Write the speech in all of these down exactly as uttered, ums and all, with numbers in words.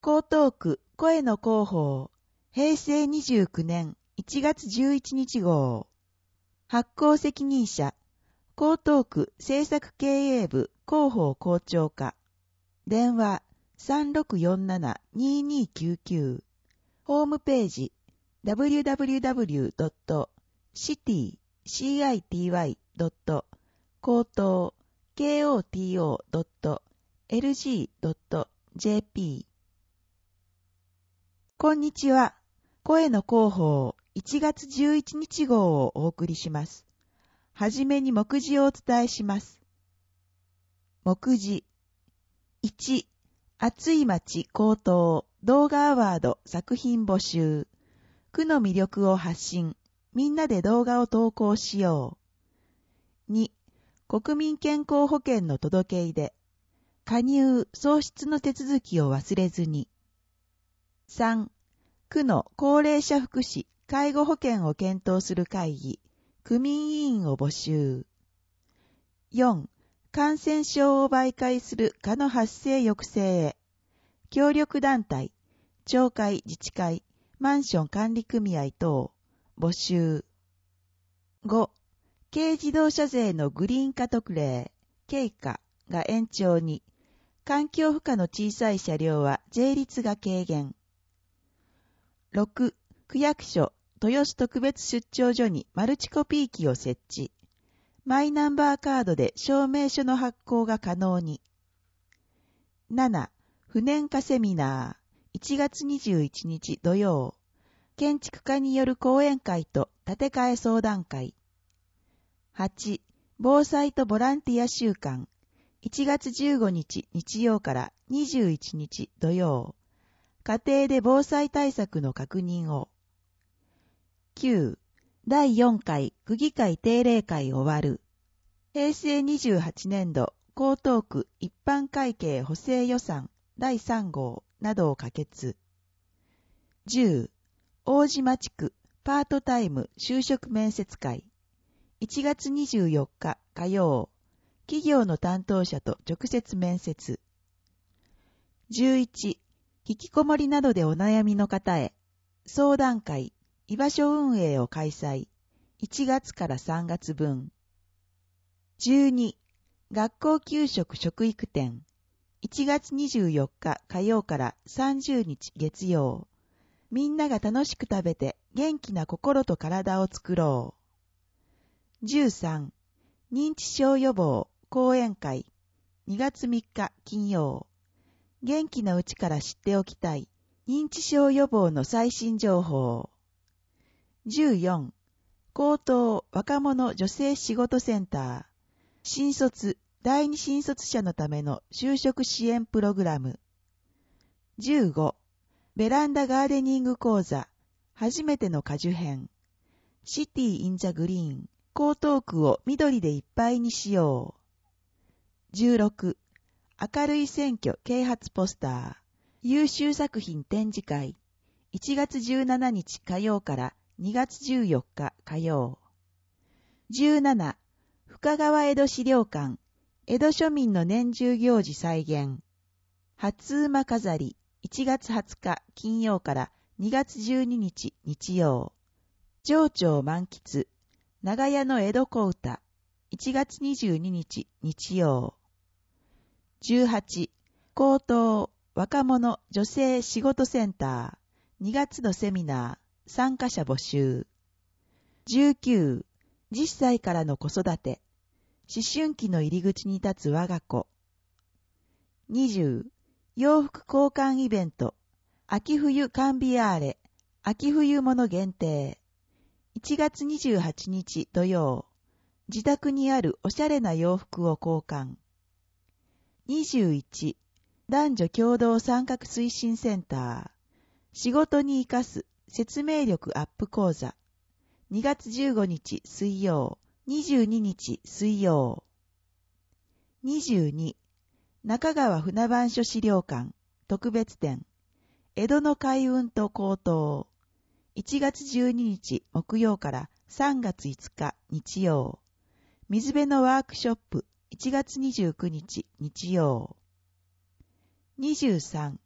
江東区声の広報へいせいにじゅうきゅうねんいちがつじゅういちにち号発行責任者江東区政策経営部広報校長課電話 さんろくよんななにーにーきゅうきゅう ホームページ ダブリューダブリューダブリュードットシティドット高等 ケーオーティーオードットエルジードットジェーピー こんにちは。声の広報いちがつじゅういちにち号をお送りします。はじめに目次をお伝えします。目次いち、暑い町高等動画アワード作品募集。区の魅力を発信。みんなで動画を投稿しよう。に、国民健康保険の届け出で。加入・創出の手続きを忘れずに。さん、区の高齢者福祉・介護保険を検討する会議、区民委員を募集。よん、感染症を媒介する蚊の発生抑制へ。協力団体、町会自治会、マンション管理組合等、募集。ご、軽自動車税のグリーン化特例、軽化が延長に、環境負荷の小さい車両は税率が軽減。ろく、区役所、豊洲特別出張所にマルチコピー機を設置。マイナンバーカードで証明書の発行が可能に。なな、不燃化セミナー、いちがつにじゅういちにち土曜。建築家による講演会と建て替え相談会。はち、防災とボランティア週間。いちがつじゅうごにち日曜からにじゅういちにち土曜。家庭で防災対策の確認を。きゅう、だいよんかい区議会定例会終わる。へいせいにじゅうはちねんど江東区一般会計補正予算だいさん号などを可決。じゅう、大島地区パートタイム就職面接会。いちがつにじゅうよっか火曜。企業の担当者と直接面接。じゅういち、引きこもりなどでお悩みの方へ、相談会、居場所運営を開催。いちがつからさんがつぶん。じゅうに、学校給食食育展。いちがつにじゅうよっか火曜からさんじゅうにち月曜。みんなが楽しく食べて元気な心と体を作ろう。じゅうさん、認知症予防講演会。にがつみっか金曜。元気なうちから知っておきたい認知症予防の最新情報。じゅうよん、高等若者女性仕事センター。新卒、第二新卒者のための就職支援プログラム。じゅうご、ベランダガーデニング講座。初めての果樹園。シティインザグリーン。江東区を緑でいっぱいにしよう。じゅうろく、明るい選挙啓発ポスター。優秀作品展示会。いちがつじゅうしちにち火曜からにがつじゅうよっか火曜。じゅうなな、深川江戸資料館。江戸庶民の年中行事再現。初馬飾り。いちがつはつか金曜からにがつじゅうににち日曜。情緒満喫。長屋の江戸小歌。いちがつにじゅうににち日曜。じゅうはち、高等若者女性仕事センター。にがつのセミナー。参加者募集。じゅうきゅう、じゅっさいからの子育て。思春期の入り口に立つ我が子。にじゅう、洋服交換イベント。秋冬カンビアーレ。秋冬物限定。いちがつにじゅうはちにち土曜。自宅にあるおしゃれな洋服を交換。にじゅういち、男女共同参画推進センター。仕事に生かす説明力アップ講座。にがつじゅうごにち水曜、にじゅうににち水曜。にじゅうに、中川船番所資料館特別展。江戸の海運と高騰。いちがつじゅうににち木曜からさんがついつか日曜。水辺のワークショップ。いちがつにじゅうくにち日曜。にじゅうさん、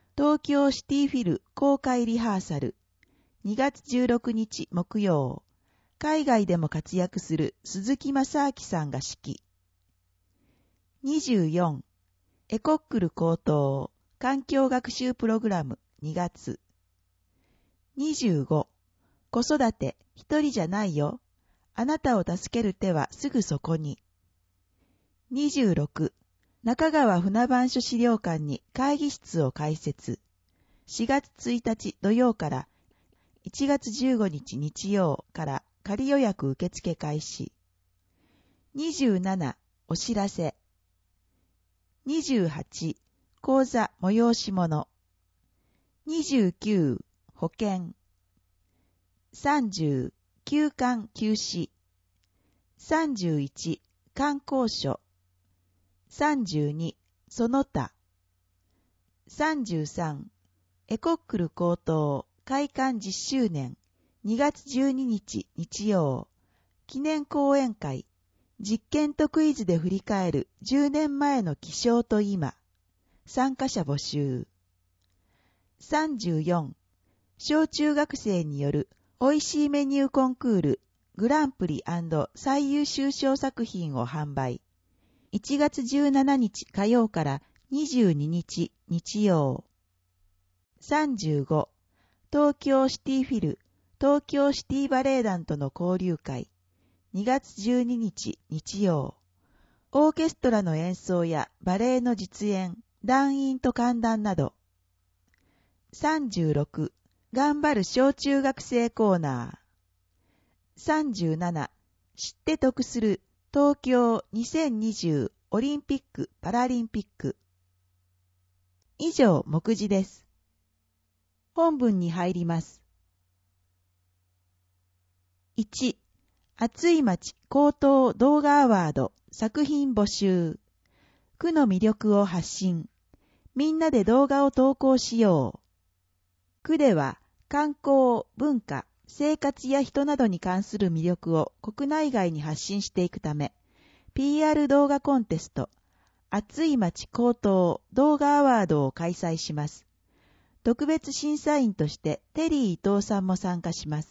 東京シティフィル公開リハーサルにがつじゅうろくにち木曜、海外でも活躍する鈴木正明さんが指揮。にじゅうよん、エコックル高等環境学習プログラムにがつ。にじゅうご、子育て一人じゃないよ。あなたを助ける手はすぐそこに。にじゅうろく、中川船番所資料館に会議室を開設。しがつついたち土曜からいちがつじゅうごにち日曜から仮予約受付開始。にじゅうなな、お知らせ。にじゅうはち、講座催し物。にじゅうきゅう、保険。さんじゅう、休館休止。さんじゅういち、観光所。さんじゅうに、その他。さんじゅうさん、エコックル高等開館じゅっしゅうねんにがつじゅうににち日曜記念講演会実験とクイズで振り返るじゅうねんまえの気象と今参加者募集。さんじゅうよん、小中学生によるおいしいメニューコンクールグランプリ&最優秀賞作品を販売。いちがつじゅうしちにち火曜からにじゅうににち日曜。さんじゅうご、東京シティフィル東京シティバレエ団との交流会にがつじゅうににち日曜。オーケストラの演奏やバレエの実演、団員と歓談など。さんじゅうろく、頑張る小中学生コーナー。さんじゅうなな、知って得する東京にせんにじゅうオリンピック・パラリンピック。以上、目次です。本文に入ります。いち、暑い町高等動画アワード作品募集。区の魅力を発信。みんなで動画を投稿しよう。区では観光、文化、生活や人などに関する魅力を国内外に発信していくため、ピーアール 動画コンテスト、暑い町高等動画アワードを開催します。特別審査員としてテリー伊藤さんも参加します。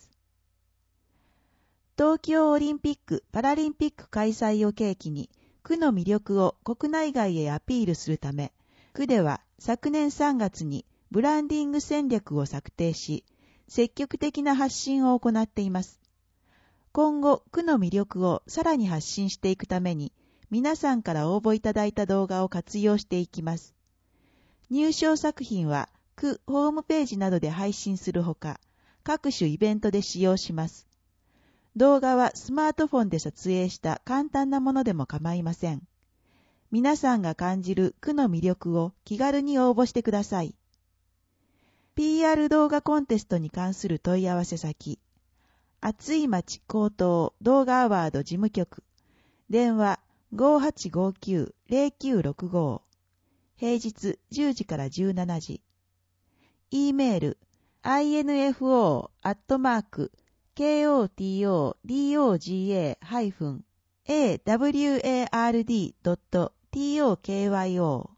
東京オリンピック・パラリンピック開催を契機に、区の魅力を国内外へアピールするため、区では昨年さんがつにブランディング戦略を策定し、積極的な発信を行っています。今後、区の魅力をさらに発信していくために、皆さんから応募いただいた動画を活用していきます。入賞作品は、区ホームページなどで配信するほか、各種イベントで使用します。動画はスマートフォンで撮影した簡単なものでも構いません。皆さんが感じる区の魅力を気軽に応募してください。ピーアール 動画コンテストに関する問い合わせ先、暑い町高等動画アワード事務局、電話 ごーはちごーきゅうーぜろきゅうろくご、平日じゅうじからじゅうしちじ、E メール アイエヌエフオー アットマーク ケーオーティーオーディーオージーエー ハイフン エーダブリューエーアールディー ドット ティーオーケーワイオ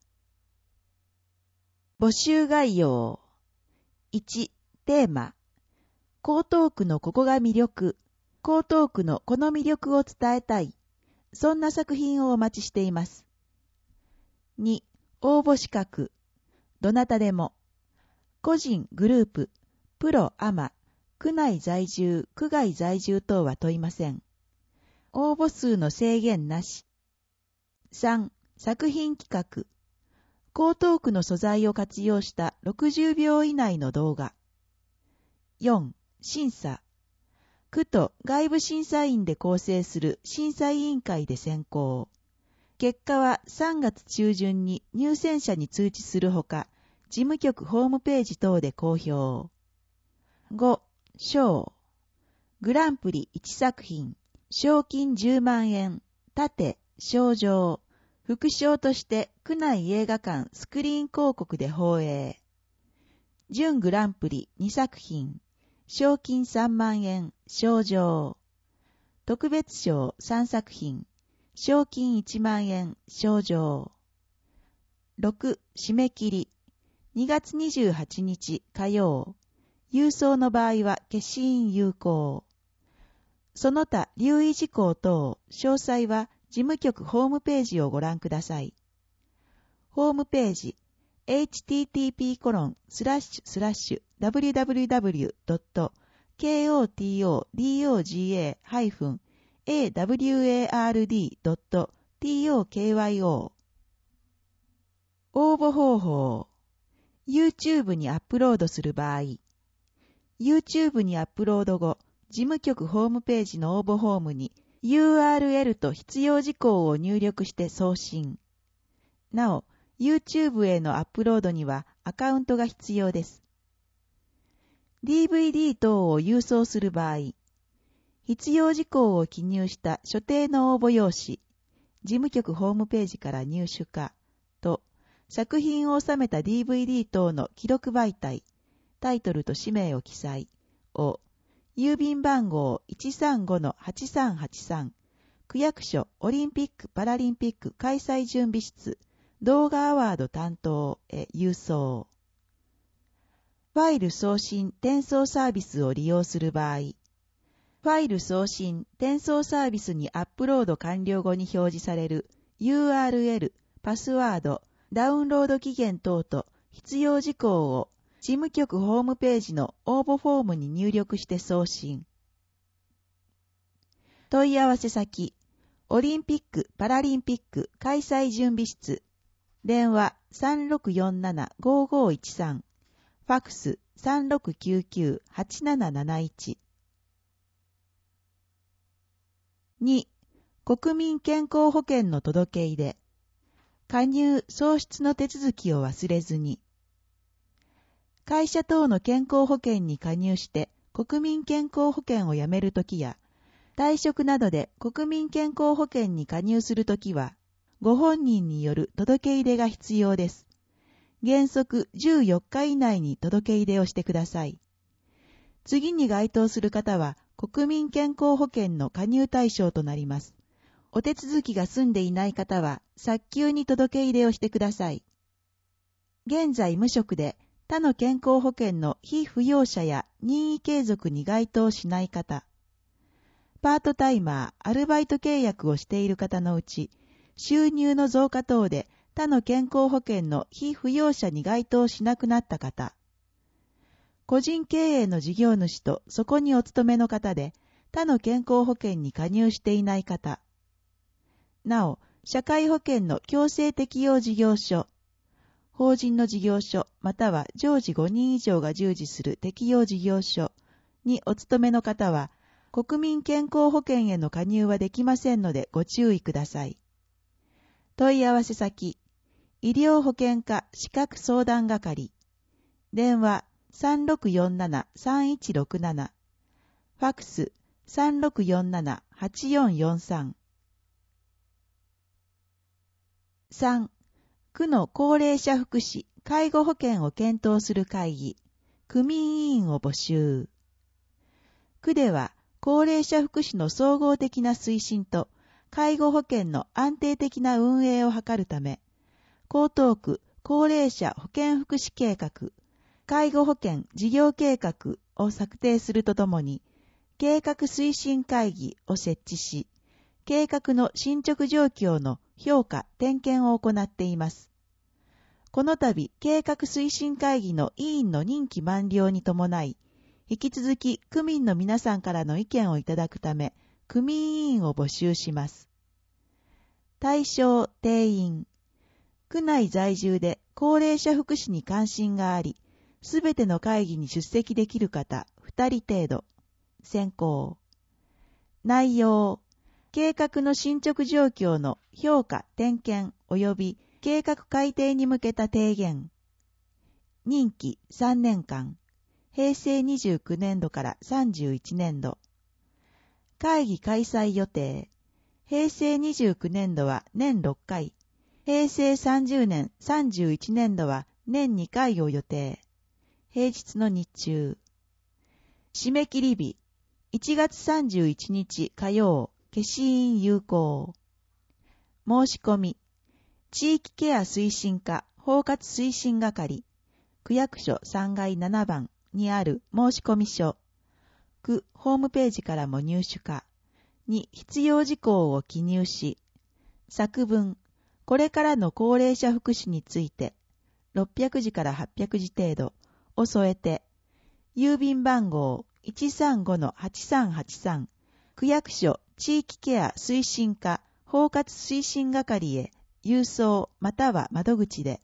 ー 募集概要。いち、テーマ。江東区のここが魅力。江東区のこの魅力を伝えたい。そんな作品をお待ちしています。に、応募資格。どなたでも。個人、グループ、プロ、アマ、区内在住、区外在住等は問いません。応募数の制限なし。さん、作品企画。江東区の素材を活用したろくじゅうびょう以内の動画。よん、審査。区と外部審査員で構成する審査委員会で選考。結果はさんがつちゅうじゅんに入選者に通知するほか、事務局ホームページ等で公表。ご、賞。グランプリいち作品、賞金じゅうまんえん、盾、賞状、副賞として区内映画館スクリーン広告で放映。準グランプリに作品、賞金さんまんえん、賞状。特別賞さん作品、賞金いちまんえん、賞状。ろく、締め切り。 にがつにじゅうはちにち火曜。郵送の場合は消印有効。その他留意事項等、詳細は事務局ホームページをご覧ください。ホームページ エイチティーティーピーコロンスラッシュスラッシュダブリューダブリューダブリュードットケーオーティーオーディーオージーエーハイフンエーダブリューエーアールディードットティーオーケーワイオー 応募方法 YouTube にアップロードする場合 YouTube にアップロード後事務局ホームページの応募フォームに ユーアールエル と必要事項を入力して送信。なお、YouTube へのアップロードにはアカウントが必要です。ディーブイディー 等を郵送する場合、必要事項を記入した所定の応募用紙、事務局ホームページから入手かと、作品を収めた ディーブイディー 等の記録媒体、タイトルと氏名を記載を、郵便番号 いちさんごのはちさんはちさん、区役所オリンピック・パラリンピック開催準備室、動画アワード担当へ郵送。ファイル送信・転送サービスを利用する場合、ファイル送信・転送サービスにアップロード完了後に表示される ユーアールエル、パスワード、ダウンロード期限等と必要事項を事務局ホームページの応募フォームに入力して送信。問い合わせ先、オリンピック・パラリンピック開催準備室、電話 さんろくよんななごごいちさん、ファックス さんろくきゅうきゅうはちなななないち。に. 国民健康保険の届け入れ。加入・送出の手続きを忘れずに。会社等の健康保険に加入して国民健康保険をやめるときや、退職などで国民健康保険に加入するときは、ご本人による届け入れが必要です。原則じゅうよっか以内に届け入れをしてください。次に該当する方は国民健康保険の加入対象となります。お手続きが済んでいない方は早急に届け入れをしてください。現在無職で他の健康保険の被扶養者や任意継続に該当しない方、パートタイマー、アルバイト契約をしている方のうち、収入の増加等で他の健康保険の被扶養者に該当しなくなった方、個人経営の事業主とそこにお勤めの方で他の健康保険に加入していない方、なお、社会保険の強制適用事業所、法人の事業所または常時ごにん以上が従事する適用事業所にお勤めの方は、国民健康保険への加入はできませんのでご注意ください。問い合わせ先、医療保険課資格相談係、電話 さんろくよんななさんいちろくなな、ファックス さんろくよんななはちよんよんさん。さん. 区の高齢者福祉・介護保険を検討する会議、区民委員を募集。区では、高齢者福祉の総合的な推進と、介護保険の安定的な運営を図るため、江東区高齢者保健福祉計画、介護保険事業計画を策定するとともに、計画推進会議を設置し、計画の進捗状況の評価・点検を行っています。この度、計画推進会議の委員の任期満了に伴い、引き続き区民の皆さんからの意見をいただくため、区民委員を募集します。対象・定員。区内在住で高齢者福祉に関心があり、すべての会議に出席できる方ふたり程度。選考。内容。計画の進捗状況の評価・点検及び計画改定に向けた提言。任期さんねんかん。平成にじゅうきゅうねんどからさんじゅういちねんど。会議開催予定。平成にじゅうきゅうねんどは年ろっかい。平成さんじゅうねん、さんじゅういちねんどは年にかいを予定。平日の日中。締め切り日。いちがつさんじゅういちにち火曜。消印有効。申し込み。地域ケア推進課包括推進係。 区役所さんがいななばんにある申込書、区ホームページからも入手可に必要事項を記入し、作文、これからの高齢者福祉について、ろっぴゃくじからはっぴゃくじ程度を添えて、郵便番号 いちさんごのはちさんはちさん、区役所地域ケア推進課包括推進係へ郵送または窓口で、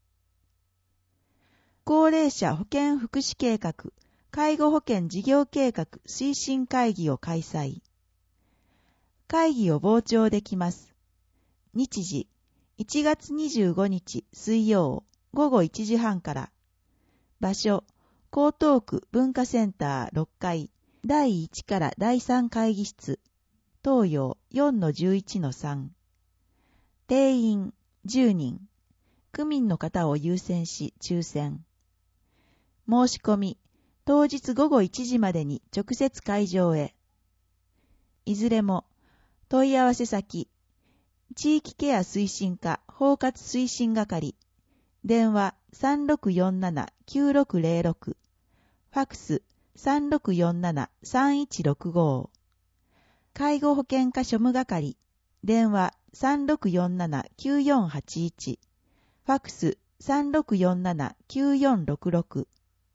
高齢者保健福祉計画、介護保険事業計画推進会議を開催。会議を傍聴できます。日時、いちがつにじゅうごにち水曜ごごいちじはんから。場所、江東区文化センターろっかい、だいいちからだいさん会議室、東洋 よんのじゅういちのさん。定員じゅうにん。区民の方を優先し抽選。申し込み、当日ごごいちじまでに直接会場へ。いずれも、問い合わせ先、地域ケア推進課包括推進係、電話 さんろくよんななきゅうろくゼロろく、ファックス さんろくよんななさんいちろくご、介護保険課庶務係、電話 さんろくよんななきゅうよんはちいち、ファックス さんろくよんななきゅうよんろくろく。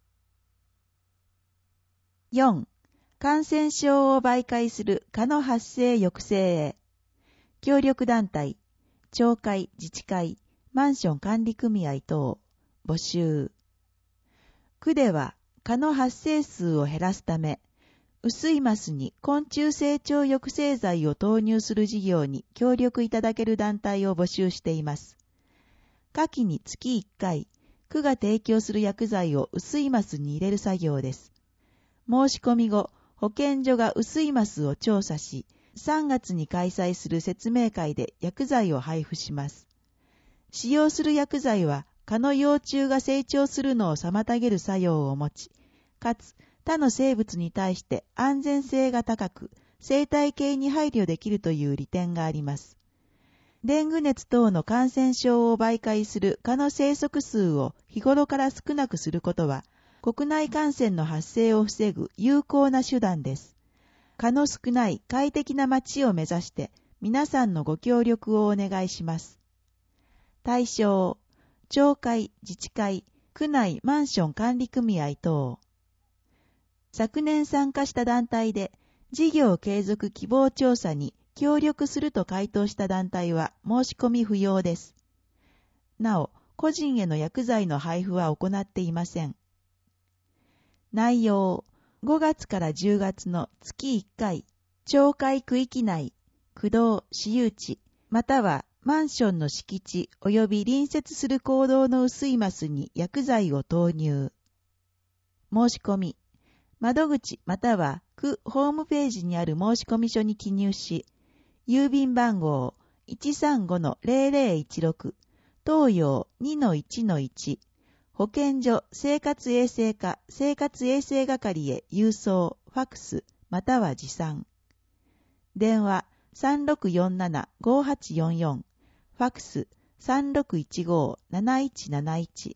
よん. 感染症を媒介する蚊の発生抑制へ。協力団体、町会、自治会、マンション管理組合等、募集。区では蚊の発生数を減らすため、雨水ますに昆虫成長抑制剤を投入する事業に協力いただける団体を募集しています。夏季につきいっかい、区が提供する薬剤を雨水ますに入れる作業です。申し込み後、保健所が雨水ますを調査し、さんがつに開催する説明会で薬剤を配布します。使用する薬剤は、蚊の幼虫が成長するのを妨げる作用を持ち、かつ他の生物に対して安全性が高く、生態系に配慮できるという利点があります。デング熱等の感染症を媒介する蚊の生息数を日頃から少なくすることは、国内感染の発生を防ぐ有効な手段です。蚊の少ない快適な街を目指して皆さんのご協力をお願いします。対象、町会、自治会、区内マンション管理組合等。昨年参加した団体で事業継続希望調査に協力すると回答した団体は申し込み不要です。なお、個人への薬剤の配布は行っていません。内容、ごがつからじゅうがつのつきいっかい、町会区域内、区道、私有地、またはマンションの敷地及び隣接する公道の雨水ますに薬剤を投入。申し込み、窓口または区ホームページにある申込書に記入し、郵便番号 いちさんごのゼロゼロいちろく、東洋 にのいちのいち、保健所生活衛生課生活衛生係へ郵送、ファックス、または持参。電話 さんろくよんななごはちよんよん、ファックス さんろくいちごなないちなないち。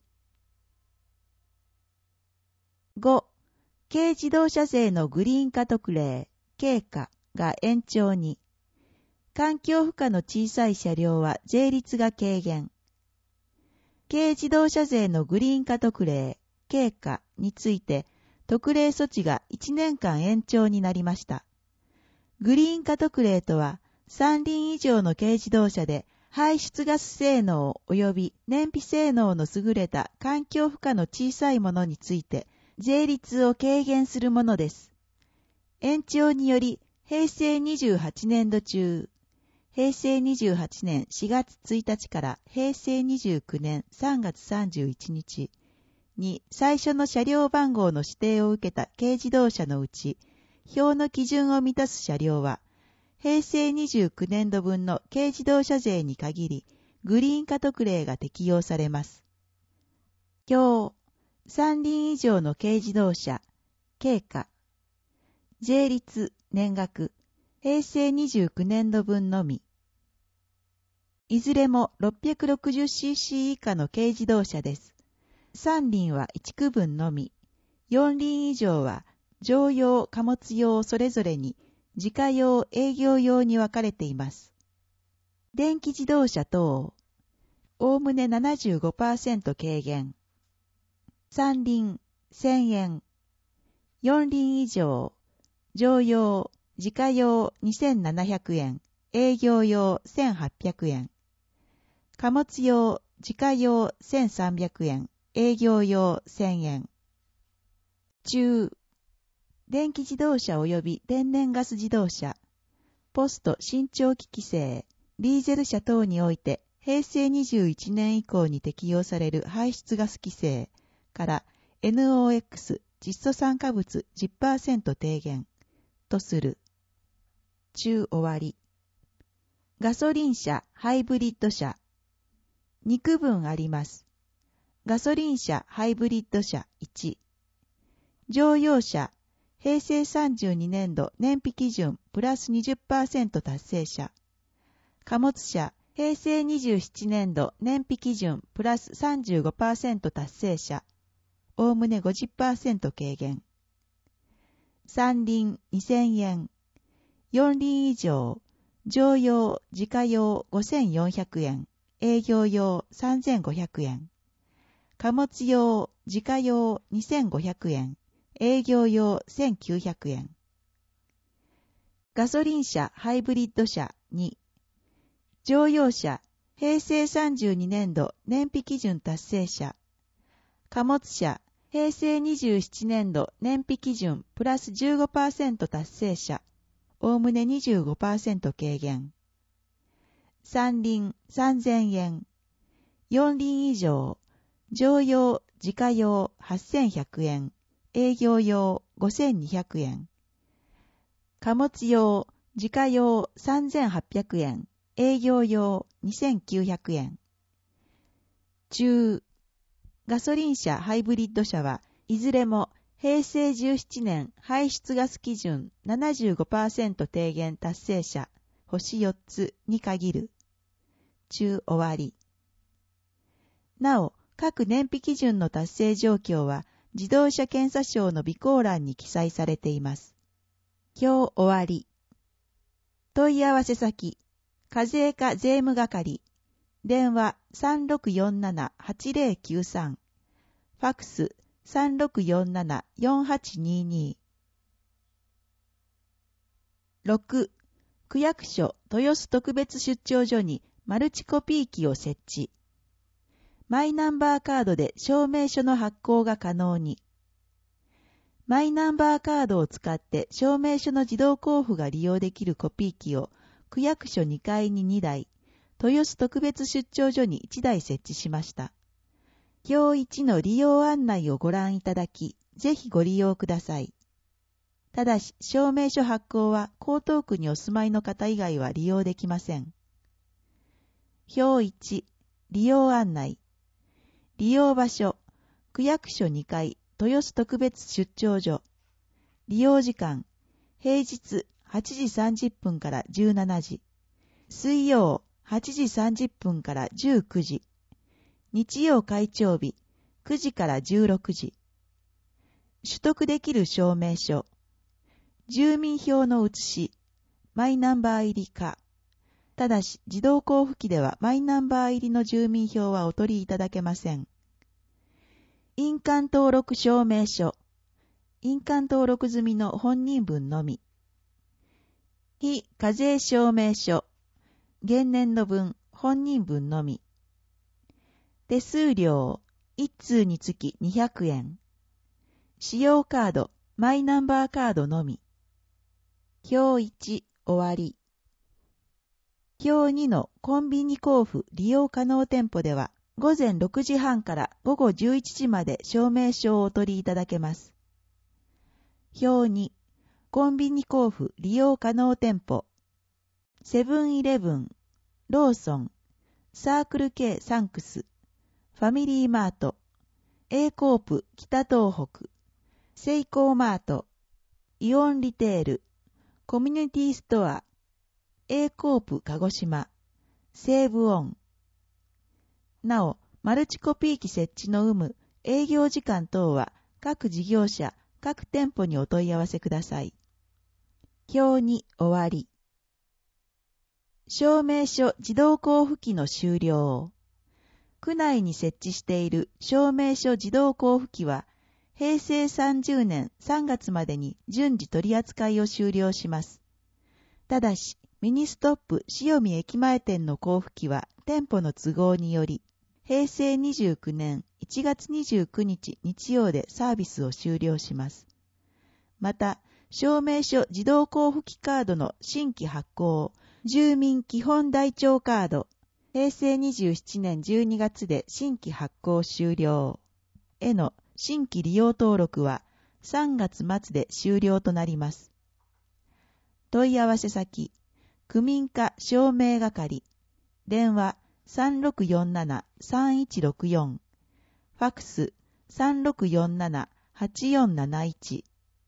ご. 軽自動車税のグリーン化特例、軽化が延長に。環境負荷の小さい車両は税率が軽減。軽自動車税のグリーン化特例、軽化について、特例措置がいちねんかん延長になりました。グリーン化特例とは、さん輪以上の軽自動車で排出ガス性能及び燃費性能の優れた環境負荷の小さいものについて、税率を軽減するものです。延長により、へいせいにじゅうはちねんど中、へいせいにじゅうはちねんしがつついたちからへいせいにじゅうきゅうねんさんがつさんじゅういちにちに最初の車両番号の指定を受けた軽自動車のうち、表の基準を満たす車両は、へいせいにじゅうきゅうねんどぶんの軽自動車税に限り、グリーン化特例が適用されます。表、さん輪以上の軽自動車、軽化。税率、年額、へいせいにじゅうきゅうねんどぶんのみ。いずれも ろっぴゃくろくじゅうシーシー 以下の軽自動車です。 さん輪はいち区分のみ、よん輪以上は乗用、貨物用それぞれに自家用、営業用に分かれています。電気自動車等、おおむね ななじゅうごパーセント 軽減。さん輪せんえん。よん輪以上、乗用、自家用にせんななひゃくえん、営業用せんはっぴゃくえん。貨物用、自家用せんさんびゃくえん、営業用せんえん。中、電気自動車及び天然ガス自動車、ポスト新長期規制、ディーゼル車等においてへいせいにじゅういちねん以降に適用される排出ガス規制から エヌオーエックス 窒素酸化物 じゅっパーセント 低減とする。中終わり。ガソリン車、ハイブリッド車。に区分あります。ガソリン車、ハイブリッド車いち。乗用車、へいせいさんじゅうにねんど燃費基準プラス にじゅっパーセント 達成者。貨物車、へいせいにじゅうななねんど燃費基準プラス さんじゅうごパーセント 達成者。おおむね ごじゅっパーセント 軽減。さん輪にせんえん。よん輪以上、乗用、自家用ごせんよんひゃくえん、営業用さんぜんごひゃくえん。貨物用、自家用にせんごひゃくえん、営業用せんきゅうひゃくえん。ガソリン車、ハイブリッド車に。乗用車、へいせいさんじゅうにねんど燃費基準達成者。貨物車、へいせいにじゅうななねんど燃費基準プラス じゅうごパーセント 達成者。おおむね にじゅうごパーセント 軽減。さん輪さんぜんえん。よん輪以上、乗用、自家用はっせんひゃくえん、営業用ごせんにひゃくえん。貨物用、自家用さんぜんはっぴゃくえん、営業用にせんきゅうひゃくえん。中、ガソリン車、ハイブリッド車はいずれもへいせいじゅうななねん排出ガス基準 ななじゅうごパーセント 低減達成者、星よっつに限る。中終わり。なお、各燃費基準の達成状況は自動車検査証の備考欄に記載されています。表終わり。問い合わせ先、課税課税務係、電話 さんろくよんななはちぜろきゅうさん、ファックス さんろくよんななよんはちにに。ろく. 区役所豊洲特別出張所にマルチコピー機を設置。マイナンバーカードで証明書の発行が可能に。マイナンバーカードを使って証明書の自動交付が利用できるコピー機を区役所にかいににだい、豊洲特別出張所にいちだい設置しました。表いちの利用案内をご覧いただき、ぜひご利用ください。ただし、証明書発行は江東区にお住まいの方以外は利用できません。表いち、利用案内。利用場所、区役所にかい、豊洲特別出張所。利用時間、平日はちじさんじゅっぷんからじゅうしちじ。水曜はちじさんじゅっぷんからじゅうくじ。日曜開帳日くじからじゅうろくじ。取得できる証明書。住民票の写し、マイナンバー入りか。ただし、自動交付機ではマイナンバー入りの住民票はお取りいただけません。印鑑登録証明書。印鑑登録済みの本人分のみ。非課税証明書。現年度分、本人分のみ。手数料、いっ通につきにひゃくえん。使用カード、マイナンバーカードのみ。表いち、終わり。表にのコンビニ交付利用可能店舗では、午前ろくじはんから午後じゅういちじまで証明書をお取りいただけます。表に、コンビニ交付利用可能店舗。セブンイレブン、ローソン、サークル K サンクス、ファミリーマート、A コープ北東北、セイコーマート、イオンリテール、コミュニティストア、A コープ鹿児島、西武オン。なお、マルチコピー機設置の有無、 営業時間等は各事業者、各店舗にお問い合わせください。表に終わり。証明書自動交付機の終了。区内に設置している証明書自動交付機は、へいせいさんじゅうねんさんがつまでに順次取り扱いを終了します。ただし、ミニストップ塩見駅前店の交付機は店舗の都合により、へいせいにじゅうきゅうねんいちがつにじゅうくにち日曜でサービスを終了します。また、証明書自動交付機カードの新規発行、住民基本台帳カード、へいせいにじゅうななねんじゅうにがつで新規発行終了への新規利用登録はさんがつまつで終了となります。問い合わせ先、区民課証明係、電話 さんろくよんななさんいちろくよん、ファックス さんろくよんななはちよんなないち。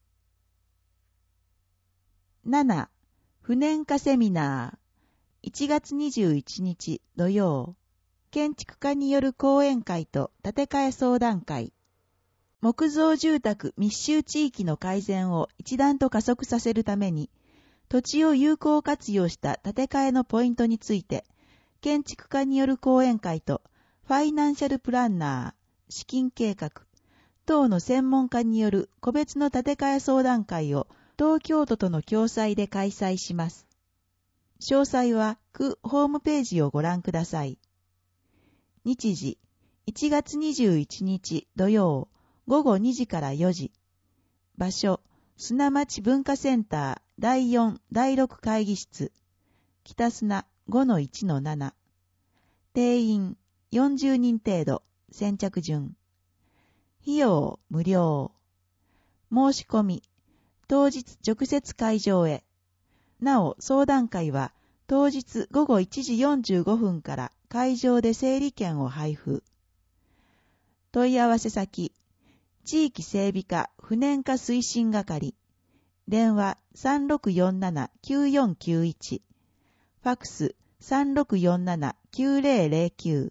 なな. 不燃化セミナーいちがつにじゅういちにち土曜、建築家による講演会と建て替え相談会。木造住宅密集地域の改善を一段と加速させるために、土地を有効活用した建て替えのポイントについて、建築家による講演会とファイナンシャルプランナー、資金計画等の専門家による個別の建て替え相談会を東京都との共催で開催します。詳細は区ホームページをご覧ください。日時、いちがつにじゅういちにち土曜、ごごにじからよじ。場所、砂町文化センターだいよんだいろく会議室。北砂 ごのいちのなな。定員よんじゅうにん程度、先着順。費用無料。申し込み、当日直接会場へ。なお、相談会は当日ごごいちじよんじゅうごふんから会場で整理券を配布。問い合わせ先、地域整備課不燃化推進係。電話 さんろくよんななきゅうよんきゅういち。ファックス さんろくよんななきゅうぜろぜろきゅう。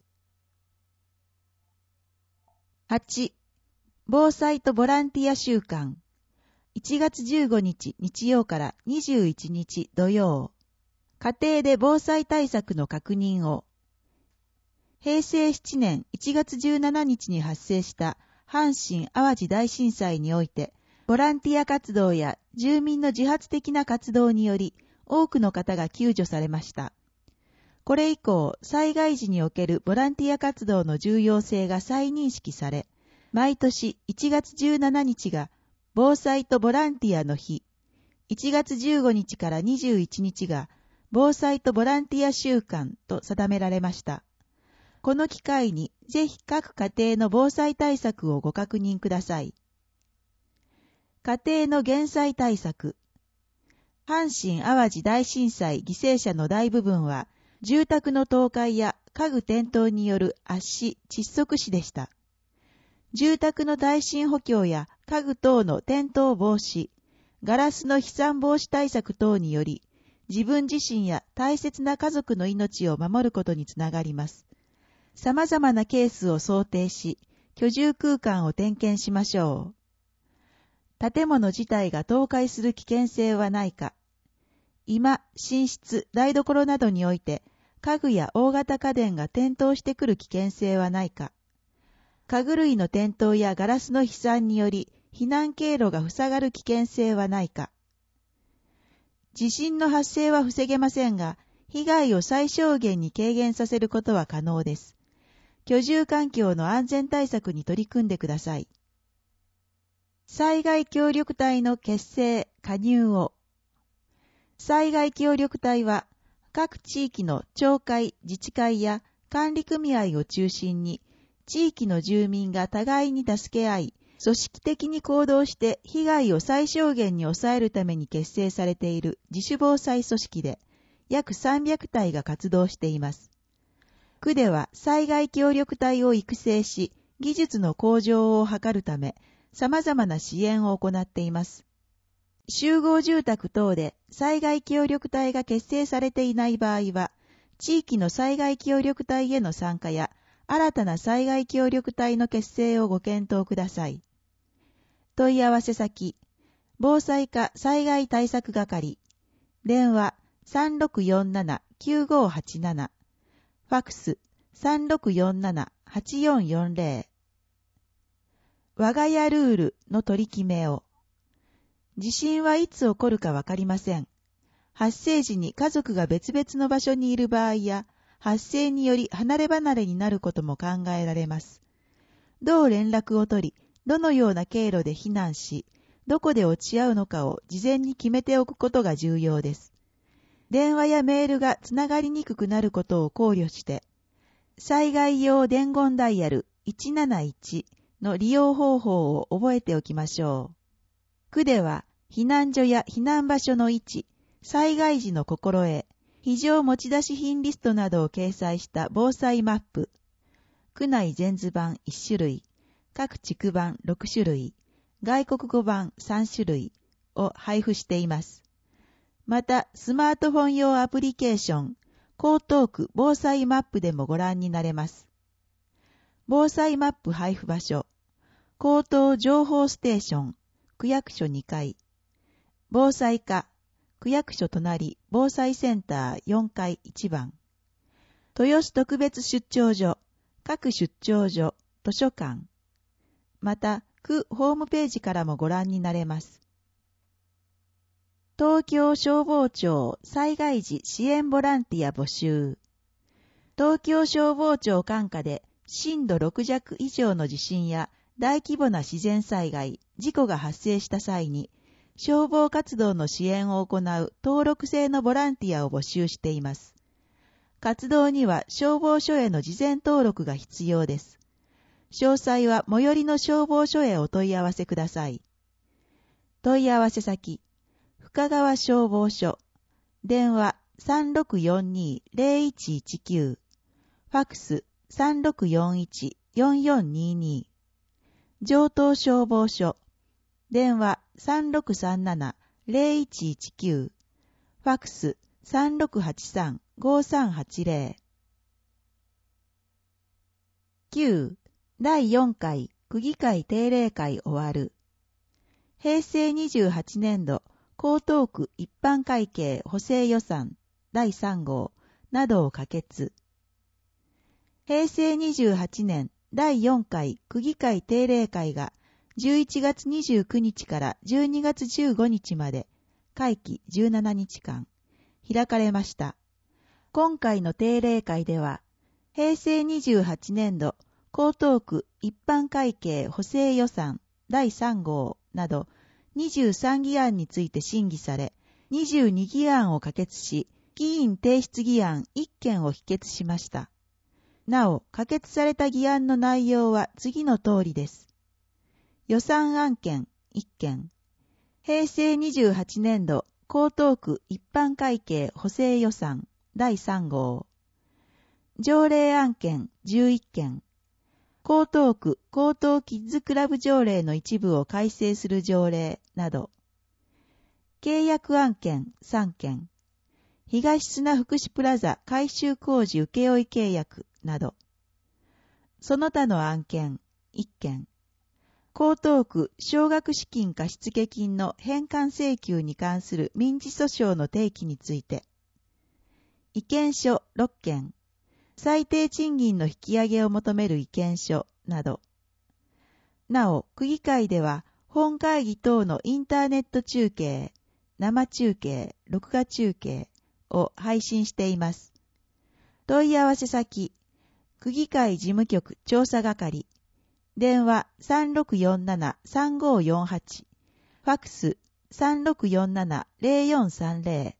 はち. 防災とボランティア週間。いちがつじゅうごにち日曜からにじゅういちにち土曜。家庭で防災対策の確認を。へいせいななねんいちがつじゅうしちにちに発生した阪神・淡路大震災において、ボランティア活動や住民の自発的な活動により、多くの方が救助されました。これ以降、災害時におけるボランティア活動の重要性が再認識され、毎年いちがつじゅうしちにちが防災とボランティアの日、いちがつじゅうごにちからにじゅういちにちが防災とボランティア週間と定められました。この機会にぜひ各家庭の防災対策をご確認ください。家庭の減災対策。阪神・淡路大震災犠牲者の大部分は、住宅の倒壊や家具転倒による圧死・窒息死でした。住宅の耐震補強や家具等の転倒防止、ガラスの飛散防止対策等により、自分自身や大切な家族の命を守ることにつながります。様々なケースを想定し、居住空間を点検しましょう。建物自体が倒壊する危険性はないか。居間、寝室、台所などにおいて、家具や大型家電が転倒してくる危険性はないか。家具類の転倒やガラスの飛散により、避難経路が塞がる危険性はないか。地震の発生は防げませんが、被害を最小限に軽減させることは可能です。居住環境の安全対策に取り組んでください。災害協力隊の結成・加入を。災害協力隊は、各地域の町会・自治会や管理組合を中心に、地域の住民が互いに助け合い、組織的に行動して被害を最小限に抑えるために結成されている自主防災組織で、約さんびゃくたいが活動しています。区では災害協力隊を育成し、技術の向上を図るため、様々な支援を行っています。集合住宅等で災害協力隊が結成されていない場合は、地域の災害協力隊への参加や、 新たな災害協力隊の結成をご検討ください。問い合わせ先、防災課災害対策係、電話 さんろくよんななきゅうごはちなな、ファクス さんろくよんななはちよんよんぜろ。我が家ルールの取り決めを。地震はいつ起こるかわかりません。発生時に家族が別々の場所にいる場合や、発生により離れ離れになることも考えられます。どう連絡を取り、どのような経路で避難し、どこで落ち合うのかを事前に決めておくことが重要です。電話やメールがつながりにくくなることを考慮して、災害用伝言ダイヤルいちなないちの利用方法を覚えておきましょう。区では、避難所や避難場所の位置、災害時の心得、非常持ち出し品リストなどを掲載した防災マップ、区内全図版いち種類、各地区版ろく種類、外国語版さん種類を配布しています。また、スマートフォン用アプリケーション、江東区防災マップでもご覧になれます。防災マップ配布場所、江東情報ステーション、区役所にかい、防災課、区役所隣防災センターよんかいいちばん、豊洲特別出張所、各出張所、図書館、また、区ホームページからもご覧になれます。東京消防庁災害時支援ボランティア募集。東京消防庁管下で震度ろく弱以上の地震や大規模な自然災害、事故が発生した際に、消防活動の支援を行う登録制のボランティアを募集しています。活動には消防署への事前登録が必要です。詳細は最寄りの消防署へお問い合わせください。問い合わせ先、深川消防署、電話 さんろくよんにーぜろいちいちきゅう、ファクス さんろくよんいちよんよんにに、城東消防署、電話 さんろくさんななぜろいちいちきゅう、ファクス さんろくはちさんごさんはちぜろ。きゅう. だいよんかい区議会定例会終わる。平成にじゅうはちねんど江東区一般会計補正予算だいさんごうなどを可決。平成にじゅうはちねんだいよんかい区議会定例会がじゅういちがつにじゅうくにちからじゅうにがつじゅうごにちまで会期じゅうななにちかん開かれました。今回の定例会では平成にじゅうはちねんど江東区一般会計補正予算だいさんごうなどにじゅうさんぎ案について審議され、にじゅうにぎ案を可決し、議員提出議案いっけんを否決しました。なお、可決された議案の内容は次の通りです。予算案件いっけん、平成にじゅうはちねんど江東区一般会計補正予算だいさんごう、条例案件じゅういっけん、江東区江東キッズクラブ条例の一部を改正する条例など、契約案件さんけん、東砂福祉プラザ改修工事請負契約など、その他の案件いっけん、江東区奨学資金貸付金の返還請求に関する民事訴訟の提起について、意見書ろっけん、最低賃金の引き上げを求める意見書など。なお、区議会では本会議等のインターネット中継、生中継、録画中継を配信しています。問い合わせ先、区議会事務局調査係、電話 さんろくよんななさんごよんはち、ファクス さんろくよんななぜろよんさんぜろ。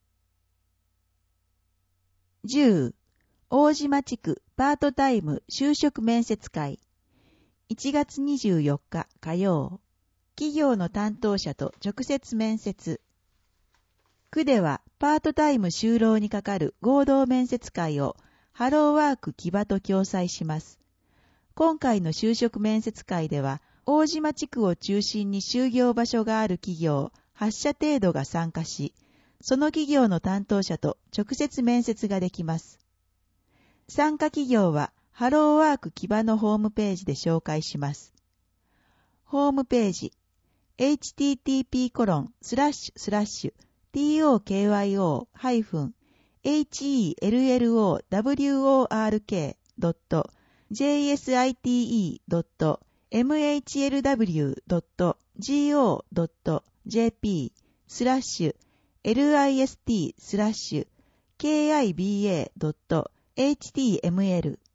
じゅう. 大島地区パートタイム就職面接会。いちがつにじゅうよっか火曜。企業の担当者と直接面接。区ではパートタイム就労にかかる合同面接会をハローワーク木場と共催します。今回の就職面接会では大島地区を中心に就業場所がある企業はちしゃ程度が参加し、その企業の担当者と直接面接ができます。参加企業はハローワーク木場のホームページで紹介します。ホームページ エイチティーティーピーコロンスラッシュスラッシュトクハイヘルロワークドットジェイエスアイティーイードットエムエイチエルダブリュードットジーオードットジェーピースラッシュエルアイエスティースラッシュケーアイビーエードットエイチティーエムエル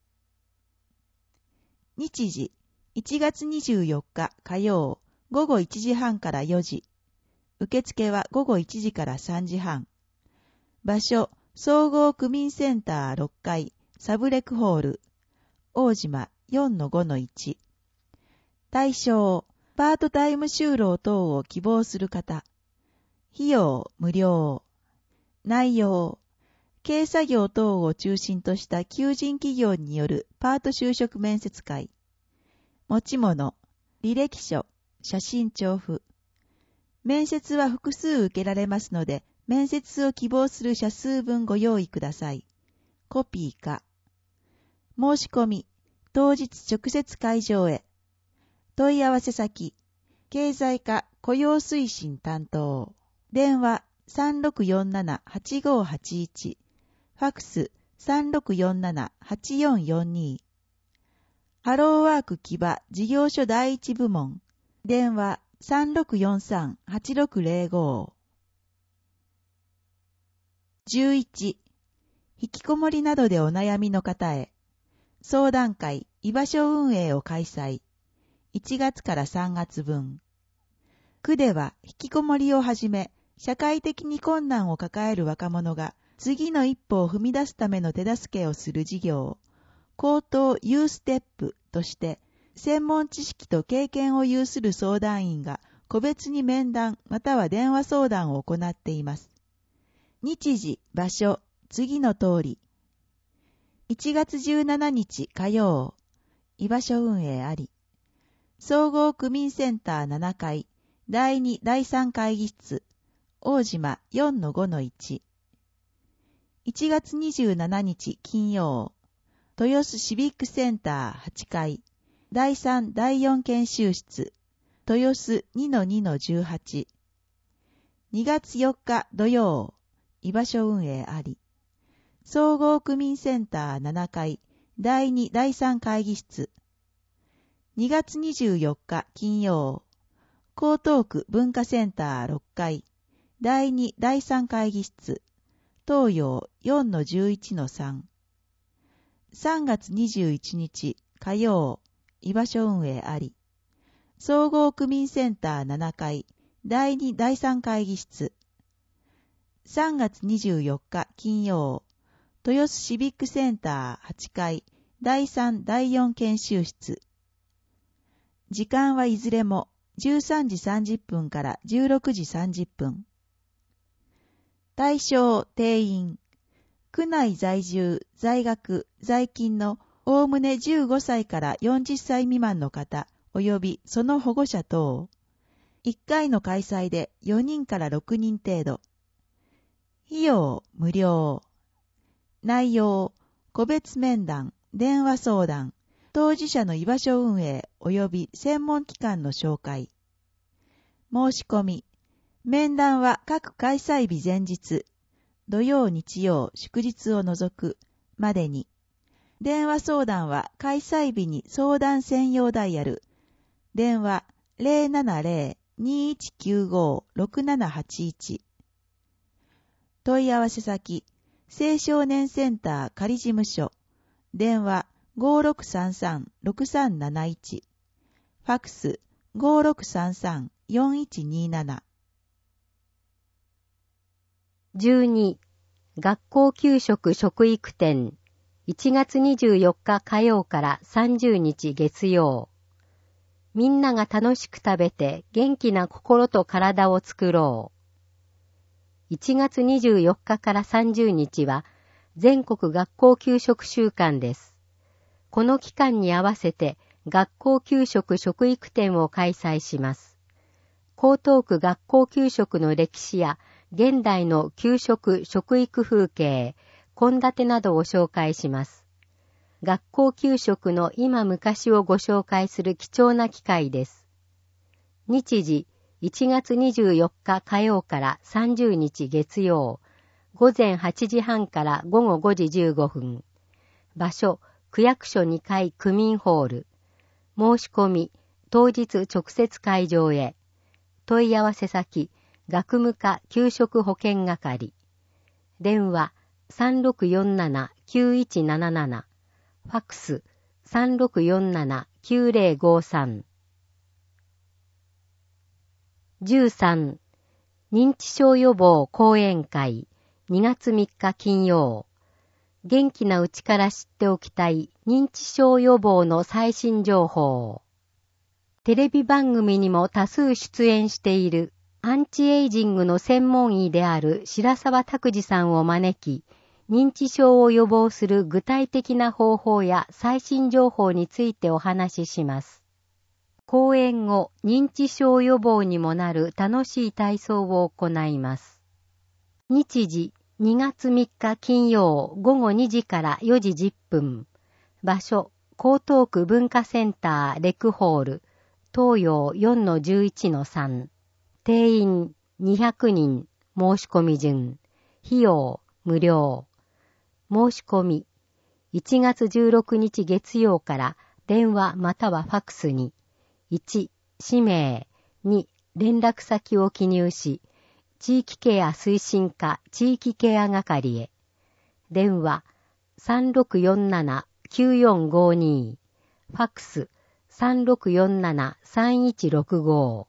日時いちがつにじゅうよっか火曜午後いちじはんからよじ。受付は午後いちじからさんじはん。場所、総合区民センターろっかい、サブレクホール、大島 よんのごのいち。対象、パートタイム就労等を希望する方。費用、無料。内容、軽作業等を中心とした求人企業によるパート就職面接会。持ち物、履歴書、写真調布。面接は複数受けられますので、面接を希望する社数分ご用意ください。コピーか。申し込み、当日直接会場へ。問い合わせ先、経済課雇用推進担当。電話 さんろくよんななはちごはちいち。ファクス さんろくよんななはちよんよんに。ハローワーク木場事業所第一部門。電話 さんろくよんさんはちろくゼロご。じゅういち. 引きこもりなどでお悩みの方へ。相談会、居場所運営を開催。いちがつからさんがつぶん。区では引きこもりをはじめ、社会的に困難を抱える若者が次の一歩を踏み出すための手助けをする事業、高等ユーステップとして、専門知識と経験を有する相談員が個別に面談または電話相談を行っています。日時、場所、次の通り。いちがつじゅうしちにち火曜、居場所運営あり。総合区民センターななかい、だいにだいさん会議室、大島 よんのごのいち。いちがつにじゅうしちにち金曜、豊洲シビックセンターはちかい、だいさんだいよん研修室、豊洲 にのにのじゅうはち。にがつよっか土曜、居場所運営あり。総合区民センターななかい、だいにだいさん会議室。にがつにじゅうよっか金曜、江東区文化センターろっかい、だいにだいさん会議室、東洋 よんのじゅういちのさん。さんがつにじゅういちにち火曜、居場所運営あり。総合区民センターななかい、だいにだいさん会議室。さんがつにじゅうよっか金曜、豊洲シビックセンターはちかい、だいさんだいよん研修室。時間はいずれもじゅうさんじさんじゅっぷんからじゅうろくじさんじゅっぷん。対象定員。区内在住、在学、在勤のおおむねじゅうごさいからよんじゅっさい未満の方、及びその保護者等。いっかいの開催でよにんからろくにん程度。費用無料。内容、個別面談、電話相談、当事者の居場所運営及び専門機関の紹介。申し込み。面談は各開催日前日、土曜日曜祝日を除くまでに。電話相談は開催日に相談専用ダイヤル。電話 ゼロななゼロ にいちきゅうご ろくななはちいち。問い合わせ先、青少年センター仮事務所。電話 ごろくさんさん ろくさんなないち。ファクス ごろくさんさん よんいちになな。 じゅうに. 学校給食食育展いちがつにじゅうよっか火曜からさんじゅうにち月曜。みんなが楽しく食べて元気な心と体を作ろう。いちがつにじゅうよっかからさんじゅうにちは全国学校給食週間です。この期間に合わせて学校給食食育展を開催します。江東区学校給食の歴史や現代の給食食育風景、献立などを紹介します。 学校給食の今昔をご紹介する貴重な機会です。日時いちがつにじゅうよっか火曜からさんじゅうにち月曜、午前はちじはんから午後ごじじゅうごふん。場所、区役所にかい区民ホール。申し込み、当日直接会場へ。問い合わせ先、学務課給食保健係。電話 さんろくよんななきゅういちなななな。ファックス さんろくよんななきゅうぜろごさん。じゅうさん. 認知症予防講演会にがつみっか金曜。元気なうちから知っておきたい認知症予防の最新情報。テレビ番組にも多数出演しているアンチエイジングの専門医である白沢拓司さんを招き、認知症を予防する具体的な方法や最新情報についてお話しします。講演後、認知症予防にもなる楽しい体操を行います。日時にがつみっか金曜午後にじからよじじゅっぷん。場所、江東区文化センターレクホール、東洋 よんのじゅういちのさん。定員にひゃくにん、申し込み順。費用無料。申し込みいちがつじゅうろくにち月曜から電話またはファックスにいち氏名、に連絡先を記入し、地域ケア推進課地域ケア係へ。電話 さんろくよんななきゅうよんごに。ファックス さんろくよんななさんいちろくご。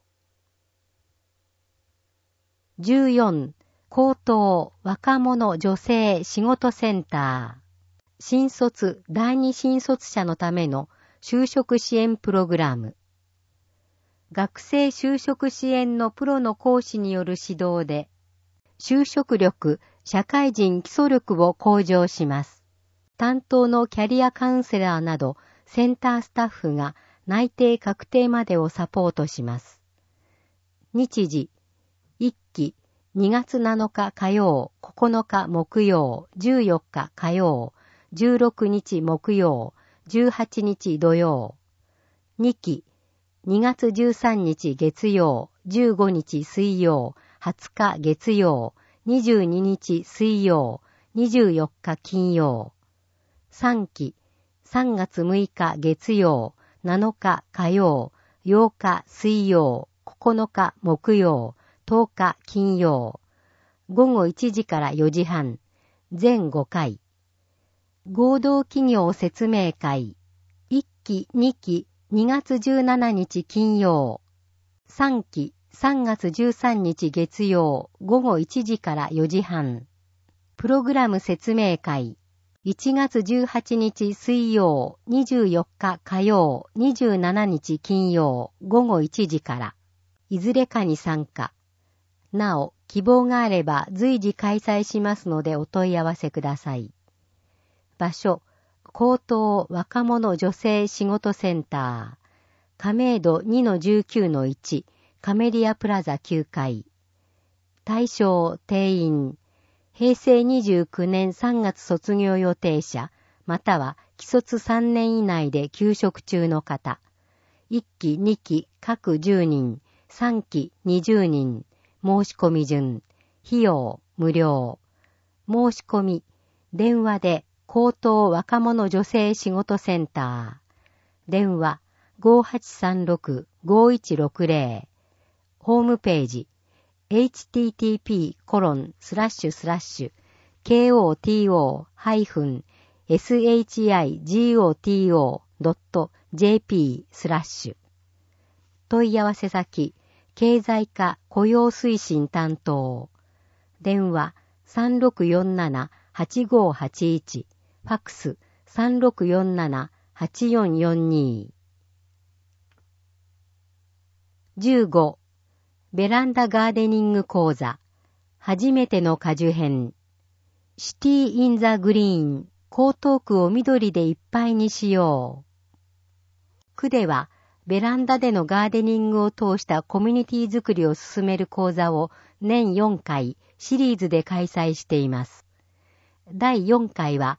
じゅうよん. 高等若者女性仕事センター。新卒第二新卒者のための就職支援プログラム。学生就職支援のプロの講師による指導で、就職力、社会人基礎力を向上します。担当のキャリアカウンセラーなど、センタースタッフが内定確定までをサポートします。日時、いっき、にがつなのか火曜、ここのか木曜、じゅうよっか火曜、じゅうろくにち木曜、じゅうはちにち土曜。にき、にがつじゅうさんにち月曜、じゅうごにち水曜、はつか月曜、にじゅうににち水曜、にじゅうよっか金曜。さんき、さんがつむいか月曜、なのか火曜、ようか水曜、ここのか木曜、とおか金曜。ごごいちじからよじはん、全ごかい。合同企業説明会。いっき、にき、にがつじゅうしちにち金曜。さんき、さんがつじゅうさんにち月曜、ごごいちじからよじはん。プログラム説明会。いちがつじゅうはちにち水曜、にじゅうよっか火曜、にじゅうしちにち金曜、ごごいちじから。いずれかに参加。なお、希望があれば随時開催しますのでお問い合わせください。場所、高等若者女性仕事センター。亀戸 にのじゅうきゅうのいち、カメリアプラザきゅうかい。対象定員。へいせいにじゅうきゅうねんさんがつ卒業予定者、または既卒さんねん以内で休職中の方。いっき、にき、各じゅうにん、さんき、にじゅうにん。申し込み順。費用無料。申し込み。電話で高等若者女性仕事センター。電話 ごはちさんろく ごいちろくぜろ。ホームページ エイチティーティーピーコロンスラッシュスラッシュケーオーティーオーハイフンエスエイチアイジーオーティーオードットジェーピースラッシュ。問い合わせ先経済課雇用推進担当。電話 さんろくよんななはちごはちいち。ファックス さんろくよんななはちよんよんに。じゅうご. ベランダガーデニング講座。初めての果樹編。シティ・イン・ザ・グリーン。江東区を緑でいっぱいにしよう。区では、ベランダでのガーデニングを通したコミュニティ作りを進める講座を年よんかいシリーズで開催しています。だいよんかいは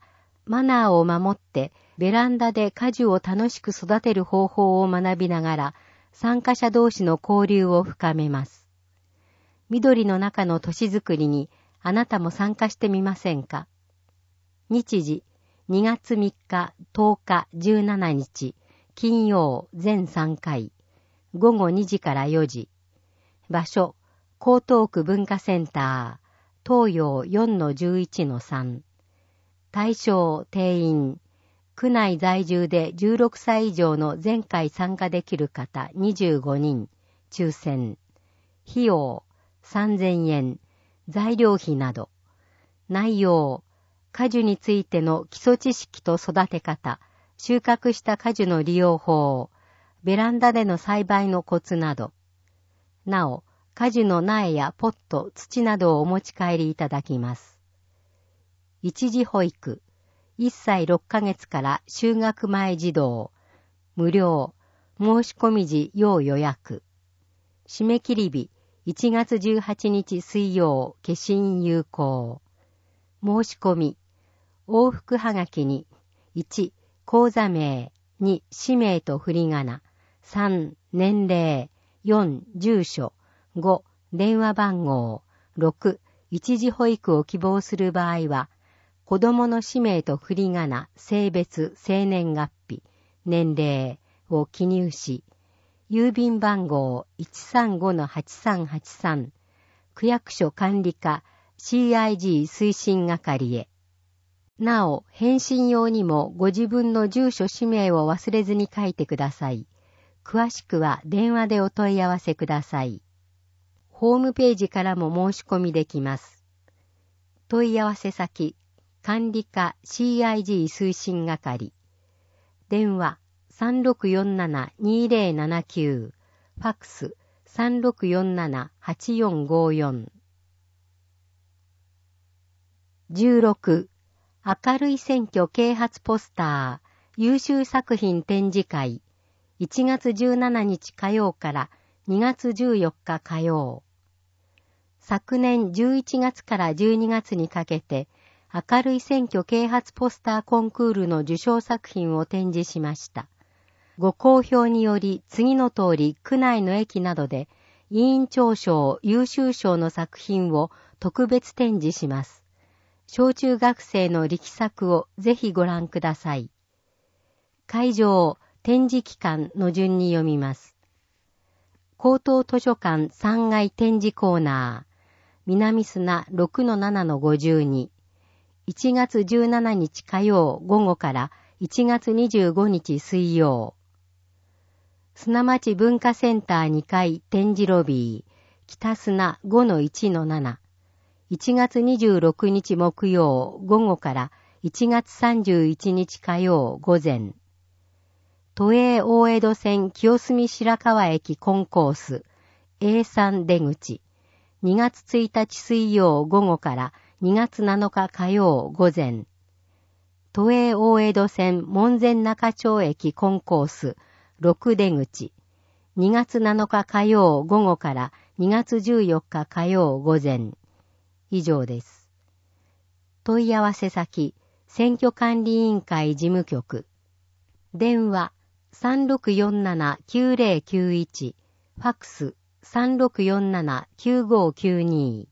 マナーを守ってベランダで果樹を楽しく育てる方法を学びながら参加者同士の交流を深めます。緑の中の都市づくりにあなたも参加してみませんか？日時にがつみっか、とおか、じゅうしちにち、金曜全さんかい、ごごにじからよじ。場所、江東区文化センター、東洋 よんのじゅういちのさん。対象定員、区内在住でじゅうろくさい以上の前回参加できる方にじゅうごにん、抽選。費用、さんぜんえん、材料費など。内容、果樹についての基礎知識と育て方、収穫した果樹の利用法、ベランダでの栽培のコツなど。なお、果樹の苗やポット、土などをお持ち帰りいただきます。一時保育、いっさいろっかげつから就学前児童、無料、申し込み時要予約。締め切り日、いちがつじゅうはちにち水曜、消印有効。申し込み、往復はがきに、いち、口座名、に、氏名と振り仮名、さん、年齢、よん、住所、ご、電話番号、ろく、一時保育を希望する場合は、子供の氏名と振り仮名、性別、生年月日、年齢を記入し、郵便番号 いちさんごのはちさんはちさん、区役所管理課 シーアイジー 推進係へ。なお、返信用にもご自分の住所氏名を忘れずに書いてください。詳しくは電話でお問い合わせください。ホームページからも申し込みできます。問い合わせ先、管理課 シーアイジー 推進係。電話 さんろくよんななにぜろななきゅう、ファックス さんろくよんななはちよんごよん。じゅうろく、明るい選挙啓発ポスター優秀作品展示会、いちがつじゅうしちにち火曜からにがつじゅうよっか火曜。昨年じゅういちがつからじゅうにがつにかけて明るい選挙啓発ポスターコンクールの受賞作品を展示しました。ご好評により次の通り区内の駅などで委員長賞優秀賞の作品を特別展示します。小中学生の力作をぜひご覧ください。会場、展示期間の順に読みます。高等図書館さんがい展示コーナー、南砂 ろくのななのごじゅうに、いちがつじゅうしちにち火曜午後からいちがつにじゅうごにち水曜。砂町文化センターにかい展示ロビー、北砂 ごのいちのなな、いちがつにじゅうろくにち木曜午後からいちがつさんじゅういちにち火曜午前。都営大江戸線清澄白河駅コンコース エーさん 出口、にがつついたち水曜午後からにがつなのか火曜午前。都営大江戸線門前仲町駅コンコースろく出口、にがつなのか火曜午後からにがつじゅうよっか火曜午前。以上です。問い合わせ先、選挙管理委員会事務局。電話 さんろくよんななきゅうぜろきゅういち、ファックス さんろくよんななきゅうごきゅうに。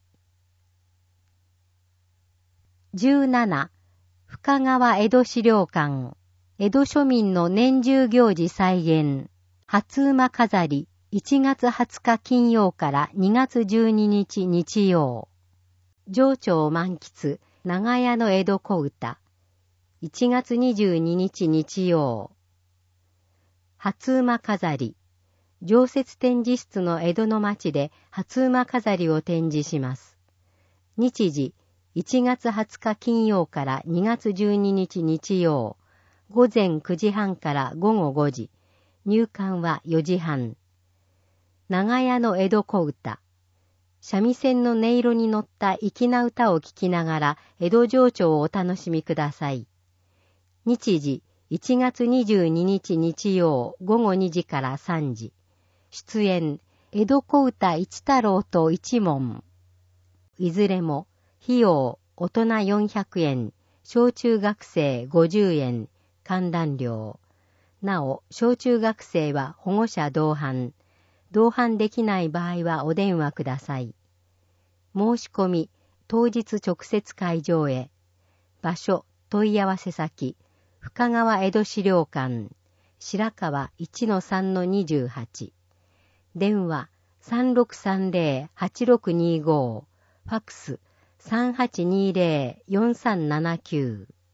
じゅうなな、深川江戸資料館。江戸庶民の年中行事再現。初馬飾り、いちがつはつか金曜からにがつじゅうににち日曜。情緒を満喫、長屋の江戸小歌。いちがつにじゅうににち日曜。初馬飾り。常設展示室の江戸の町で初馬飾りを展示します。日時、いちがつはつか金曜からにがつじゅうににち日曜。午前くじはんからごごごじ。入館はよじはん。長屋の江戸小歌。三味線の音色に乗った粋な歌を聴きながら江戸情緒をお楽しみください。日時、いちがつにじゅうににち日曜ごごにじからさんじ。出演、江戸小歌一太郎と一門。いずれも、費用、大人よんひゃくえん、 小中学生ごじゅうえん、観覧料。なお、小中学生は保護者同伴。同伴できない場合はお電話ください。申し込み、当日直接会場へ。場所、問い合わせ先、深川江戸資料館、白川 いちのさんのにじゅうはち。電話 さんろくさんぜろ はちろくにご、ファックス さんはちにぜろ よんさんななきゅう。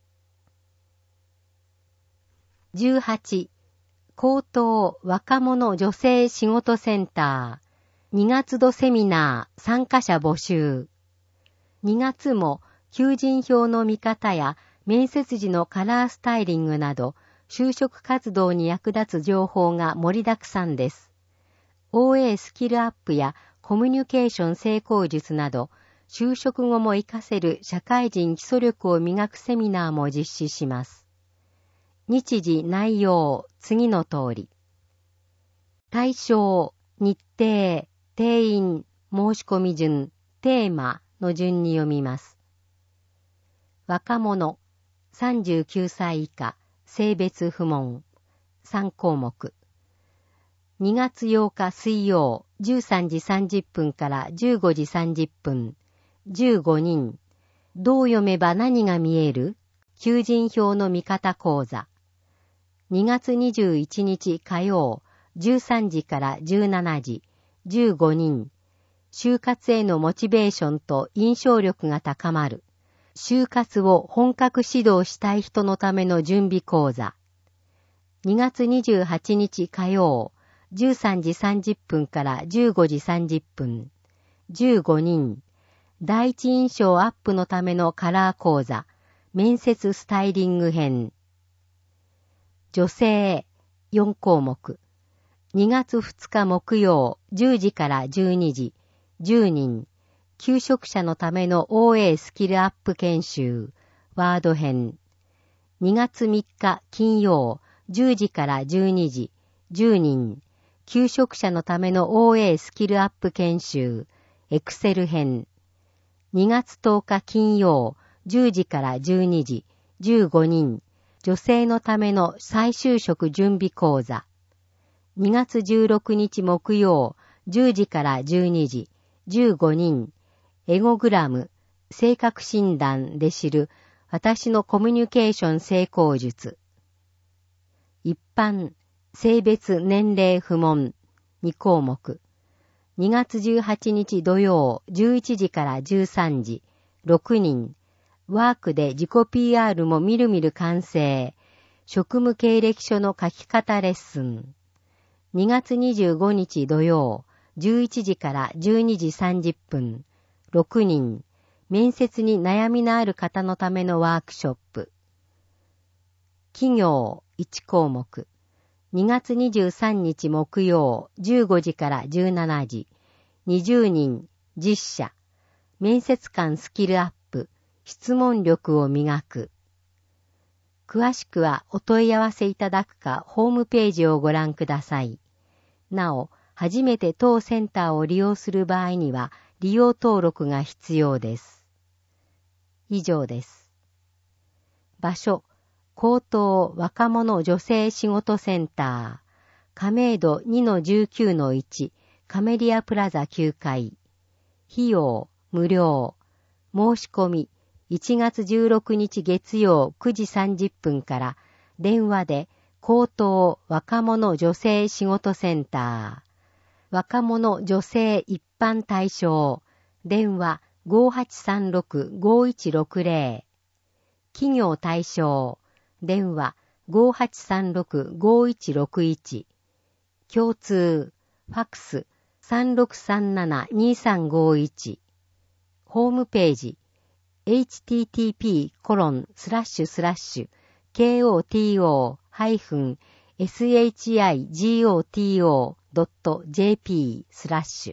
じゅうはち、高等若者女性仕事センター、にがつ度セミナー参加者募集。にがつも求人票の見方や面接時のカラースタイリングなど、就職活動に役立つ情報が盛りだくさんです。オーエー スキルアップやコミュニケーション成功術など、就職後も活かせる社会人基礎力を磨くセミナーも実施します。日時内容、次の通り。対象、日程、定員、申し込み順、テーマの順に読みます。若者、さんじゅうきゅうさい以下、性別不問、さんこうもく。にがつようか水曜、じゅうさんじさんじゅっぷんからじゅうごじさんじゅっぷん、じゅうごにん。どう読めば何が見える？求人票の見方講座。にがつにじゅういちにち火曜、じゅうさんじからじゅうしちじ、じゅうごにん。就活へのモチベーションと印象力が高まる。就活を本格指導したい人のための準備講座。にがつにじゅうはちにち火曜、じゅうさんじさんじゅっぷんからじゅうごじさんじゅっぷん。じゅうごにん。第一印象アップのためのカラー講座。面接スタイリング編。女性よんこうもく。にがつふつか木曜、じゅうじからじゅうにじ、じゅうにん。求職者のための オーエー スキルアップ研修、ワード編。にがつみっか金曜、じゅうじからじゅうにじ、じゅうにん。求職者のための オーエー スキルアップ研修、エクセル編。にがつとおか金曜、じゅうじからじゅうにじ、じゅうごにん。女性のための再就職準備講座。にがつじゅうろくにち木曜、じゅうじからじゅうにじ、じゅうごにん。エゴグラム、性格診断で知る私のコミュニケーション成功術。一般、性別年齢不問、にこうもく。にがつじゅうはちにち土曜、じゅういちじからじゅうさんじ、ろくにん。ワークで自己 ピーアール もみるみる完成。職務経歴書の書き方レッスン。にがつにじゅうごにち土曜、じゅういちじからじゅうにじさんじゅっぷん。ろくにん。面接に悩みのある方のためのワークショップ。企業いちこうもく。にがつにじゅうさんにち木曜、じゅうごじからじゅうしちじ。にじゅうにん。実写。面接官スキルアップ。質問力を磨く。詳しくはお問い合わせいただくかホームページをご覧ください。なお、初めて当センターを利用する場合には利用登録が必要です。以上です。場所、高等若者女性仕事センター、亀戸 にのじゅうきゅうのいち、カメリアプラザきゅうかい。費用、無料。申し込み、いちがつじゅうろくにち月曜くじさんじゅっぷんから電話で高等若者女性仕事センター。若者女性一般対象。電話 ごーはちさんろく ごーいちろくぜろ。企業対象。電話 ごーはちさんろく ごーいちろくいち。共通。ファックス さんろくさんなな にさんごいち。ホームページ。エイチティーティーピーコロンスラッシュスラッシュケーオーティーオーハイフンエスエイチアイジーオーティーオードットジェーピースラッシュ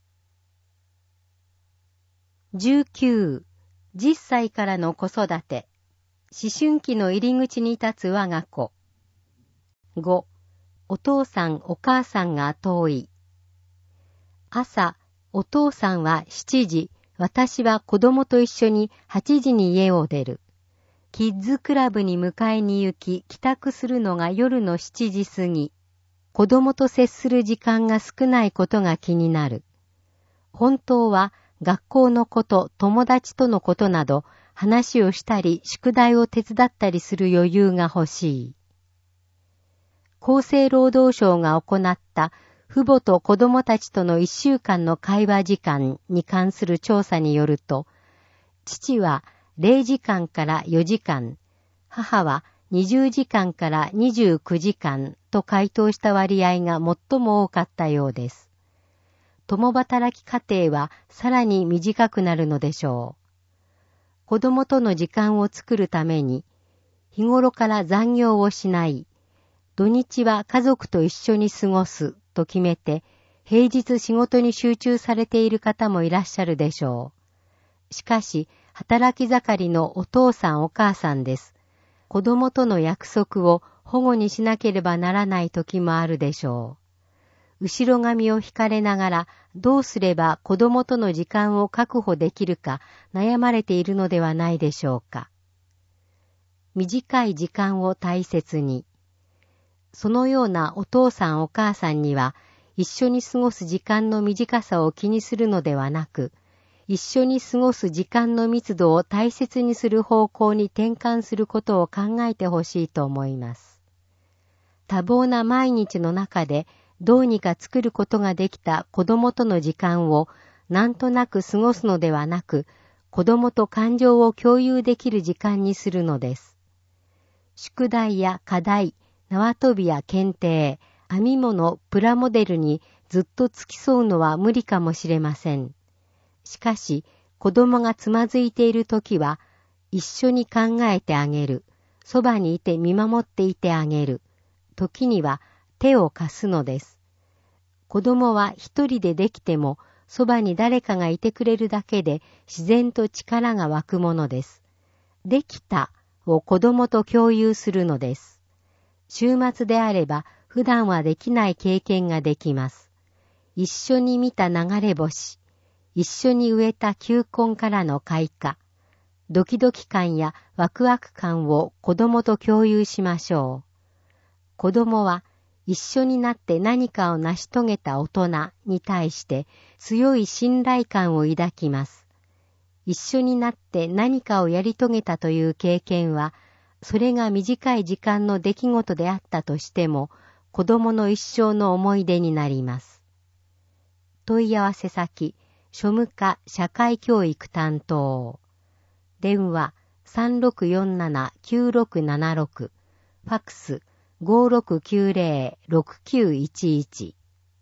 じゅうきゅう、じゅっさいからの子育て。思春期の入り口に立つ我が子。ご、お父さんお母さんが遠い。朝、お父さんはしちじ、私は子供と一緒にはちじに家を出る。 キッズクラブに迎えに行き、帰宅するのが夜のしちじ過ぎ。子供と接する時間が少ないことが気になる。本当は学校のこと、友達とのことなど、話をしたり、宿題を手伝ったりする余裕が欲しい。厚生労働省が行った父母と子供たちとのいっしゅうかんの会話時間に関する調査によると、父はれいじかんからよじかん、母はにじゅうじかんからにじゅうくじかんと回答した割合が最も多かったようです。共働き家庭はさらに短くなるのでしょう。子供との時間を作るために、日頃から残業をしない、土日は家族と一緒に過ごすと決めて、平日仕事に集中されている方もいらっしゃるでしょう。しかし、働き盛りのお父さんお母さんです。子供との約束を保護にしなければならない時もあるでしょう。後ろ髪を引かれながらどうすれば子供との時間を確保できるか悩まれているのではないでしょうか。短い時間を大切に。そのようなお父さんお母さんには一緒に過ごす時間の短さを気にするのではなく、一緒に過ごす時間の密度を大切にする方向に転換することを考えてほしいと思います。多忙な毎日の中でどうにか作ることができた子供との時間をなんとなく過ごすのではなく、子供と感情を共有できる時間にするのです。宿題や課題、縄跳びや検定、編み物、プラモデルにずっと付き添うのは無理かもしれません。しかし、子供がつまずいているときは、一緒に考えてあげる。そばにいて見守っていてあげる。時には手を貸すのです。子供は一人でできても、そばに誰かがいてくれるだけで自然と力が湧くものです。できたを子供と共有するのです。週末であれば普段はできない経験ができます。一緒に見た流れ星、一緒に植えた球根からの開花、ドキドキ感やワクワク感を子供と共有しましょう。子供は一緒になって何かを成し遂げた大人に対して強い信頼感を抱きます。一緒になって何かをやり遂げたという経験は、それが短い時間の出来事であったとしても、子供の一生の思い出になります。問い合わせ先、庶務課社会教育担当。電話 さんろくよんななきゅうろくななろく、ファックス ごろくきゅうぜろろくきゅういちいち。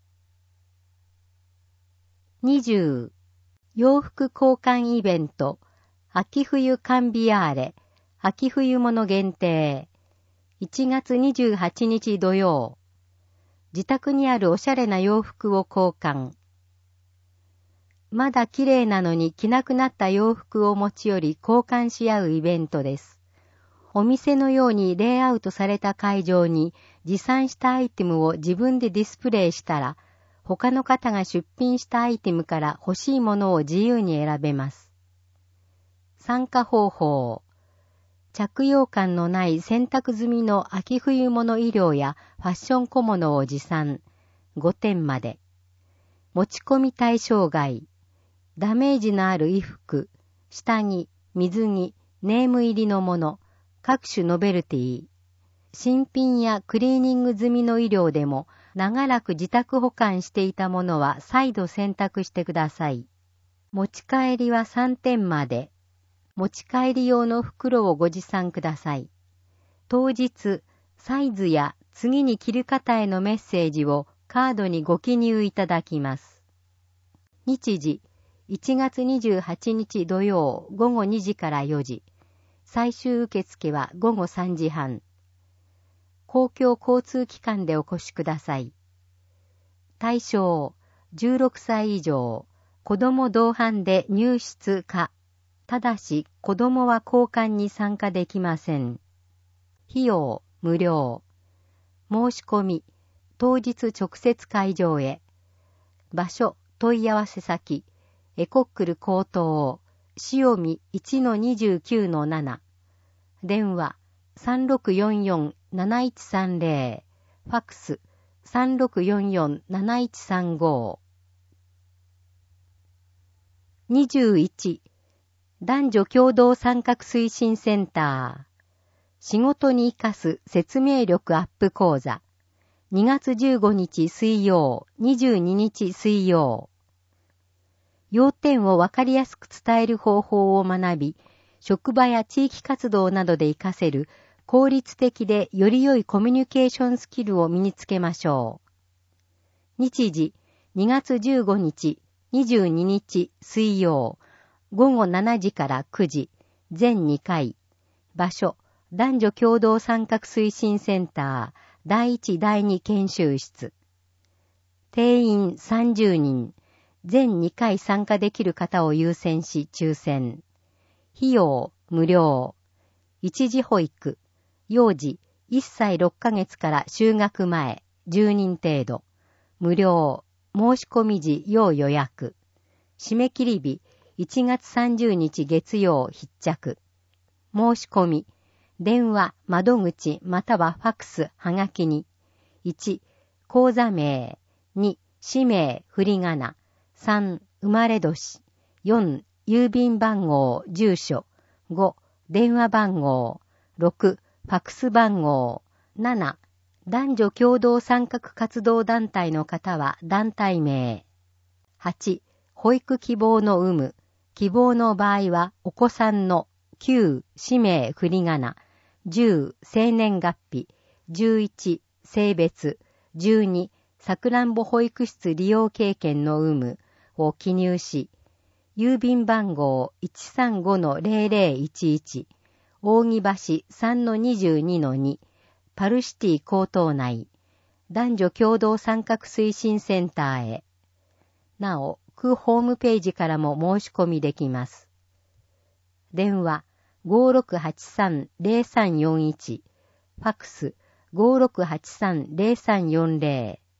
にじゅう洋服交換イベント、秋冬カンビアーレ、秋冬物限定、いちがつにじゅうはちにち土曜。自宅にあるおしゃれな洋服を交換。まだ綺麗なのに着なくなった洋服を持ち寄り交換し合うイベントです。お店のようにレイアウトされた会場に持参したアイテムを自分でディスプレイしたら、他の方が出品したアイテムから欲しいものを自由に選べます。参加方法。着用感のない洗濯済みの秋冬物衣料やファッション小物を持参。ごてんまで。持ち込み対象外。ダメージのある衣服、下着、水着、ネーム入りのもの、各種ノベルティ。新品やクリーニング済みの衣料でも長らく自宅保管していたものは再度選択してください。持ち帰りはさんてんまで。持ち帰り用の袋をご持参ください。当日、サイズや次に着る方へのメッセージをカードにご記入いただきます。日時、いちがつにじゅうはちにち土曜ごごにじからよじ。最終受付はごごさんじはん。公共交通機関でお越しください。対象、じゅうろくさい以上、子供同伴で入室可。ただし、子供は交換に参加できません。費用、無料。申し込み、当日直接会場へ。場所、問い合わせ先、エコックル高等、塩見 いちのにじゅうきゅうのなな。 電話 さんろくよんよんなないちさんぜろ、ファックス さんろくよんよんなないちさんご。にじゅういち、男女共同参画推進センター。仕事に生かす説明力アップ講座。にがつじゅうごにち水曜、にじゅうににち水曜。要点をわかりやすく伝える方法を学び、職場や地域活動などで活かせる効率的でより良いコミュニケーションスキルを身につけましょう。日時、にがつじゅうごにち、にじゅうににち水曜、ごごしちじからくじ、全にかい。場所、男女共同参画推進センター、だいいちだいに研修室。定員さんじゅうにん、全にかい参加できる方を優先し抽選。費用、無料。一時保育、幼児、いっさいろっかげつから就学前、じゅうにん程度。無料。申し込み時要予約。締め切り日、いちがつさんじゅうにち月曜必着。申し込み、電話、窓口、またはファックス、はがきに。いち、口座名。に、氏名、振り仮名。さん、生まれ年。よん、郵便番号、住所。ご、電話番号。ろく、ファックス番号。なな、男女共同参画活動団体の方は団体名。はち、保育希望の有無。希望の場合はお子さんの。きゅう、氏名振り仮名。じゅう、生年月日。じゅういち、性別。じゅうに、さくらんぼ保育室利用経験の有無を記入し、郵便番号 いちさんごのゼロゼロいちいち、扇橋 さんのにじゅうにのに、パルシティ高等内、男女共同参画推進センターへ。なお、区ホームページからも申し込みできます。電話 ごろくはちさんゼロさんよんいち、ファックス ごろくはちさんゼロさんよんゼロ。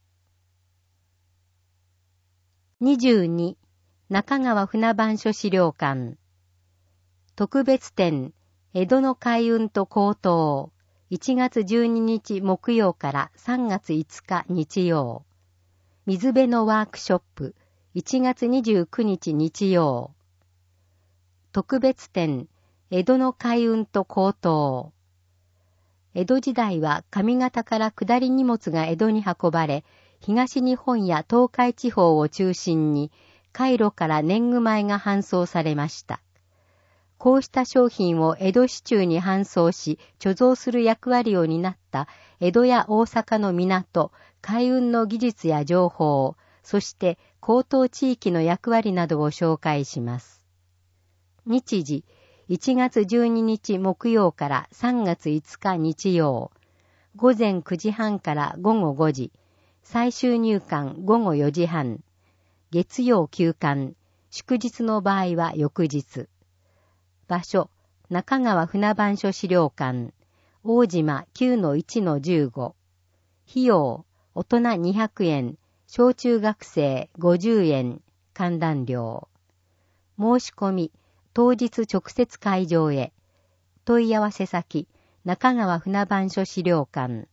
にじゅうに、中川船番所資料館。特別展、江戸の海運と高騰。いちがつじゅうににち木曜からさんがついつか日曜。水辺のワークショップ。いちがつにじゅうくにち日曜。特別展、江戸の海運と高騰。江戸時代は上方から下り荷物が江戸に運ばれ、東日本や東海地方を中心に、海路から年貢米が搬送されました。こうした商品を江戸市中に搬送し、貯蔵する役割を担った江戸や大阪の港、海運の技術や情報、そして江東地域の役割などを紹介します。日時、いちがつじゅうににち木曜からさんがついつか日曜。午前くじはんからごごごじ。最終入館ごごよじはん。月曜休館。祝日の場合は翌日。場所、中川船番所資料館。大島 きゅうのいちのじゅうご。費用、大人にひゃくえん。小中学生ごじゅうえん。観覧料。申し込み、当日直接会場へ。問い合わせ先、中川船番所資料館。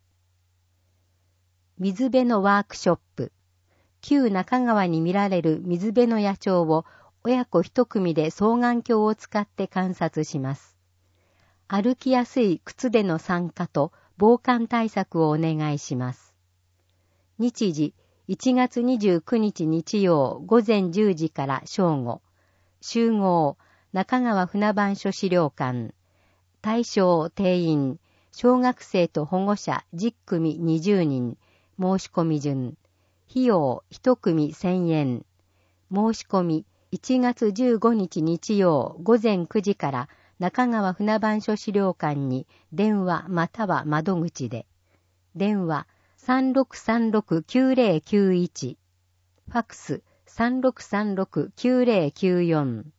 水辺のワークショップ。旧中川に見られる水辺の野鳥を親子一組で双眼鏡を使って観察します。歩きやすい靴での参加と防寒対策をお願いします。日時、いちがつにじゅうくにち日曜午前じゅうじから正午。集合、中川船番所資料館。対象定員、小学生と保護者じゅっくみにじゅうにん。申し込み順。費用いちくみせんえん。申し込みいちがつじゅうごにち日曜午前くじから中川船番所資料館に電話または窓口で。電話 さんろくさんろくきゅうゼロきゅういち。ファックス さんろくさんろくきゅうゼロきゅうよん。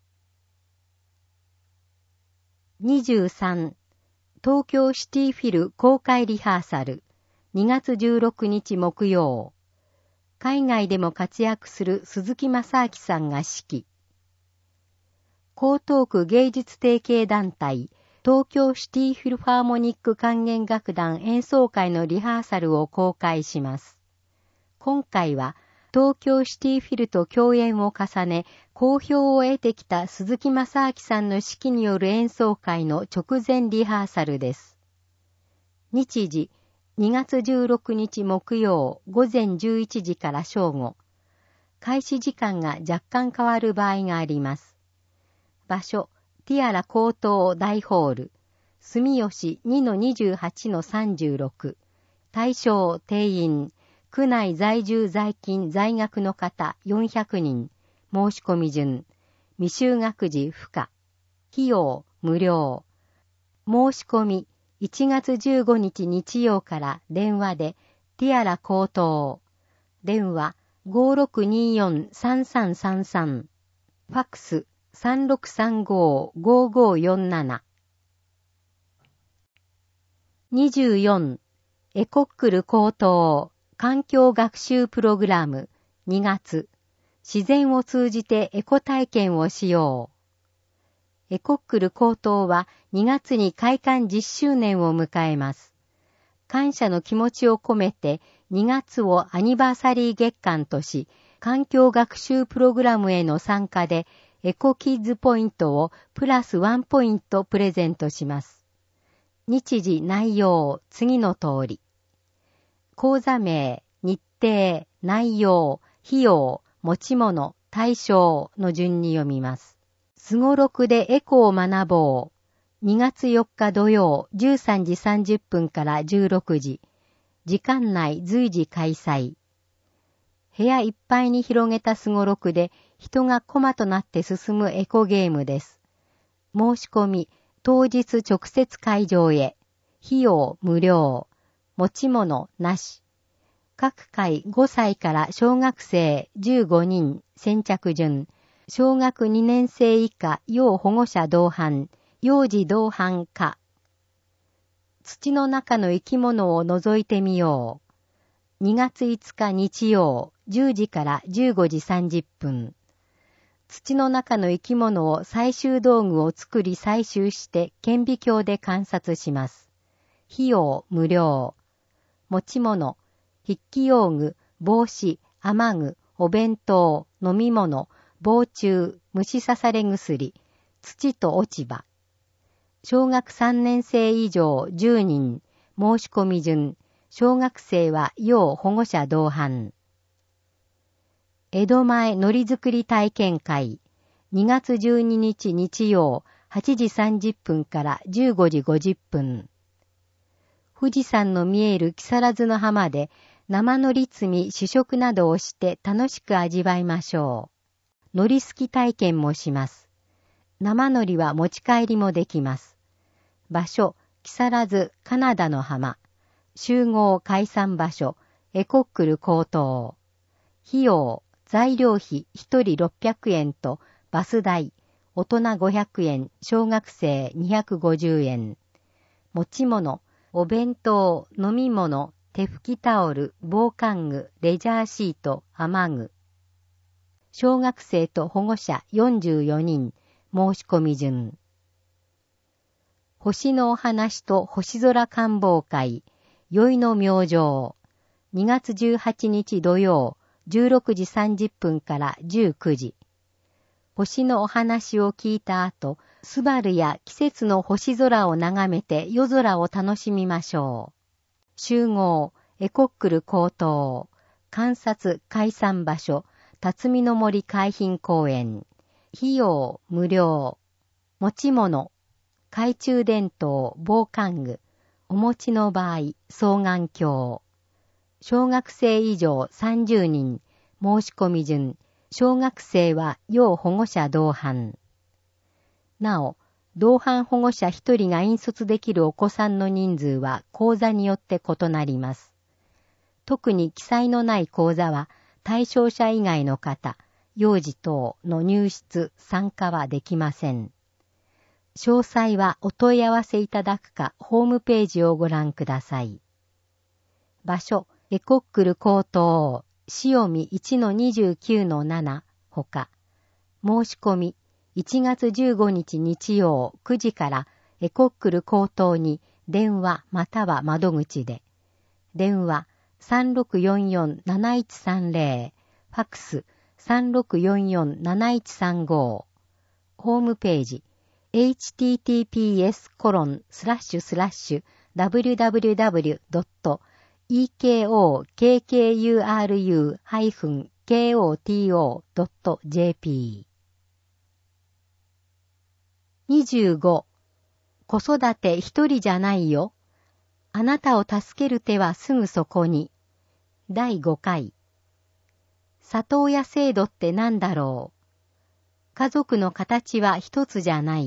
にじゅうさん、東京シティフィル公開リハーサル。にがつじゅうろくにち木曜。海外でも活躍する鈴木正明さんが指揮。江東区芸術提携団体東京シティフィルハーモニック管弦楽団演奏会のリハーサルを公開します。今回は東京シティフィルと共演を重ね、好評を得てきた鈴木正明さんの指揮による演奏会の直前リハーサルです。日時、にがつじゅうろくにち木曜午前じゅういちじから正午。開始時間が若干変わる場合があります。場所、ティアラ高等大ホール、住吉 にのにじゅうはちのさんじゅうろく、対象定員、区内在住在勤在学の方よんひゃくにん、申し込み順、未就学児不可、費用無料、申し込みいちがつじゅうごにち日曜から電話でティアラ高等、電話 ごろくによんさんさんさんさん、ファックスさんろくさんご ごごよんなな。にじゅうよん、エコックル高等環境学習プログラムにがつ、自然を通じてエコ体験をしよう。エコックル高等はにがつに開館じゅっしゅうねんを迎えます。感謝の気持ちを込めてにがつをアニバーサリー月間とし、環境学習プログラムへの参加でエコキッズポイントをプラスワンポイントプレゼントします。日時内容、次の通り。講座名、日程、内容、費用、持ち物、対象の順に読みます。すごろくでエコを学ぼう。にがつよっか土曜じゅうさんじさんじゅっぷんからじゅうろくじ。時間内随時開催。部屋いっぱいに広げたすごろくで人がコマとなって進むエコゲームです。申し込み、当日直接会場へ。費用無料。持ち物なし。各回ごさいから小学生じゅうごにん先着順。小学にねん生以下要保護者同伴。幼児同伴可。土の中の生き物を覗いてみよう。にがついつか日曜じゅうじからじゅうごじさんじゅっぷん。土の中の生き物を採集道具を作り採集して顕微鏡で観察します。費用無料。持ち物、筆記用具、帽子、雨具、お弁当、飲み物、防虫、虫刺され薬、土と落ち葉。小学さんねん生以上じゅうにん、申し込み順、小学生は要保護者同伴。江戸前海苔作り体験会、にがつじゅうににち日曜はちじさんじゅっぷんからじゅうごじごじゅっぷん。富士山の見える木更津の浜で生海苔摘み試食などをして楽しく味わいましょう。海苔すき体験もします。生海苔は持ち帰りもできます。場所、木更津カナダの浜。集合解散場所、エコックル高等。費用、材料費ひとりろっぴゃくえんとバス代、大人ごひゃくえん、小学生にひゃくごじゅうえん。持ち物、お弁当、飲み物、手拭きタオル、防寒具、レジャーシート、雨具。小学生と保護者よんじゅうよにん、申し込み順。星のお話と星空観望会、宵の明星。にがつじゅうはちにち土曜、じゅうろくじさんじゅっぷんからじゅうくじ。星のお話を聞いた後、スバルや季節の星空を眺めて夜空を楽しみましょう。集合、エコックル高等。観察解散場所、辰巳の森海浜公園。費用無料。持ち物、懐中電灯、防寒具。お持ちの場合、双眼鏡。小学生以上さんじゅうにん、申し込み順。小学生は要保護者同伴。なお、同伴保護者ひとりが引率できるお子さんの人数は講座によって異なります。特に記載のない講座は対象者以外の方、幼児等の入室・参加はできません。詳細はお問い合わせいただくかホームページをご覧ください。場所、エコックル高等、潮見 いちのにじゅうきゅうのなな ほか、申し込みいちがつじゅうごにち日曜くじからエコックル口頭に電話または窓口で。電話 さんろくよんよんなないちさんぜろ、ファックス さんろくよんよんなないちさんご。ホームページ エイチティーティーピーエスコロンスラッシュスラッシュダブリューダブリューダブリュードットイーケーオーケーケーユーアールユーハイフンケーオーティーオードットジェーピー。にじゅうご. 子育て一人じゃないよ。あなたを助ける手はすぐそこに。だいごかい。里親制度って何だろう。家族の形は一つじゃない。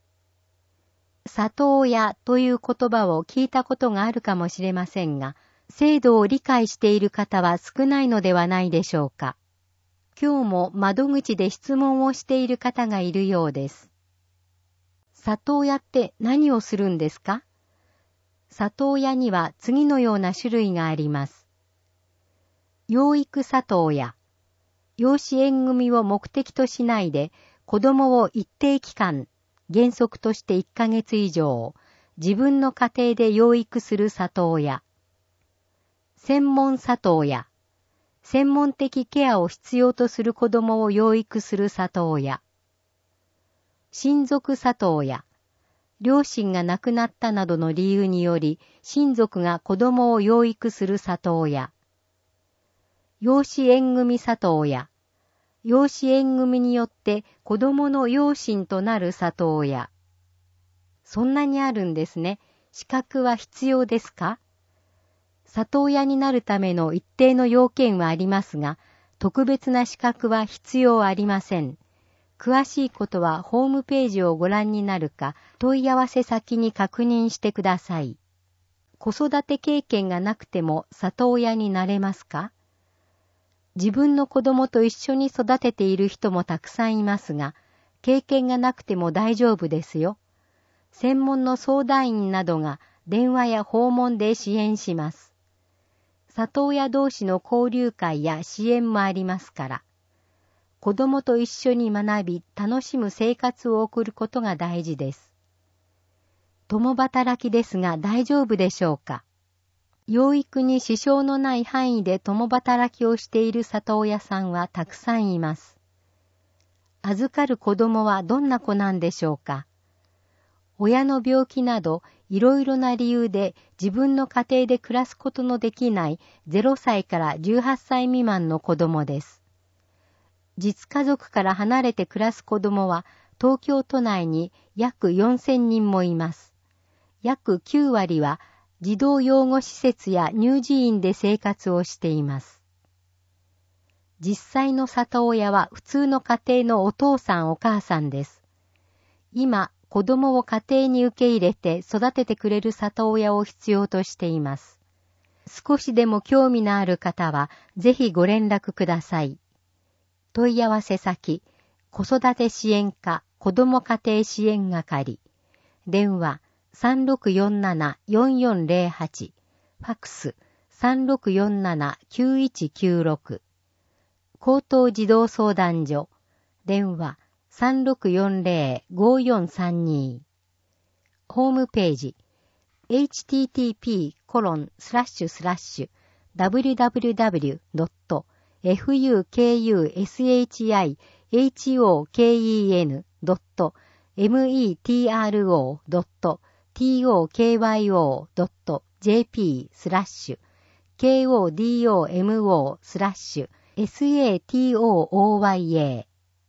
里親という言葉を聞いたことがあるかもしれませんが、制度を理解している方は少ないのではないでしょうか。今日も窓口で質問をしている方がいるようです。里親って何をするんですか？里親には次のような種類があります。養育里親。養子縁組を目的としないで、子供を一定期間、原則としていっかげつ以上、自分の家庭で養育する里親。専門里親。専門的ケアを必要とする子供を養育する里親。親族里親。両親が亡くなったなどの理由により、親族が子供を養育する里親。養子縁組里親。養子縁組によって子供の養親となる里親。そんなにあるんですね。資格は必要ですか？里親になるための一定の要件はありますが、特別な資格は必要ありません。詳しいことはホームページをご覧になるか、問い合わせ先に確認してください。子育て経験がなくても里親になれますか？自分の子供と一緒に育てている人もたくさんいますが、経験がなくても大丈夫ですよ。専門の相談員などが電話や訪問で支援します。里親同士の交流会や支援もありますから、子供と一緒に学び楽しむ生活を送ることが大事です。共働きですが大丈夫でしょうか？養育に支障のない範囲で共働きをしている里親さんはたくさんいます。預かる子供はどんな子なんでしょうか？親の病気などいろいろな理由で自分の家庭で暮らすことのできないゼロさいからじゅうはっさい未満の子供です。実家族から離れて暮らす子供は東京都内に約よんせんにんもいます。約きゅうわりは児童養護施設や乳児院で生活をしています。実際の里親は普通の家庭のお父さんお母さんです。今、子供を家庭に受け入れて育ててくれる里親を必要としています。少しでも興味のある方はぜひご連絡ください。問い合わせ先、子育て支援課子ども家庭支援係。電話さんろくよんななよんよんぜろはち、ファックスさんろくよんななきゅういちきゅうろく。高等児童相談所。電話さんろくよんぜろごよんさんに。ホームページ エイチティーティーピーコロンスラッシュスラッシュダブリュダブリュダブリュドットエフユーケーユーエスエイチアイエイチオーケーイーエヌドットエムイーティーアールオードットティーオーケーワイオードットジェーピースラッシュケーオーディーオーエムオースラッシュエスエーティーオーオーワイエー。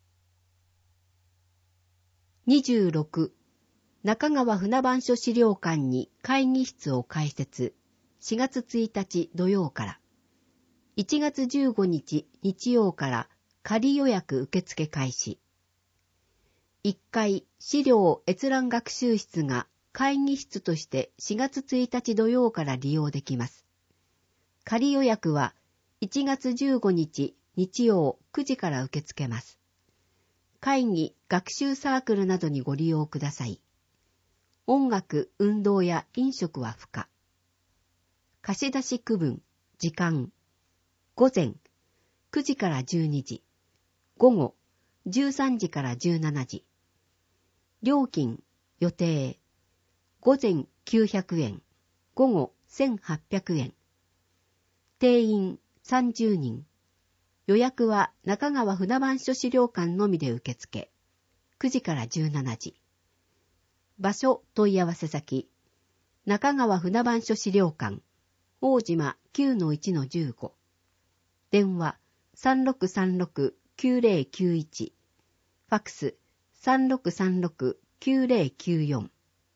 にじゅうろく. 中川船番所資料館に会議室を開設。しがつついたち土曜から。いちがつじゅうごにち日曜から仮予約受付開始。いっかい資料閲覧学習室が会議室としてしがつついたち土曜から利用できます。仮予約はいちがつじゅうごにち日曜くじから受け付けます。会議、学習サークルなどにご利用ください。音楽、運動や飲食は不可。貸し出し区分、時間。午前、くじからじゅうにじ。午後、じゅうさんじからじゅうしちじ。料金、予定。 午前きゅうひゃくえん、午後せんはっぴゃくえん。定員さんじゅうにん。予約は中川船番所資料館のみで受付。くじからじゅうしちじ。場所問い合わせ先。中川船番所資料館。大島 きゅうのいちのじゅうご。電話 さんろくさんろくきゅうぜろきゅういち。ファックス さんろくさんろくきゅうぜろきゅうよん。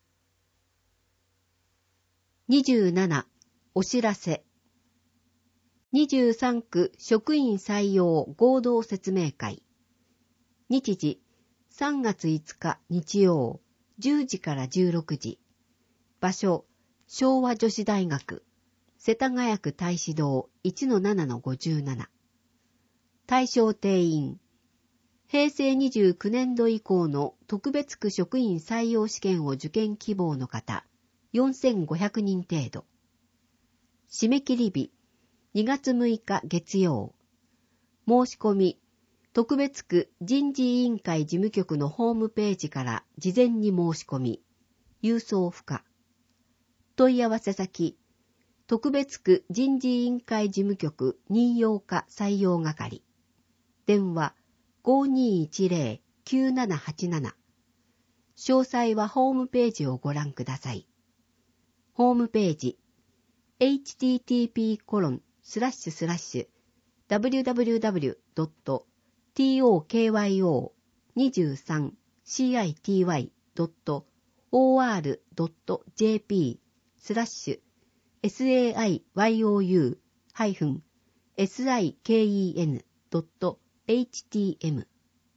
にじゅうなな. お知らせ。にじゅうさんく職員採用合同説明会。日時さんがついつか日曜じゅうじからじゅうろくじ。場所昭和女子大学世田谷区太子堂 いちのななのごじゅうなな。対象定員平成にじゅうきゅうねんど以降の特別区職員採用試験を受験希望の方よんせんごひゃくにん程度。締め切り日にがつむいか月曜。申し込み特別区人事委員会事務局のホームページから事前に申し込み、郵送不可。問い合わせ先特別区人事委員会事務局任用課採用係。電話 ごにいちぜろきゅうななはちなな。詳細はホームページをご覧ください。ホームページ エイチティーティーピーコロンスラッシュスラッシュダブリューダブリューダブリュードットトクヨにじゅうさんシーアイティーワイドットオーアールドットジェーピースラッシュエスエーアイワイオーユーハイフンエスアイケーイーエヌドットエイチティーエム。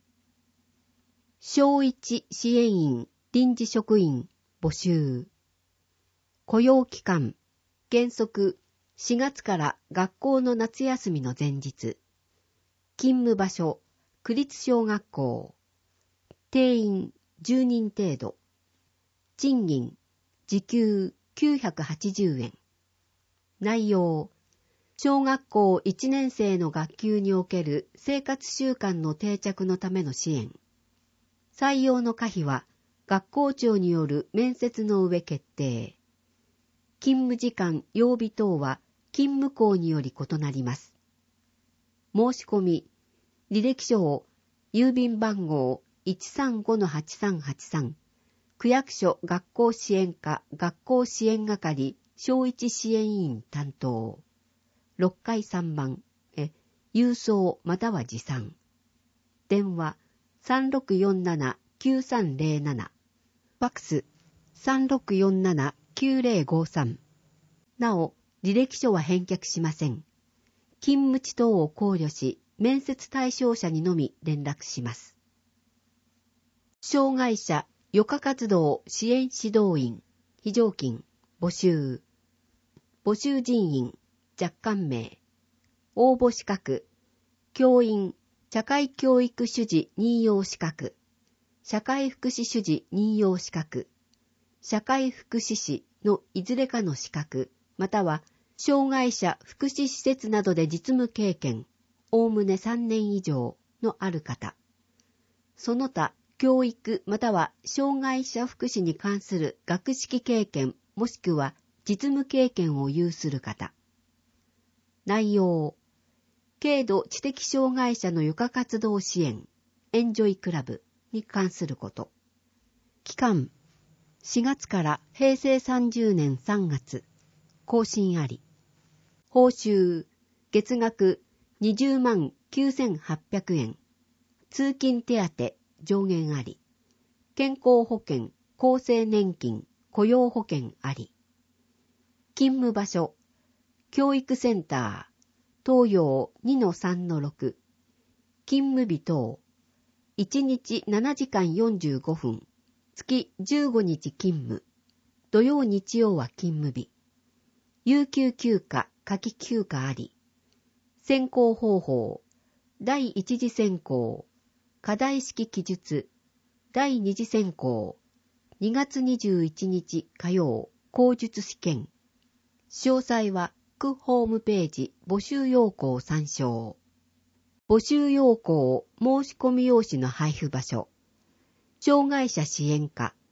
小一支援員臨時職員募集。雇用期間原則しがつから学校の夏休みの前日。勤務場所区立小学校。定員じゅうにん程度。賃金時給きゅうひゃくはちじゅうえん。内容小学校いちねん生の学級における生活習慣の定着のための支援。採用の可否は学校長による面接の上決定。勤務時間、曜日等は勤務校により異なります。申し込み、履歴書を郵便番号 いちさんごのはちさんはちさん、区役所学校支援課学校支援係小一支援員担当、ろっかいさんばんへ郵送または持参。電話 さんろくよんななきゅうさんぜろなな、ファックス さんろくよんななきゅうぜろごさん。なお、履歴書は返却しません。勤務地等を考慮し、面接対象者にのみ連絡します。障害者余暇活動支援指導員非常勤募集。募集人員若干名。応募資格教員社会教育主事任用資格、社会福祉主事任用資格、社会福祉士のいずれかの資格、または障害者福祉施設などで実務経験、おおむねさんねん以上のある方。その他、教育または障害者福祉に関する学識経験もしくは実務経験を有する方。内容、軽度知的障害者の余暇活動支援、エンジョイクラブに関すること。期間、しがつからへいせいさんじゅうねんさんがつ、更新あり。報酬、月額にじゅうまんきゅうせんはっぴゃくえん。通勤手当上限あり。健康保険、厚生年金、雇用保険あり。勤務場所、教育センター、東洋 にのさんのろく。勤務日等、いちにちななじかんよんじゅうごふん。月じゅうごにち勤務。土曜日曜は勤務日。有給休暇、夏季休暇あり。選考方法。第一次選考。課題式記述。第二次選考。にがつにじゅういちにち火曜、口述試験。詳細は区ホームページ募集要項参照。募集要項申し込み用紙の配布場所。障害者支援課、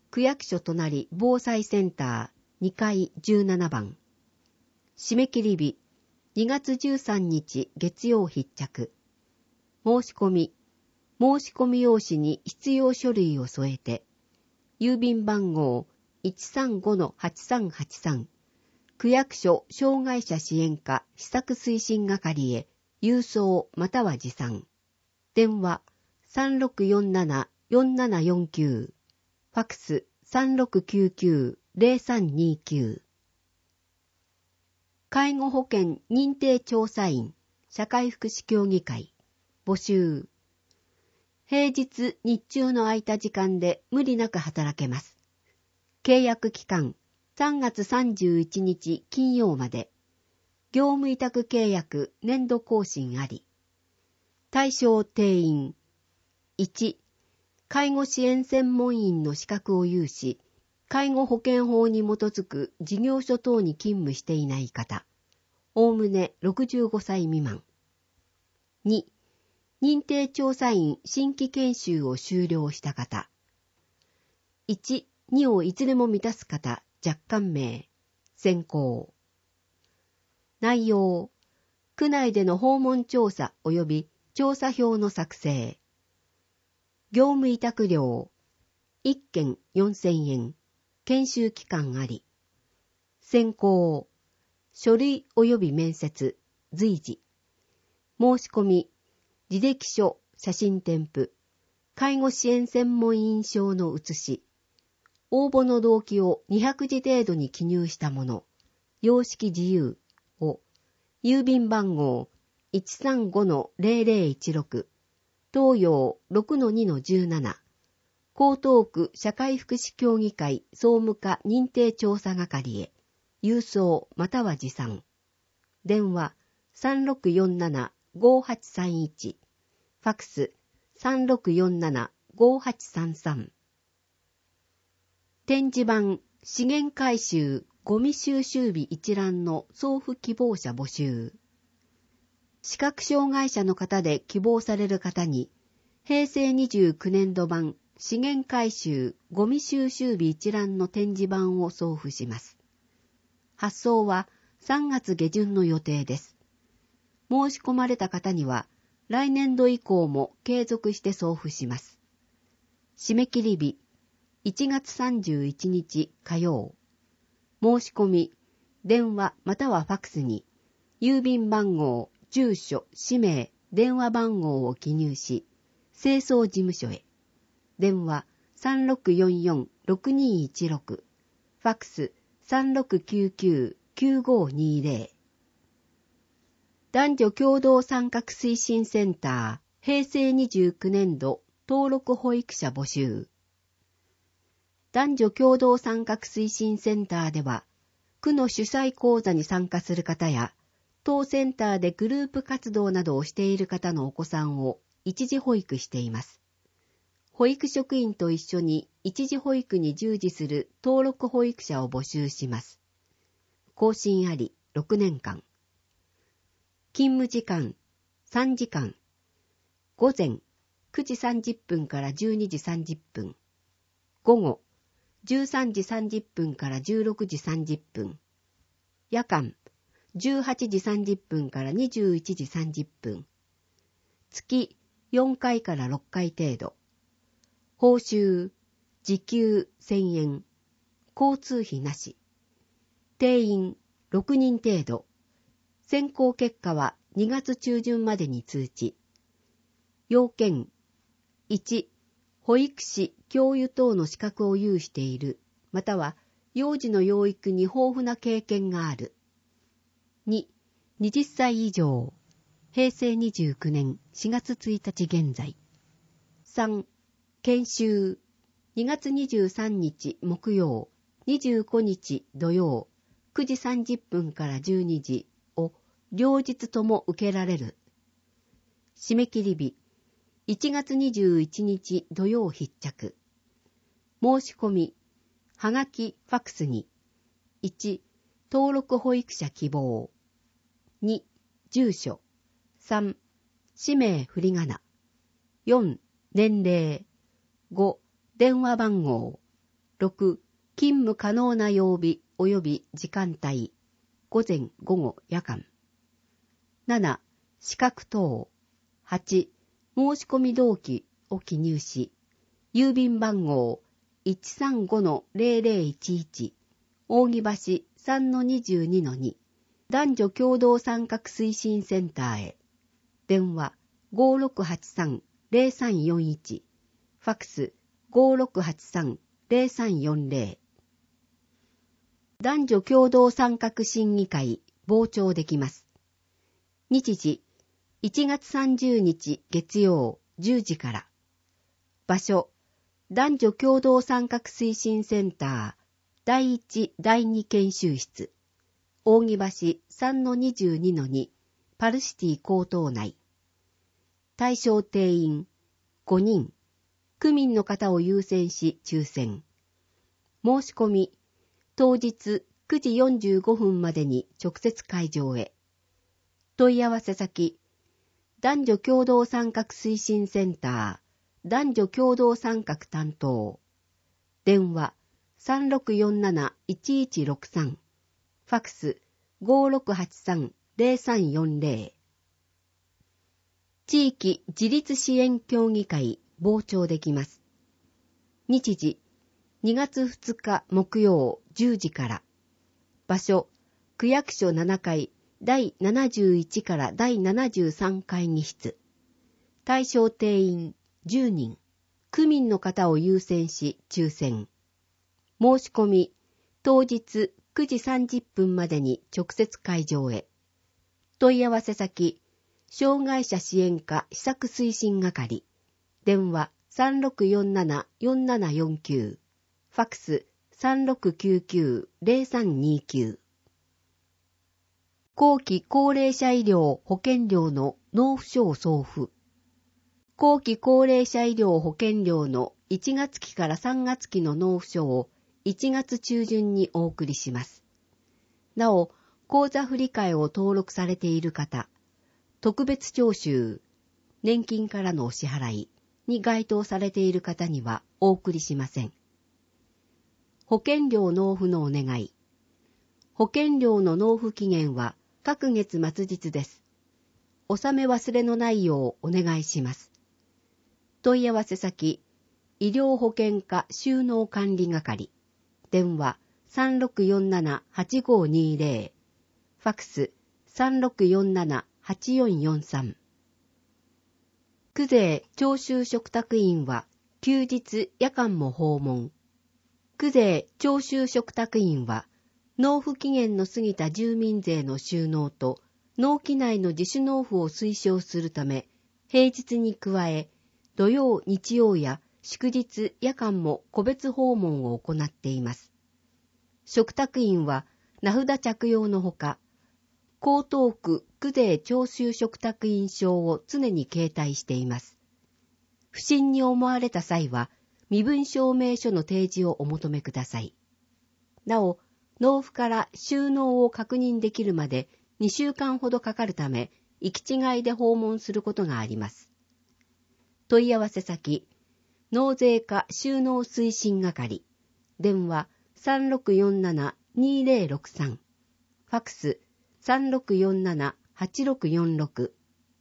区役所隣防災センターにかいじゅうななばん。締め切り日にがつじゅうさんにち月曜必着。申し込み、申し込み用紙に必要書類を添えて、郵便番号 いちさんごのはちさんはちさん、区役所障害者支援課施策推進係へ郵送または持参。電話 さんろくよんななよんななよんきゅう、ファクス さんろくきゅうきゅうゼロさんにきゅう。介護保険認定調査員社会福祉協議会募集。平日日中の空いた時間で無理なく働けます。契約期間さんがつさんじゅういちにち金曜まで。業務委託契約年度更新あり。対象定員いち、介護支援専門員の資格を有し、介護保険法に基づく事業所等に勤務していない方、おおむねろくじゅうごさい未満。に、認定調査員新規研修を修了した方。いち、にをいずれも満たす方、若干名、選考。内容、区内での訪問調査及び調査票の作成。業務委託料、いっけんよんせんえん、研修期間あり。選考、書類及び面接、随時。申し込み、履歴書、写真添付、介護支援専門員証の写し、応募の動機をにひゃくじ程度に記入したもの、様式自由を、郵便番号 いちさんごのゼロゼロいちろく、東洋 ろくのにのじゅうなな、江東区社会福祉協議会総務課認定調査係へ、郵送または持参。電話 さんろくよんななごはちさんいち、ファクス さんろくよんななごはちさんさん。展示板資源回収ゴミ収集日一覧の送付希望者募集。視覚障害者の方で希望される方に、へいせいにじゅうきゅうねんど版資源回収ゴミ収集日一覧の展示板を送付します。発送はさんがつげじゅんの予定です。申し込まれた方には、来年度以降も継続して送付します。締め切り日、いちがつさんじゅういちにち火曜。申し込み、電話またはファクスに、郵便番号、住所、氏名、電話番号を記入し、清掃事務所へ。電話 さんろくよんよんろくにいちろく、ファクス さんろくきゅうきゅうきゅうごにゼロ。男女共同参画推進センターへいせいにじゅうきゅうねんど登録保育者募集。男女共同参画推進センターでは、区の主催講座に参加する方や、当センターでグループ活動などをしている方のお子さんを一時保育しています。保育職員と一緒に一時保育に従事する登録保育者を募集します。更新ありろくねんかん。勤務時間さんじかん。午前くじさんじゅっぷんからじゅうにじさんじゅっぷん。午後じゅうさんじさんじゅっぷんからじゅうろくじさんじゅっぷん。夜間じゅうはちじさんじゅっぷんからにじゅういちじさんじゅっぷん。月よんかいからろっかい程度。報酬、時給せんえん。交通費なし。定員ろくにん程度。選考結果はにがつちゅうじゅんまでに通知。要件いち、保育士、教諭等の資格を有している、または幼児の養育に豊富な経験がある。に、はたち以上。へいせいにじゅうきゅうねんしがつついたち現在。さん、研修。にがつにじゅうさんにち木曜、にじゅうごにち土曜、くじさんじゅっぷんからじゅうにじを両日とも受けられる。締め切り日、いちがつにじゅういちにち土曜必着。申し込み、はがき、ファクスに、いち、登録保育者希望。に、住所。さん、氏名振り仮名。よん、年齢。ご、電話番号。 ろく、勤務可能な曜日及び時間帯、午前午後夜間。なな、資格等。はち、申し込み動機を記入し、郵便番号 いちさんごのゼロゼロいちいち、扇橋 さんのにじゅうにのに、男女共同参画推進センターへ。電話 ごろくはちさんゼロさんよんいち、ファックス ごろくはちさんゼロさんよんゼロ。男女共同参画審議会、傍聴できます。日時、いちがつさんじゅうにち月曜じゅうじから。場所、男女共同参画推進センター、だいいちだいに研修室、扇橋 さんのにじゅうにのに、パルシティ高等内。対象定員、ごにん。区民の方を優先し抽選。申し込み、当日くじよんじゅうごふんまでに直接会場へ。問い合わせ先、男女共同参画推進センター、男女共同参画担当。電話 さんろくよんなないちいちろくさん、ファックス ごろくはちさんゼロさんよんゼロ。地域自立支援協議会、傍聴できます。日時、にがつふつか木曜じゅうじから。場所、区役所ななかいだいななじゅういちからだいななじゅうさん会議室。対象定員じゅうにん。区民の方を優先し抽選。申し込み、当日くじさんじゅっぷんまでに直接会場へ。問い合わせ先、障害者支援課施策推進係。電話 さんろくよんななよんななよんきゅう。ファックス さんろくきゅうきゅうゼロさんにきゅう。後期高齢者医療保険料の納付書を送付。後期高齢者医療保険料のいちがつきからさんがつきの納付書をいちがつ中旬にお送りします。なお、口座振替を登録されている方、特別徴収、年金からのお支払いに該当されている方にはお送りしません。保険料納付のお願い。保険料の納付期限は各月末日です。納め忘れのないようお願いします。問い合わせ先、医療保険課収納管理係。電話 さんろくよんななはちごにゼロ。ファックス さんろくよんななはちよんよんさん。区税徴収嘱託員は休日夜間も訪問。区税徴収嘱託員は納付期限の過ぎた住民税の収納と納期内の自主納付を推奨するため、平日に加え、土曜、日曜や祝日、夜間も個別訪問を行っています。嘱託員は名札着用のほか、江東区区税徴収嘱託員証を常に携帯しています。不審に思われた際は、身分証明書の提示をお求めください。なお、納付から収納を確認できるまでにしゅうかんほどかかるため、行き違いで訪問することがあります。問い合わせ先、納税課収納推進係。電話 さんろくよんななにゼロろくさん。ファックス さんろくよんななはちろくよんろく。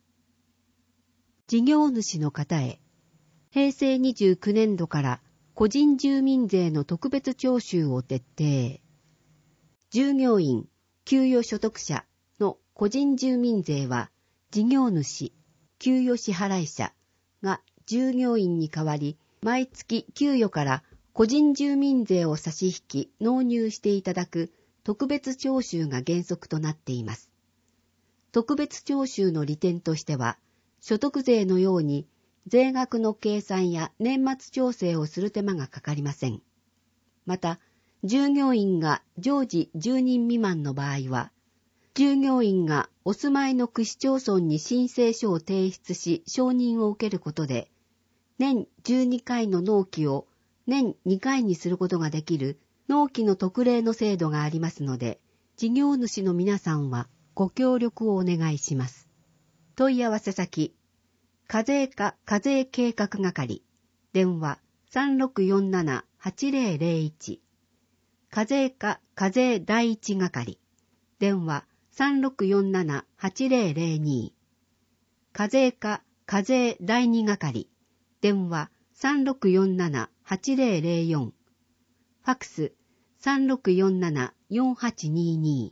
事業主の方へ、へいせいにじゅうきゅうねんどから個人住民税の特別徴収を徹底。従業員、給与所得者の個人住民税は、事業主、給与支払者が従業員に代わり、毎月給与から個人住民税を差し引き納入していただく特別徴収が原則となっています。特別徴収の利点としては、所得税のように税額の計算や年末調整をする手間がかかりません。また、従業員が常時じゅうにん未満の場合は、従業員がお住まいの区市町村に申請書を提出し承認を受けることで、年じゅうにかいの納期を年にかいにすることができる納期の特例の制度がありますので、事業主の皆さんはご協力をお願いします。問い合わせ先、課税課課税計画係。電話 さんろくよんななはちぜろぜろいち、課税課課税第一係、電話さんろくよんななはちぜろぜろに、課税課課税第二係、電話さんろくよんななはちぜろぜろよん、ファックスさんろくよんななよんはちにに。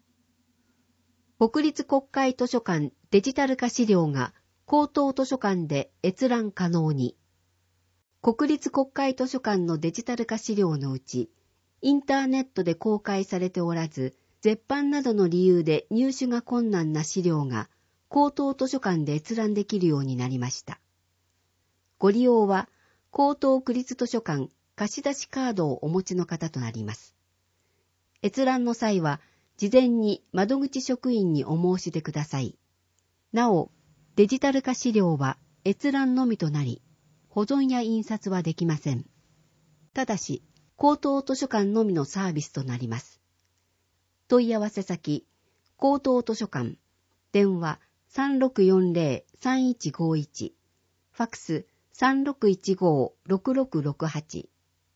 国立国会図書館デジタル化資料が高等図書館で閲覧可能に。国立国会図書館のデジタル化資料のうち、インターネットで公開されておらず、絶版などの理由で入手が困難な資料が高等図書館で閲覧できるようになりました。ご利用は高等区立図書館貸出カードをお持ちの方となります。閲覧の際は、事前に窓口職員にお申し出ください。なお、デジタル化資料は閲覧のみとなり、保存や印刷はできません。ただし、高等図書館のみのサービスとなります。問い合わせ先、高等図書館、電話さんろくよんぜろさんいちごいち、ファックスさんろくいちごろくろくろくはち。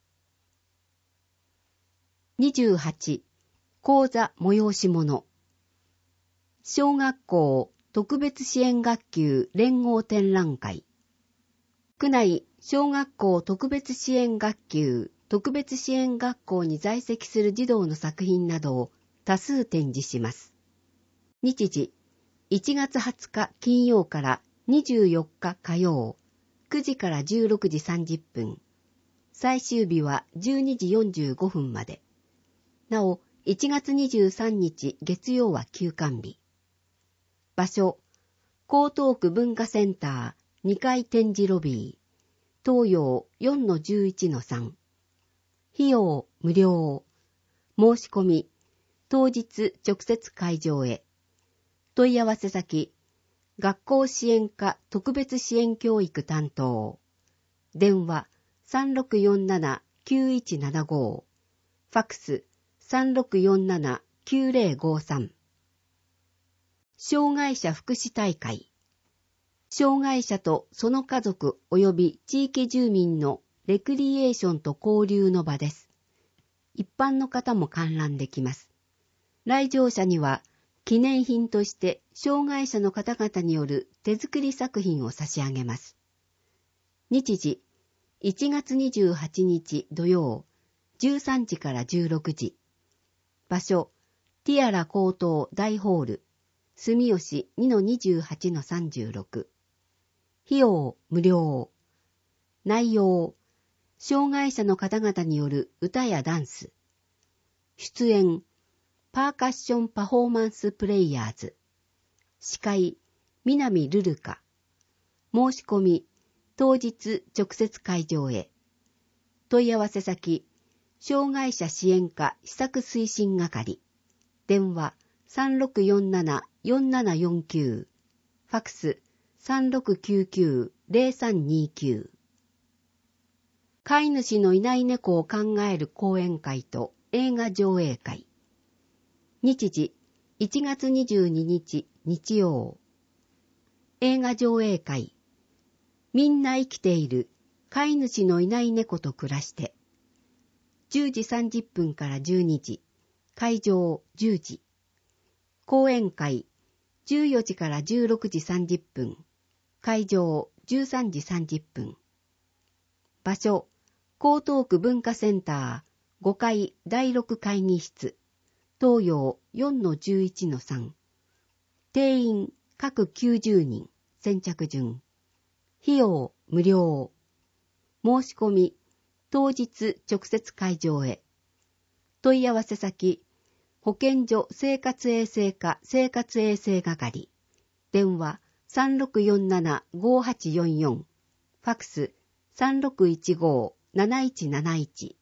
にじゅうはち、講座催し物。小学校特別支援学級連合展覧会。区内小学校特別支援学級特別支援学校に在籍する児童の作品などを多数展示します。日時、いちがつはつか金曜からにじゅうよっか火曜、くじからじゅうろくじさんじゅっぷん。最終日はじゅうにじよんじゅうごふんまで。なお、いちがつにじゅうさんにち月曜は休館日。場所、江東区文化センターにかい展示ロビー、東洋 よんのじゅういちのさん。費用無料。申し込み、当日直接会場へ。問い合わせ先、学校支援課特別支援教育担当。電話さんろくよんななきゅういちななご。ファックスさんろくよんななきゅうぜろごさん。障害者福祉大会。障害者とその家族及び地域住民のレクリエーションと交流の場です。一般の方も観覧できます。来場者には記念品として障害者の方々による手作り作品を差し上げます。日時、いちがつにじゅうはちにち土曜、じゅうさんじからじゅうろくじ。場所、ティアラ高等大ホール、住吉 にのにじゅうはちのさんじゅうろく。費用無料。内容、障害者の方々による歌やダンス。出演、パーカッションパフォーマンスプレイヤーズ。司会、南ルルカ。申し込み、当日直接会場へ。問い合わせ先、障害者支援課施策推進係。電話さんろくよんななよんななよんきゅう。ファックスさんろくきゅうきゅうぜろさんにきゅう。飼い主のいない猫を考える講演会と映画上映会。日時、いちがつにじゅうににち日曜。映画上映会。みんな生きている飼い主のいない猫と暮らして。じゅうじさんじゅっぷんからじゅうにじ。会場じゅうじ。講演会じゅうよじからじゅうろくじさんじゅっぷん。会場じゅうさんじさんじゅっぷん。場所、江東区文化センターごかいだいろく会議室。東洋 よんのじゅういちのさん。定員各きゅうじゅうにん。先着順。費用無料。申し込み、当日直接会場へ。問い合わせ先、保健所生活衛生課生活衛生係。電話さんろくよんななごはちよんよん。ファックスさんろくいちごなないちなないち。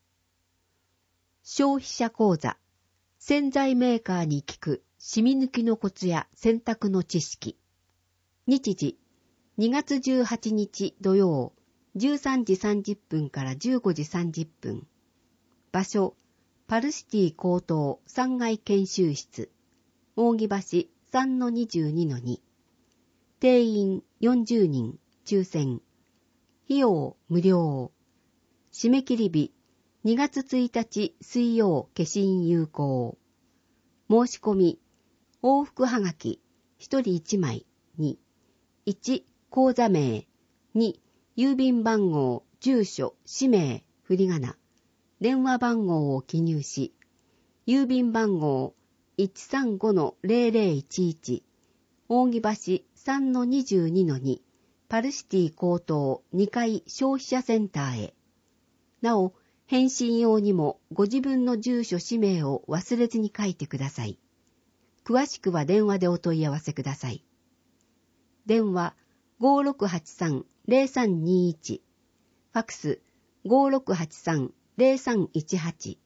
消費者講座。洗剤メーカーに聞く染み抜きのコツや洗濯の知識。日時、にがつじゅうはちにち土曜、じゅうさんじさんじゅっぷんからじゅうごじさんじゅっぷん。場所、パルシティ高等さんがい研修室。扇橋 さんのにじゅうにのに。定員よんじゅうにん、抽選。費用無料。 締め切り日、にがつついたち水曜消印有効。申し込み、往復はがき、ひとりいちまいに、いち、口座名、に、郵便番号、住所、氏名、振り仮名、電話番号を記入し、郵便番号 いちさんごのゼロゼロいちいち、扇橋 さんのにじゅうにのに、パルシティ高等にかい消費者センターへ。なお、返信用にもご自分の住所氏名を忘れずに書いてください。詳しくは電話でお問い合わせください。電話 ごーろくはちさんゼロさんにいち、ファックス ごーろくはちさんゼロさんいちはち。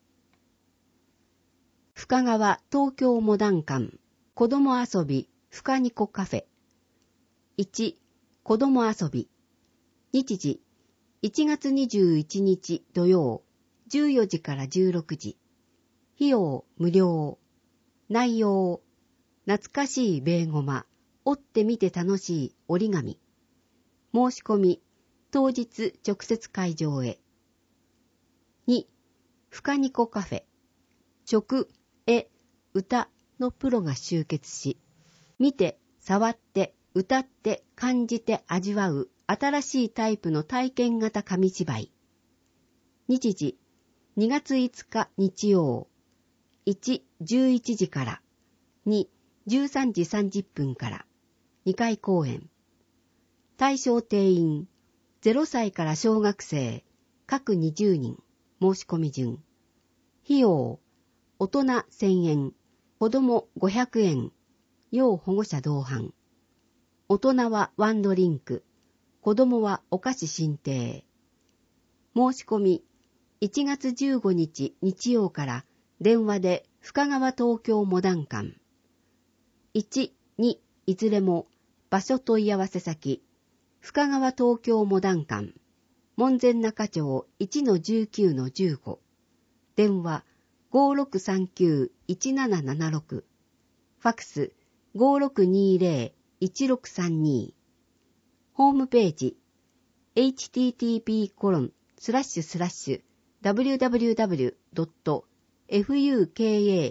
深川東京モダン館子供遊び深ニコカフェ。いち、子供遊び。日時いちがつにじゅういちにち土曜じゅうよじからじゅうろくじ。費用無料。内容、懐かしいベーゴマ、折ってみて楽しい折り紙。申し込み、当日直接会場へ。に、深ニコカフェ。食、絵、歌のプロが集結し、見て、触って、歌って、感じて味わう新しいタイプの体験型紙芝居。日時、にがついつか日曜。いち、じゅういちじから。に、じゅうさんじさんじゅっぷんから。にかい公演。対象定員、ゼロさいから小学生、各にじゅうにん、申し込み順。費用、大人せんえん、子供ごひゃくえん、要保護者同伴。大人はワンドリンク、子供はお菓子進呈。申し込み、いちがつじゅうごにち日曜から電話で深川東京モダン館。いち、に、いずれも場所問い合わせ先、深川東京モダン館、門前仲町 いちのじゅうきゅうのじゅうご。電話 ごーろくさんきゅういちななななろく。ファックス ごーろくにゼロいちろくさんに。ホームページ エイチティーティーピーコロンスラッシュスラッシュダブリューダブリューダブリュードットファクガワ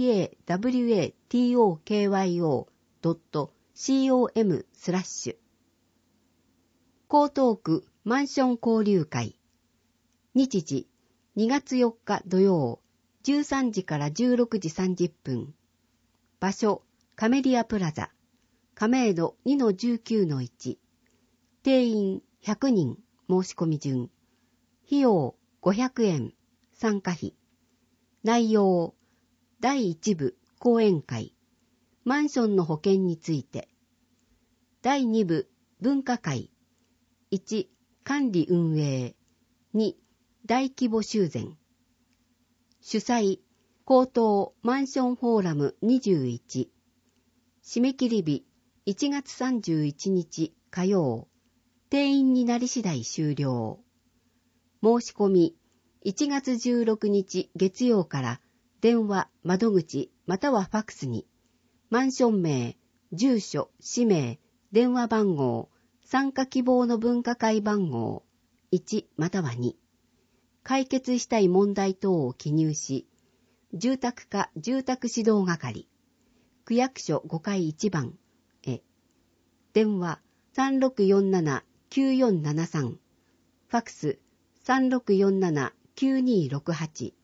トドットコム スラッシュ江東区マンション交流会。日時にがつよっか土曜じゅうさんじからじゅうろくじさんじゅっぷん。場所カメリアプラザ亀戸 にのじゅうきゅうのいち。定員ひゃくにん、申し込み順。費用ごひゃくえん、参加費。内容、だいいち部講演会、マンションの保険について。だいに部文化会。いち、管理運営。に、大規模修繕。主催、江東マンションフォーラムにじゅういち。締め切り日、いちがつさんじゅういちにち火曜。定員になり次第終了。申し込み、いちがつじゅうろくにち月曜から電話、窓口またはファックスに、マンション名、住所、氏名、電話番号、参加希望の分科会番号、いちまたはに、解決したい問題等を記入し、住宅課住宅指導係、区役所ごかいいちばんへ、電話さんろくよんななきゅうよんななさん、ファックスさんろくよんななきゅうにろくはち。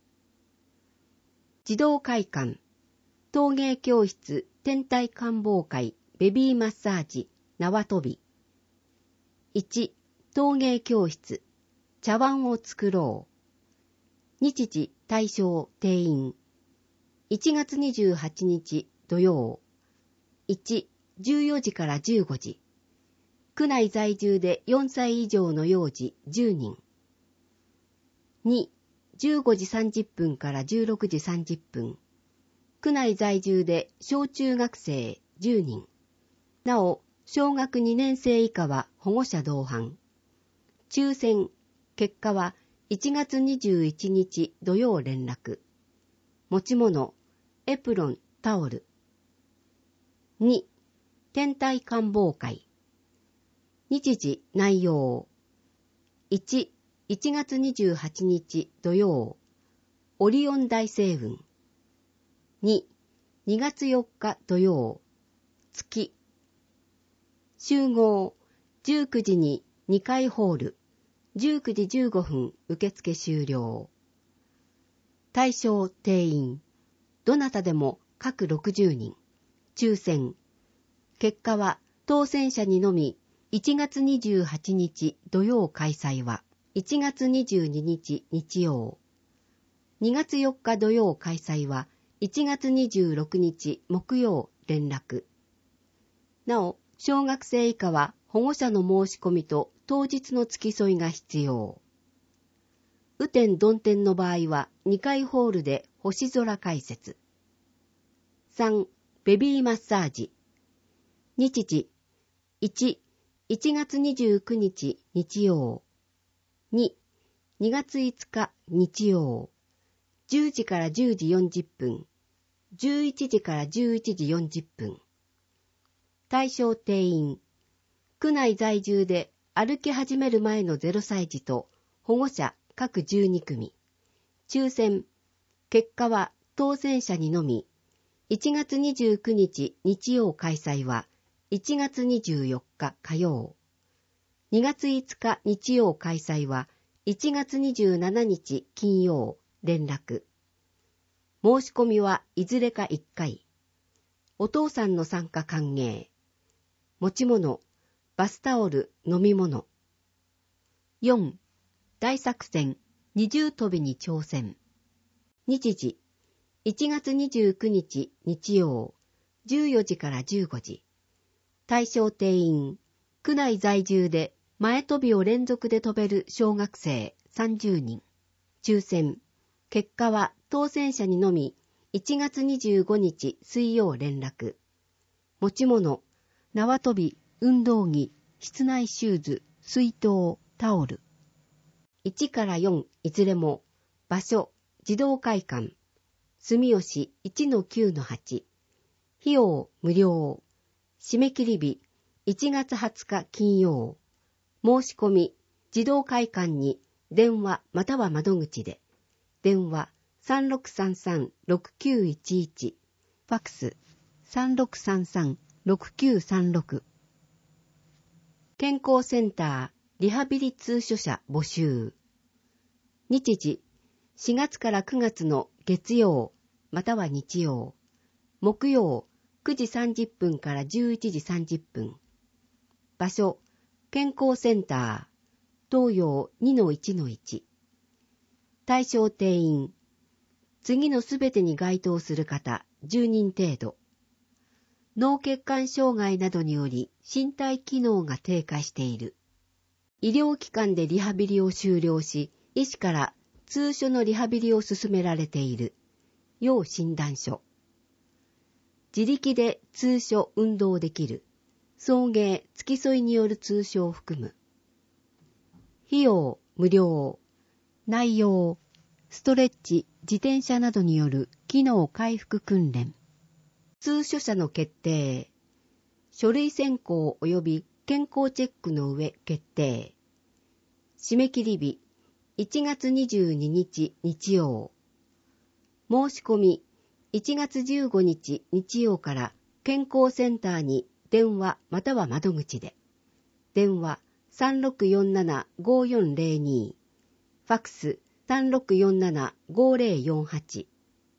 児童会館、陶芸教室天体観望会ベビーマッサージ縄跳び。いち、陶芸教室茶碗を作ろう。日時対象定員いちがつにじゅうはちにち土曜。いち、じゅうよじからじゅうごじ。区内在住でよんさい以上の幼児じゅうにん。に、じゅうごじさんじゅっぷんからじゅうろくじさんじゅっぷん。区内在住で小中学生じゅうにん。なお、小学にねんせい以下は保護者同伴。抽選、結果はいちがつにじゅういちにち土曜連絡。持ち物、エプロン、タオル。に、天体観望会。日時、内容。いち、 いちがつにじゅうはちにち土曜、オリオン大星雲。に、にがつよっか土曜、月。集合、じゅうくじににかいホール、じゅうくじじゅうごふん受付終了。対象定員、どなたでも各ろくじゅうにん。抽選。結果は当選者にのみいちがつにじゅうはちにち土曜開催はいちがつにじゅうににち日曜。にがつよっか土曜開催はいちがつにじゅうろくにち木曜連絡。なお、小学生以下は保護者の申し込みと当日の付き添いが必要。雨天曇天の場合はにかいホールで星空解説。さん. ベビーマッサージ。日時いち. いちがつにじゅうくにち日曜。に. にがついつか日曜。じゅうじからじゅうじよんじゅっぷん。じゅういちじからじゅういちじよんじゅっぷん。対象定員。区内在住で歩き始める前のゼロさい児と保護者各じゅうにくみ。抽選。結果は当選者にのみ。いちがつにじゅうくにち日曜開催はいちがつにじゅうよっか火曜。にがついつか日曜開催はいちがつにじゅうしちにち金曜連絡。申し込みはいずれかいっかい。お父さんの参加歓迎。持ち物、バスタオル、飲み物。よん. 大作戦、二重跳びに挑戦。日時、いちがつにじゅうくにち日曜、じゅうよじからじゅうごじ。対象定員、区内在住で前跳びを連続で跳べる小学生さんじゅうにん。抽選。結果は当選者にのみいちがつにじゅうごにち水曜連絡。持ち物、縄跳び、運動着、室内シューズ、水筒、タオル。いちからよんいずれも、場所、児童会館、住吉 いちのきゅうのはち。費用無料。締め切り日いちがつはつか金曜。申し込み、児童会館に電話または窓口で。電話 さんろくさんさんろくきゅういちいち。ファックス さんろくさんさんろくきゅうさんろく。健康センターリハビリ通所者募集。日時しがつからくがつの月曜または日曜。木曜くじさんじゅっぷんからじゅういちじさんじゅっぷん。場所健康センター東洋 にのいちのいち。対象定員。次のすべてに該当する方じゅうにん程度。脳血管障害などにより身体機能が低下している。医療機関でリハビリを終了し、医師から通所のリハビリを進められている。要診断書。自力で通所運動できる。送迎、付き添いによる通所を含む。費用無料。内容、ストレッチ、自転車などによる機能回復訓練。通所者の決定。書類選考及び健康チェックの上決定。締め切り日、いちがつにじゅうににち日曜。申し込み、いちがつじゅうごにち日曜から健康センターに電話または窓口で。電話 さんろくよんななごよんぜろに。ファックス さんろくよんななごぜろよんはち。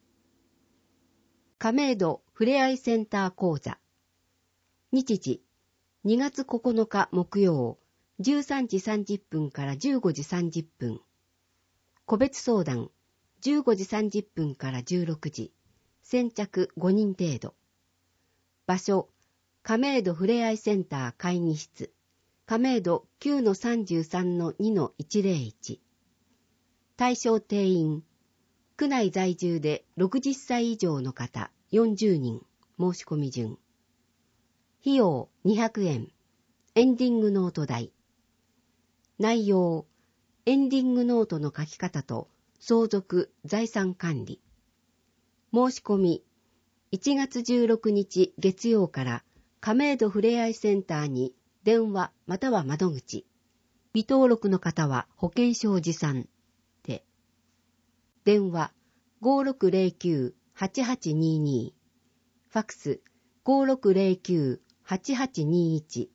亀戸ふれあいセンター講座。日時にがつここのか木曜じゅうさんじさんじゅっぷんからじゅうごじさんじゅっぷん。個別相談じゅうごじさんじゅっぷんからじゅうろくじ。先着ごにん程度。場所亀戸ふれあいセンター会議室。亀戸 きゅうのさんじゅうさんのにのいちぜろいち。対象定員。区内在住でろくじゅっさい以上の方よんじゅうにん。申し込み順。費用にひゃくえん。エンディングノート代。内容。エンディングノートの書き方と相続財産管理。申し込み。いちがつじゅうろくにち月曜から亀戸ふれあいセンターに電話または窓口。 未登録の方は保険証持参で。電話 ごーろくゼロきゅう はちはちにーにー、ファックス ごーろくゼロきゅう はちはちにーいち。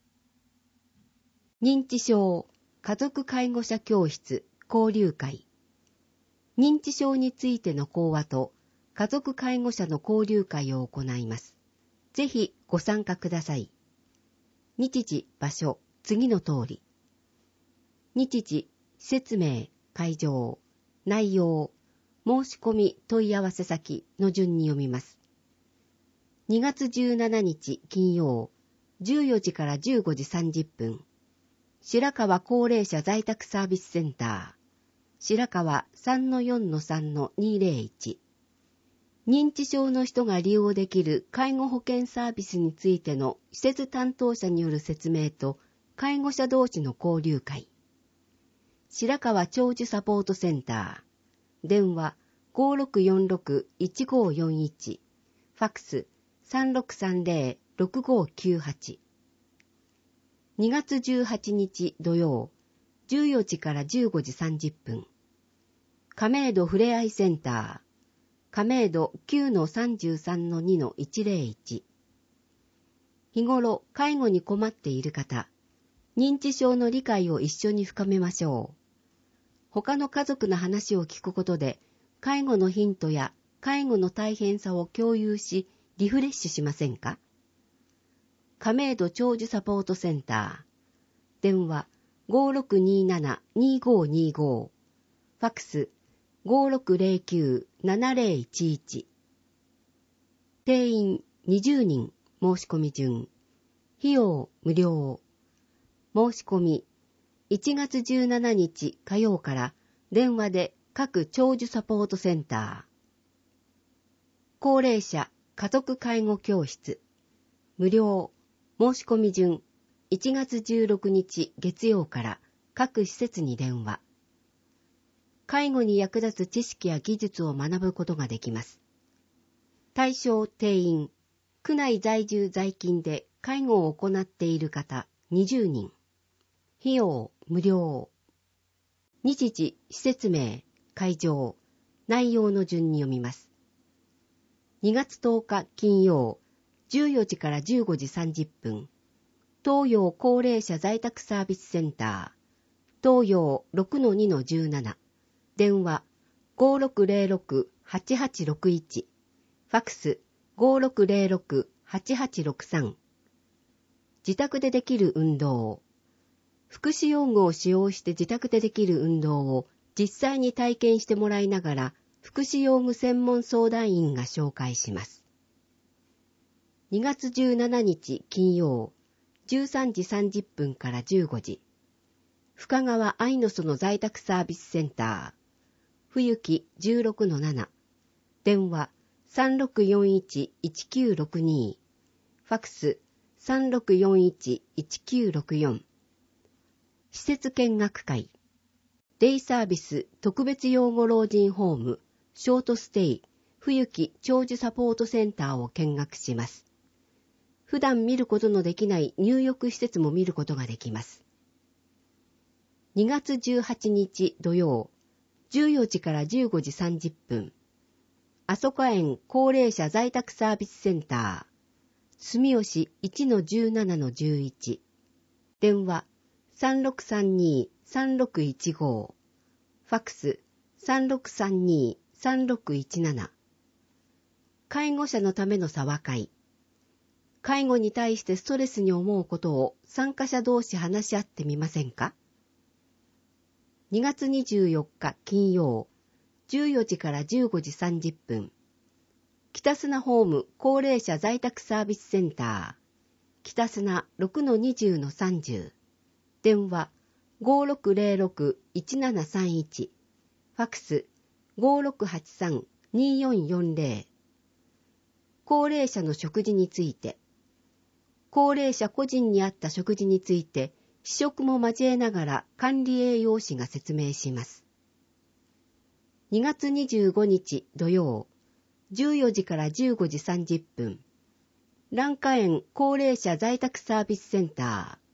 認知症家族介護者教室交流会。認知症についての講話と家族介護者の交流会を行います。ぜひご参加ください。日時、場所、次の通り。日時、施設名、会場、内容、申し込み問い合わせ先の順に読みます。にがつじゅうしちにち金曜、じゅうよじからじゅうごじさんじゅっぷん。白川高齢者在宅サービスセンター、白川 さんのよんのさんのにーぜろいち。認知症の人が利用できる介護保険サービスについての施設担当者による説明と介護者同士の交流会。白川長寿サポートセンター。電話 ごーろくよんろく いちごーよんいち。ファックス さんろくさんゼロ ろくごーきゅうはち。にがつじゅうはちにち土曜、じゅうよじからじゅうごじさんじゅっぷん。亀戸ふれあいセンター。亀戸 きゅうのさんじゅうさんのにのいちぜろいち。日頃介護に困っている方、認知症の理解を一緒に深めましょう。他の家族の話を聞くことで、介護のヒントや介護の大変さを共有し、リフレッシュしませんか？亀戸長寿サポートセンター。電話 ごーろくにーなな にーごーにーごー。ファックス ごーろくゼロきゅう ななゼロいちいち。定員にじゅうにん申し込み順。費用無料。申し込みいちがつじゅうしちにち火曜から電話で各長寿サポートセンター。高齢者家族介護教室無料。申し込み順いちがつじゅうろくにち月曜から各施設に電話。介護に役立つ知識や技術を学ぶことができます。対象定員、区内在住在勤で介護を行っている方にじゅうにん。費用無料。日時、施設名、会場、内容の順に読みます。にがつとおか金曜、じゅうよじからじゅうごじさんじゅっぷん。東洋高齢者在宅サービスセンター。東洋 ろくのにのじゅうなな。電話 ごーろくゼロろく はちはちろくいち。ファックス ごーろくゼロろく はちはちろくさん。自宅でできる運動。福祉用具を使用して自宅でできる運動を実際に体験してもらいながら福祉用具専門相談員が紹介します。にがつじゅうしちにち金曜、じゅうさんじさんじゅっぷんからじゅうごじ。深川愛の園在宅サービスセンター。冬木 じゅうろくのなな。電話 さんろくよんいち いちきゅうろくに。ファックス さんろくよんいち いちきゅうろくよん。施設見学会。デイサービス特別養護老人ホームショートステイ冬木長寿サポートセンターを見学します。普段見ることのできない入浴施設も見ることができます。にがつじゅうはちにち土曜、じゅうよじからじゅうごじさんじゅっぷん。あそこ園高齢者在宅サービスセンター。住吉 いちのじゅうななのじゅういち。電話 さんろくさんに さんろくいちご。ファックス さんろくさんに さんろくいちなな。介護者のための茶話会。介護に対してストレスに思うことを参加者同士話し合ってみませんか？にがつにじゅうよっか金曜、じゅうよじからじゅうごじさんじゅっぷん。北砂ホーム高齢者在宅サービスセンター。北砂 ろくのにじゅうのさんじゅう。電話 ごーろくゼロろく いちななさんいち。ファックス ごーろくはちさん にーよんよんぜろ。高齢者の食事について。高齢者個人に合った食事について、試食も交えながら管理栄養士が説明します。にがつにじゅうごにち土曜、じゅうよじからじゅうごじさんじゅっぷん。蘭華園高齢者在宅サービスセンター。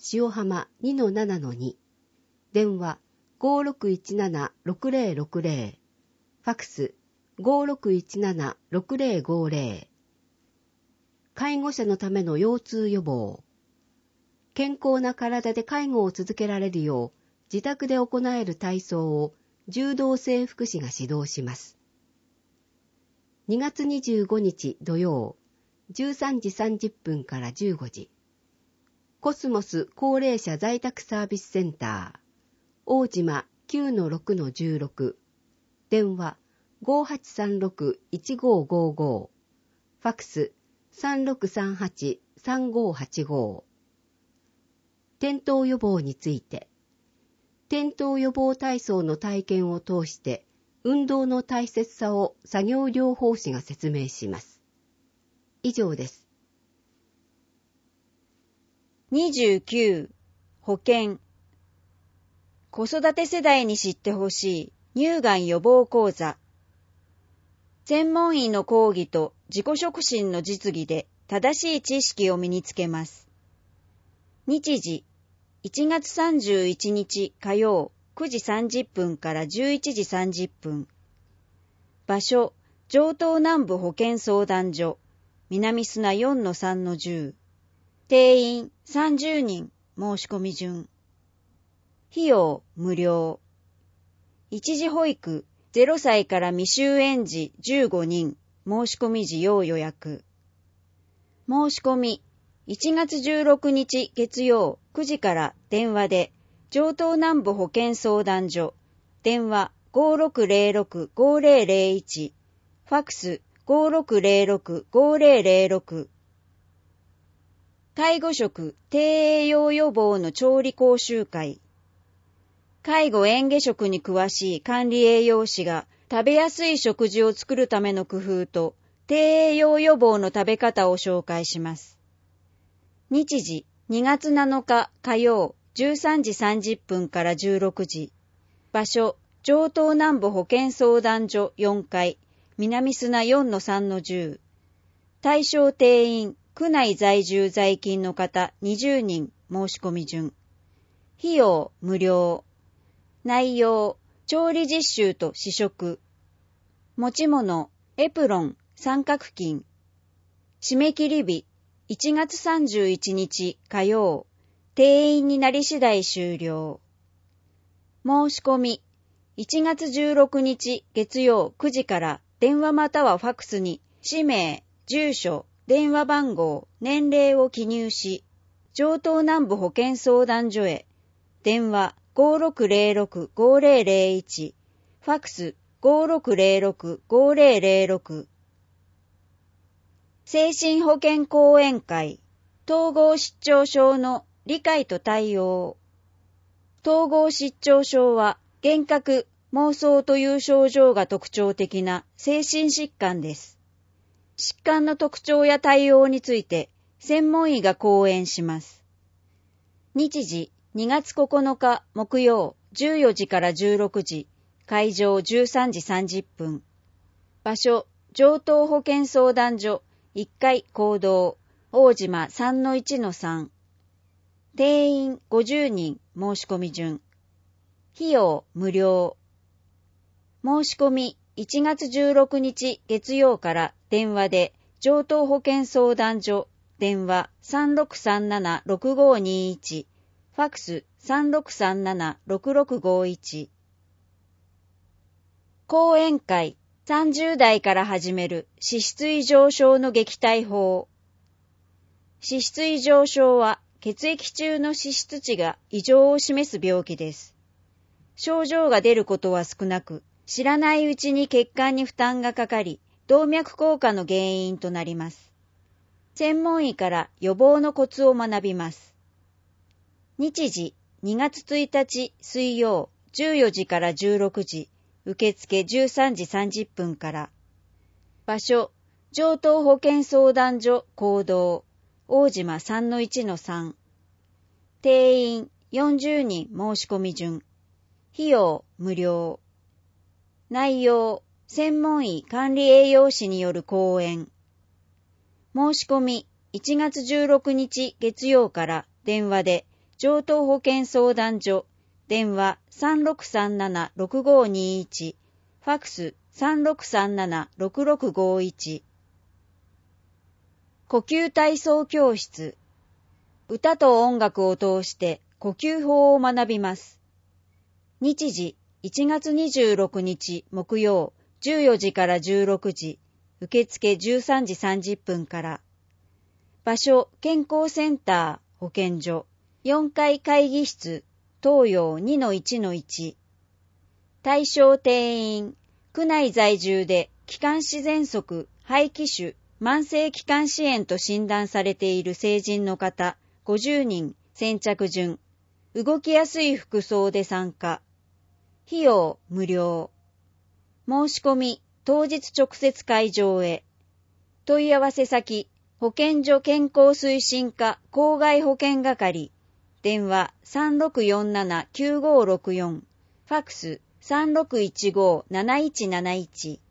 塩浜 にのななのに、電話 ごろくいちななろくぜろろくぜろ、ファクス ごろくいちななろくぜろごぜろ。介護者のための腰痛予防。健康な体で介護を続けられるよう、自宅で行える体操を柔道整復師が指導します。にがつにじゅうごにち土曜、じゅうさんじさんじゅっぷんからじゅうごじ。コスモス高齢者在宅サービスセンター、大島 きゅうのろくのじゅうろく、電話 ごはちさんろくいちごごご、ファクス さんろくさんはちさんごはちご。転倒予防について、転倒予防体操の体験を通して運動の大切さを作業療法士が説明します。以上です。 にじゅうきゅう、保険。子育て世代に知ってほしい乳がん予防講座。専門医の講義と自己触診の実技で正しい知識を身につけます。日時、いちがつさんじゅういちにち火曜くじさんじゅっぷんからじゅういちじさんじゅっぷん。場所、城東南部保健相談所、南砂 よんのさんのじゅう。定員さんじゅうにん、申し込み順。費用無料。一時保育ゼロさいから未就園児じゅうごにん、申し込み時要予約。申し込みいちがつじゅうろくにち月曜くじから電話で城東南部保健相談所、電話 ごろくぜろろくごぜろぜろいち、ファクス ごろくぜろろくごぜろぜろろく。介護食低栄養予防の調理講習会。介護嚥下食に詳しい管理栄養士が食べやすい食事を作るための工夫と低栄養予防の食べ方を紹介します。日時にがつなのか火曜じゅうさんじさんじゅっぷんからじゅうろくじ。場所、城東南部保健相談所よんかい、南砂 よんのさんのじゅう。対象定員、区内在住在勤の方にじゅうにん、申し込み順。費用無料。内容、調理実習と試食。持ち物、エプロン、三角巾。締め切り日、いちがつさんじゅういちにち火曜。定員になり次第終了。申し込み、いちがつじゅうろくにち月曜くじから電話またはファクスに氏名、住所、電話番号、年齢を記入し、城東南部保健相談所へ、電話 ごろくぜろろくごぜろぜろいち、ファクス ごろくぜろろくごぜろぜろろく。精神保健講演会、統合失調症の理解と対応。統合失調症は幻覚、妄想という症状が特徴的な精神疾患です。疾患の特徴や対応について専門医が講演します。日時にがつここのか木曜じゅうよじからじゅうろくじ、会場じゅうさんじさんじゅっぷん。場所、城東保健相談所いっかい講堂、大島 さんのいちのさん。定員ごじゅうにん、申し込み順。費用無料。申し込みいちがつじゅうろくにち月曜から電話で城東保健相談所、電話 さんろくさんななろくごにいち、ファクス さんろくさんななろくろくごいち。講演会、さんじゅうだいから始める脂質異常症の撃退法。脂質異常症は血液中の脂質値が異常を示す病気です。症状が出ることは少なく、知らないうちに血管に負担がかかり、動脈硬化の原因となります。専門医から予防のコツを学びます。日時にがつついたち水曜じゅうよじからじゅうろくじ、受付じゅうさんじさんじゅっぷんから。場所、城東保健相談所講堂、大島 さんのいちのさん。定員よんじゅうにん申し込み順。費用無料。内容、専門医管理栄養士による講演。申し込みいちがつじゅうろくにち月曜から電話で上等保健相談所、電話 さんろくさんななろくごにいち、ファックス さんろくさんななろくろくごいち。呼吸体操教室。歌と音楽を通して呼吸法を学びます。日時いちがつにじゅうろくにち木曜じゅうよじからじゅうろくじ、受付じゅうさんじさんじゅっぷんから。場所健康センター保健所よんかい会議室東洋 にのいちのいち。対象定員区内在住で気管支喘息、肺気腫、慢性気管支炎と診断されている成人の方ごじゅうにん、先着順。動きやすい服装で参加。費用無料。申し込み当日直接会場へ。問い合わせ先保健所健康推進課郊外保健係。電話 さんろくよんななきゅうごろくよん。ファックス さんろくいちごなないちなないち。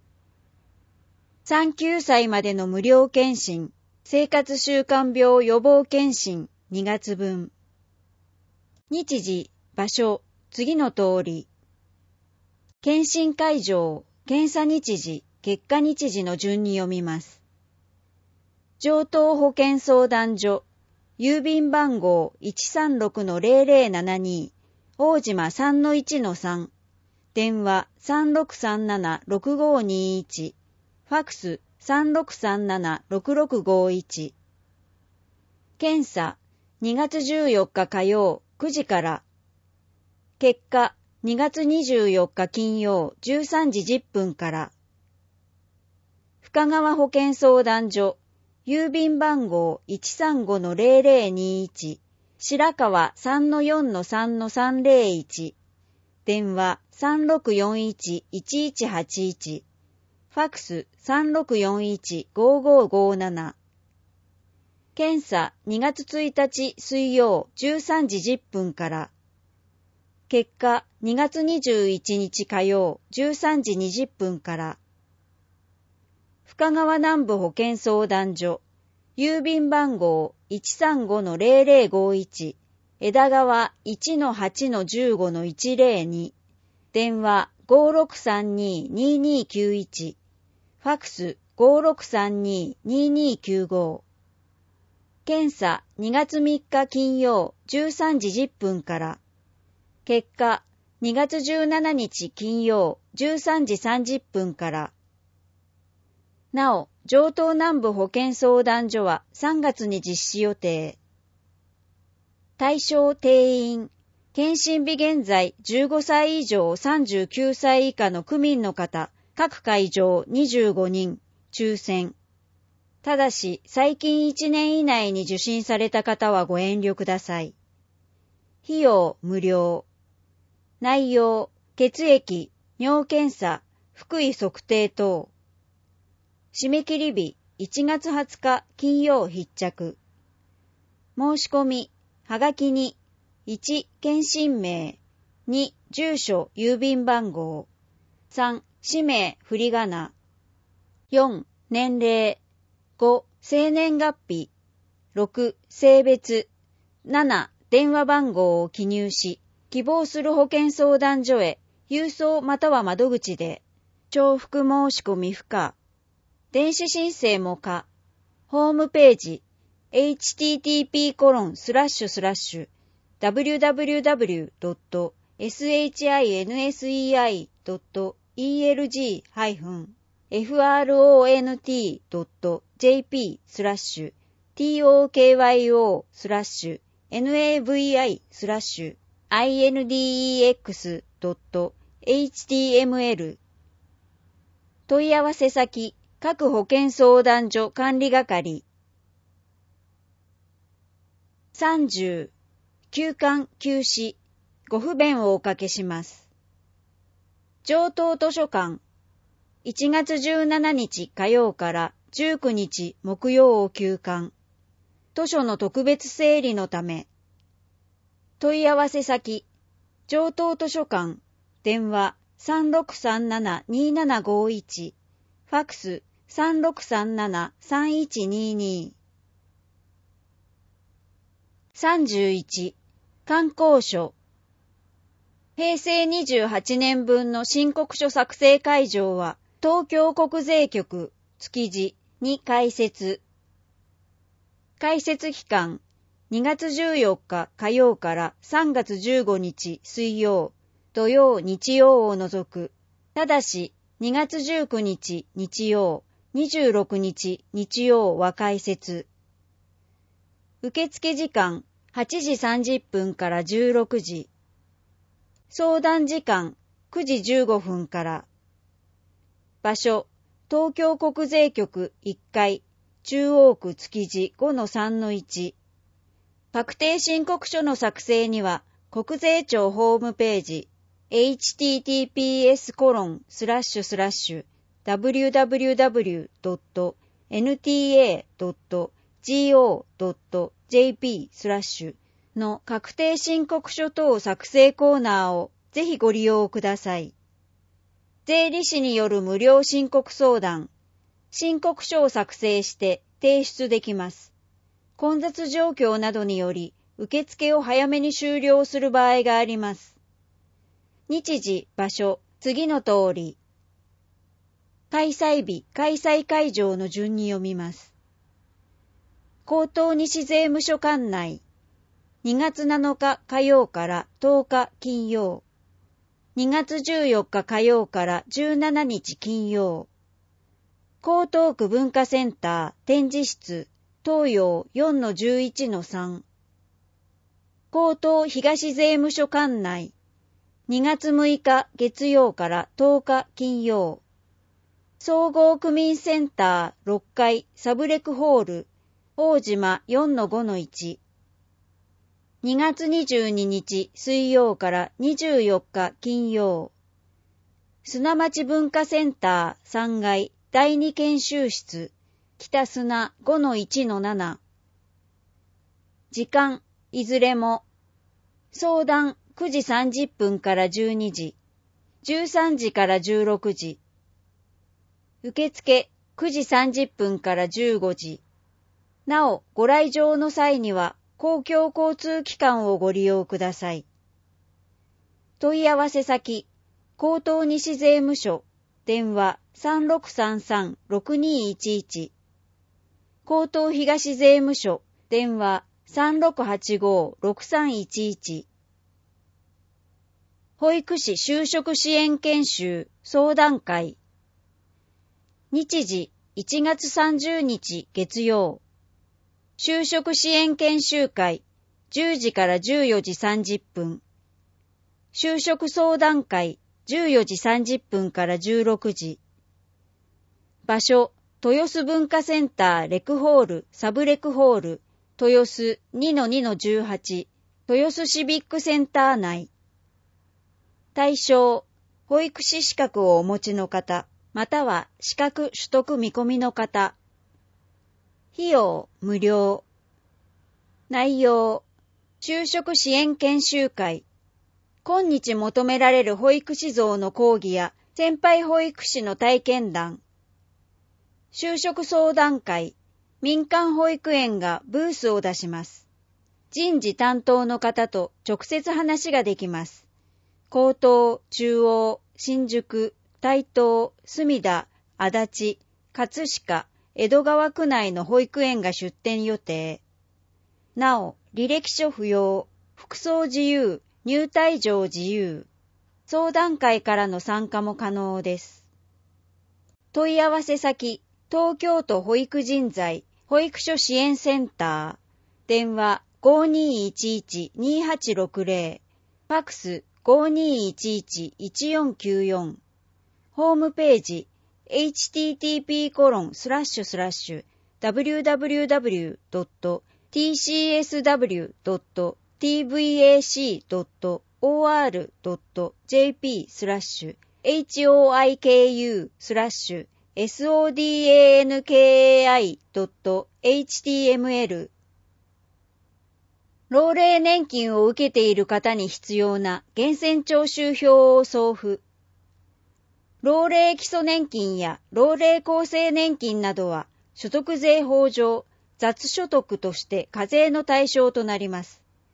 さんじゅうきゅうさいまでの無料検診。生活習慣病予防検診にがつぶん。日時、場所、次の通り。検診会場、検査日時、結果日時の順に読みます。上等保健相談所、郵便番号 いちさんろくのぜろぜろななに、大島 さんのいちのさん。電話 さんろくさんななろくごにいち。ファックス さんろくさんななろくろくごいち。検査にがつじゅうよっか火曜くじから。結果にがつにじゅうよっか金曜じゅうさんじじゅっぷんから。深川保健相談所、郵便番号 いちさんごのぜろぜろにいち。白川 さんのよんのさんのさんぜろいち。電話 さんろくよんいちいちいちはちいち。ファックス さんろくよんいちごごごなな。検査にがつついたち水曜じゅうさんじじゅっぷんから。結果にがつにじゅういちにち火曜じゅうさんじにじゅっぷんから。深川南部保健相談所、郵便番号 いちさんごのぜろぜろごいち。枝川 いちのはちのじゅうごのいちぜろに。電話 ごろくさんにににきゅういち。ファックス ごろくさんにににきゅうご。検査にがつみっか金曜じゅうさんじじゅっぷんから。結果にがつじゅうしちにち金曜じゅうさんじさんじゅっぷんから。なお、上東南部保健相談所はさんがつに実施予定。対象定員、検診日現在じゅうごさい以上さんじゅうきゅうさい以下の区民の方、各会場にじゅうごにん、抽選。ただし、最近いちねん以内に受診された方はご遠慮ください。費用無料。内容、血液、尿検査、腹囲測定等。締め切り日、いちがつはつか金曜必着。申し込み、はがきに、いち、検診名、に、住所、郵便番号、さん、氏名、振り仮名、よん、年齢、ご、生年月日、ろく、性別、なな、電話番号を記入し、希望する保健相談所へ、郵送または窓口で、重複申し込み不可。電子申請も可。ホームページ、エイチティーティーピーコロンスラッシュスラッシュダブリュダブリュダブリュドットエスエイチアイエヌエスイーアイドットイーエルジーハイフンエフアールオーエヌティードットジェーピースラッシュティーオーケーワイオースラッシュエヌエーブイアイスラッシュアイエヌディーイーエックスドットエイチティーエムエル。問い合わせ先、各保健相談所管理係。さんじゅう、休館休止、ご不便をおかけします。上東図書館、いちがつじゅうしちにち火曜からじゅうくにち木曜を休館。図書の特別整理のため。問い合わせ先、上東図書館、電話 さんろくさんななにーななごいち、ファックスさんろくさんななさんいちにーにー。さんじゅういち、 観光書。へいせいにじゅうはちねんぶんの申告書作成会場は、東京国税局築地に開設。開設期間、にがつじゅうよっか火曜からさんがつじゅうごにち水曜、土曜日曜を除く。ただし、にがつじゅうくにち日曜、にじゅうろくにち日曜は開設。受付時間、はちじさんじゅっぷんからじゅうろくじ。相談時間、くじじゅうごふんから。場所、東京国税局いっかい、中央区築地 ごのさんのいち。確定申告書の作成には、国税庁ホームページ、エイチティーティーピーエスコロンスラッシュスラッシュダブリューダブリューダブリュードットエヌティーエードットジーオードットジェーピースラッシュの確定申告書等作成コーナーをぜひご利用ください。税理士による無料申告相談、申告書を作成して提出できます。混雑状況などにより受付を早めに終了する場合があります。日時、場所、次の通り。開催日、開催会場の順に読みます。江東西税務署管内。にがつなのか火曜からとおか金曜。にがつじゅうよっか火曜からじゅうしちにち金曜。江東区文化センター展示室東洋 よんのじゅういちのさん。江東東税務署管内。にがつむいか月曜からとおか金曜。総合区民センターろっかいサブレクホール大島 よんのごのいち。にがつにじゅうににち水曜からにじゅうよっか金曜。砂町文化センターさんがいだいに研修室北砂 ごのいちのなな。時間いずれも相談くじさんじゅっぷんからじゅうにじ、じゅうさんじからじゅうろくじ。受付くじさんじゅっぷんからじゅうごじ。なお、ご来場の際には公共交通機関をご利用ください。問い合わせ先、江東西税務署、電話 さんろくさんさんろくにいちいち。江東東税務署、電話 さんろくはちごろくさんいちいち。保育士就職支援研修相談会。日時いちがつさんじゅうにち月曜。就職支援研修会じゅうじからじゅうよじさんじゅっぷん。就職相談会じゅうよじさんじゅっぷんからじゅうろくじ。場所、豊洲文化センターレクホールサブレクホール豊洲 にのにのじゅうはち 豊洲シビックセンター内。対象、保育士資格をお持ちの方、または資格取得見込みの方。費用、無料。内容、就職支援研修会。今日求められる保育士像の講義や先輩保育士の体験談。就職相談会。民間保育園がブースを出します。人事担当の方と直接話ができます。江東、中央、新宿、台東、墨田、足立、葛飾、江戸川区内の保育園が出展予定。なお、履歴書不要、服装自由、入退場自由。相談会からの参加も可能です。問い合わせ先、東京都保育人材、保育所支援センター。電話 ごにいちいちにはちろくぜろ。ファクスごにいちいちいちよんきゅうよん。ホームページ エイチティーティーピーコロンスラッシュスラッシュダブリューダブリューダブリュードットティーシーエスダブリュードットティーブイエーシードットオーアールドットジェーピースラッシュエイチオーアイケーユースラッシュエスオーディーエーエヌケーエーアイドットエイチティーエムエル。老齢年金を受けている方に必要な源泉徴収票を送付。老齢基礎年金や老齢厚生年金などは所得税法上雑所得として課税の対象となります。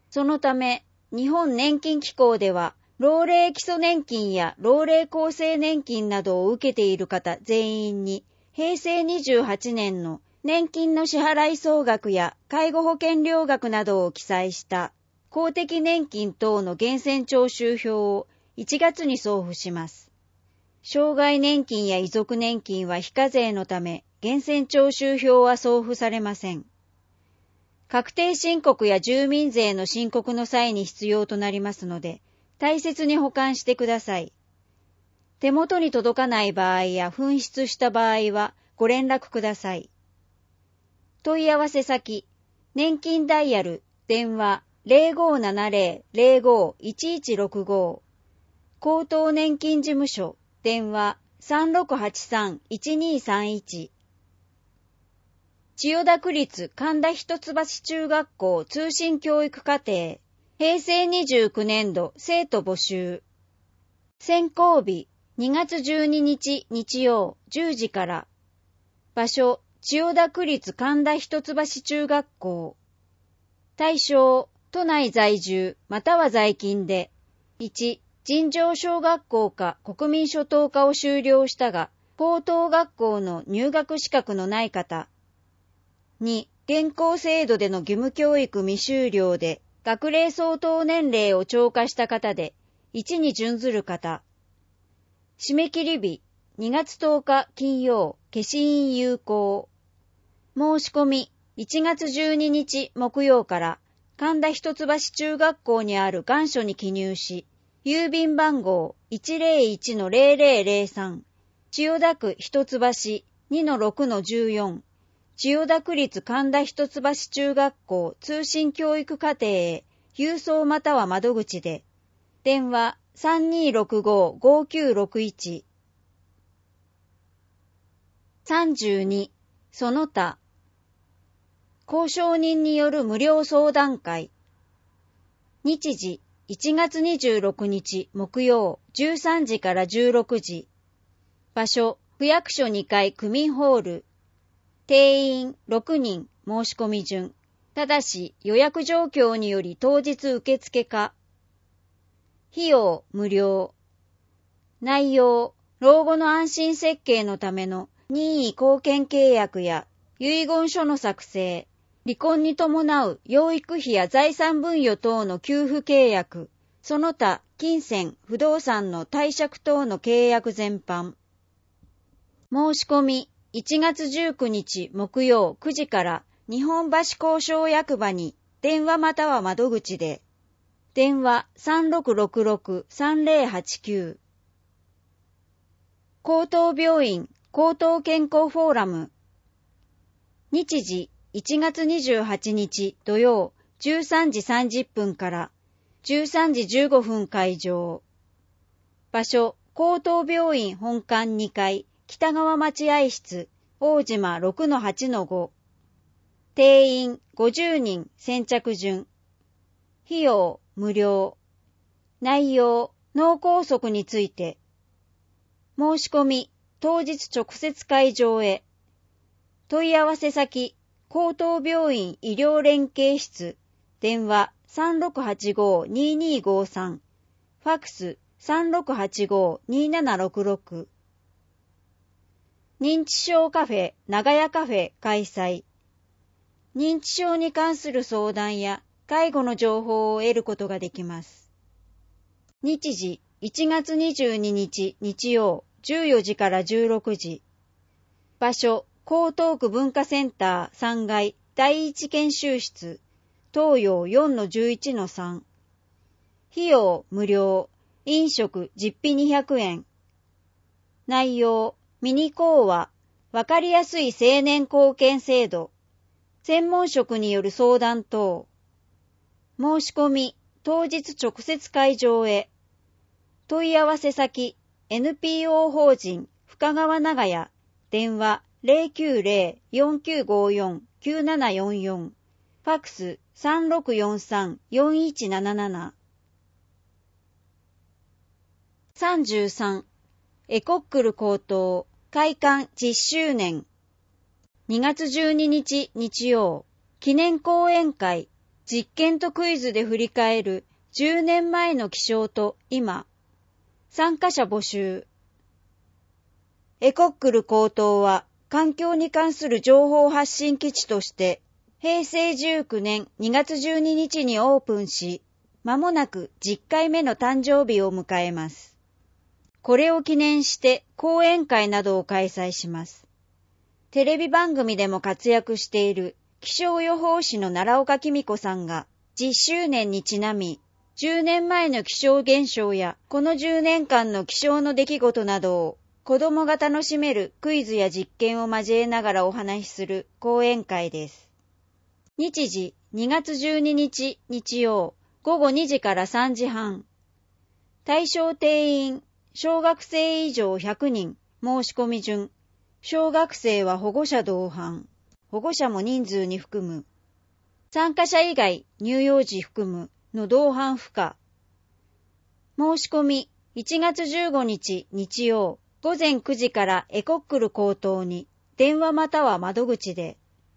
そのため、日本年金機構では、老齢基礎年金や老齢厚生年金などを受けている方全員に、へいせいにじゅうはちねんの年金の支払い総額や介護保険料額などを記載した公的年金等の源泉徴収票をいちがつに送付します。障害年金や遺族年金は非課税のため、源泉徴収票は送付されません。確定申告や住民税の申告の際に必要となりますので、大切に保管してください。手元に届かない場合や紛失した場合はご連絡ください。問い合わせ先、年金ダイヤル、電話 ゼロごーななゼロ ゼロごー いちいちろくご、高等年金事務所、電話 さんろくはちさん いちにさんいち、千代田区立神田一橋中学校通信教育課程、へいせいにじゅうきゅうねんど生徒募集。選考日、にがつじゅうににち日曜じゅうじから。場所、千代田区立神田一橋中学校。対象、都内在住または在勤で、いち、尋常小学校か国民初等科を修了したが、高等学校の入学資格のない方。に、現行制度での義務教育未修了で、学齢相当年齢を超過した方で、いちに準ずる方。締め切り日、にがつとおか金曜、消印有効。申し込み、いちがつじゅうににち木曜から、神田一橋中学校にある願書に記入し、郵便番号 いちぜろいちのゼロゼロゼロさん、千代田区一橋 にのろくのじゅうよん、千代田区立神田一橋中学校通信教育課程へ郵送または窓口で、電話 さんにーろくごーごーきゅうろくいち。さんじゅうに、その他。交渉人による無料相談会。日時、いちがつにじゅうろくにち木曜じゅうさんじからじゅうろくじ。場所、区役所にかい区民ホール。定員ろくにん申し込み順。ただし予約状況により当日受付か。費用無料。内容、老後の安心設計のための任意貢献契約や遺言書の作成、離婚に伴う養育費や財産分与等の給付契約、その他金銭、不動産の貸借等の契約全般。申し込み、いちがつじゅうくにち木曜くじから日本橋交渉役場に電話または窓口で、電話 さんろくろくろくさんぜろはちきゅう。高等病院高等健康フォーラム。日時いちがつにじゅうはちにち土曜じゅうさんじさんじゅっぷんからじゅうさんじじゅうごふん会場。場所、高等病院本館にかい北川待合室大島 ろくのはちのご。定員ごじゅうにん先着順。費用無料。内容、脳梗塞について。申し込み、当日直接会場へ。問い合わせ先、高等病院医療連携室。電話 さんろくはちごーにーにーごーさん。ファクス さんろくはちごーにーななろくろく。認知症カフェ長屋カフェ開催。認知症に関する相談や介護の情報を得ることができます。日時いちがつにじゅうににち日曜じゅうよじからじゅうろくじ。場所、江東区文化センターさんがいだいいち研修室東洋 よんのじゅういちのさん。費用無料。飲食実費にひゃくえん。内容、ミニ講話、わかりやすい青年貢献制度、専門職による相談等。申し込み、当日直接会場へ。問い合わせ先、エヌピーオー 法人深川長屋、電話 ゼロきゅうゼロ よんきゅうごよん きゅうななよんよん、ファクス さんろくよんさん よんいちなななな。さんじゅうさん、エコックル高等開館じゅっしゅうねん。にがつじゅうににち日曜、記念講演会、 実験とクイズで振り返るじゅうねんまえの気象と今。参加者募集。エコックル高等は環境に関する情報発信基地としてへいせいじゅうきゅうねんにがつじゅうににちにオープンし、まもなくじゅっかいめの誕生日を迎えます。これを記念して講演会などを開催します。テレビ番組でも活躍している気象予報士の奈良岡紀美子さんがじゅっしゅうねんにちなみ、じゅうねんまえの気象現象やこのじゅうねんかんの気象の出来事などを子供が楽しめるクイズや実験を交えながらお話しする講演会です。日時にがつじゅうににち日曜ごごにじからさんじはん。対象定員小学生以上ひゃくにん、申し込み順。小学生は保護者同伴。保護者も人数に含む。参加者以外、乳幼児含むの同伴不可。申し込みいちがつじゅうごにち日曜ごぜんくじからエコックル高等に電話または窓口で。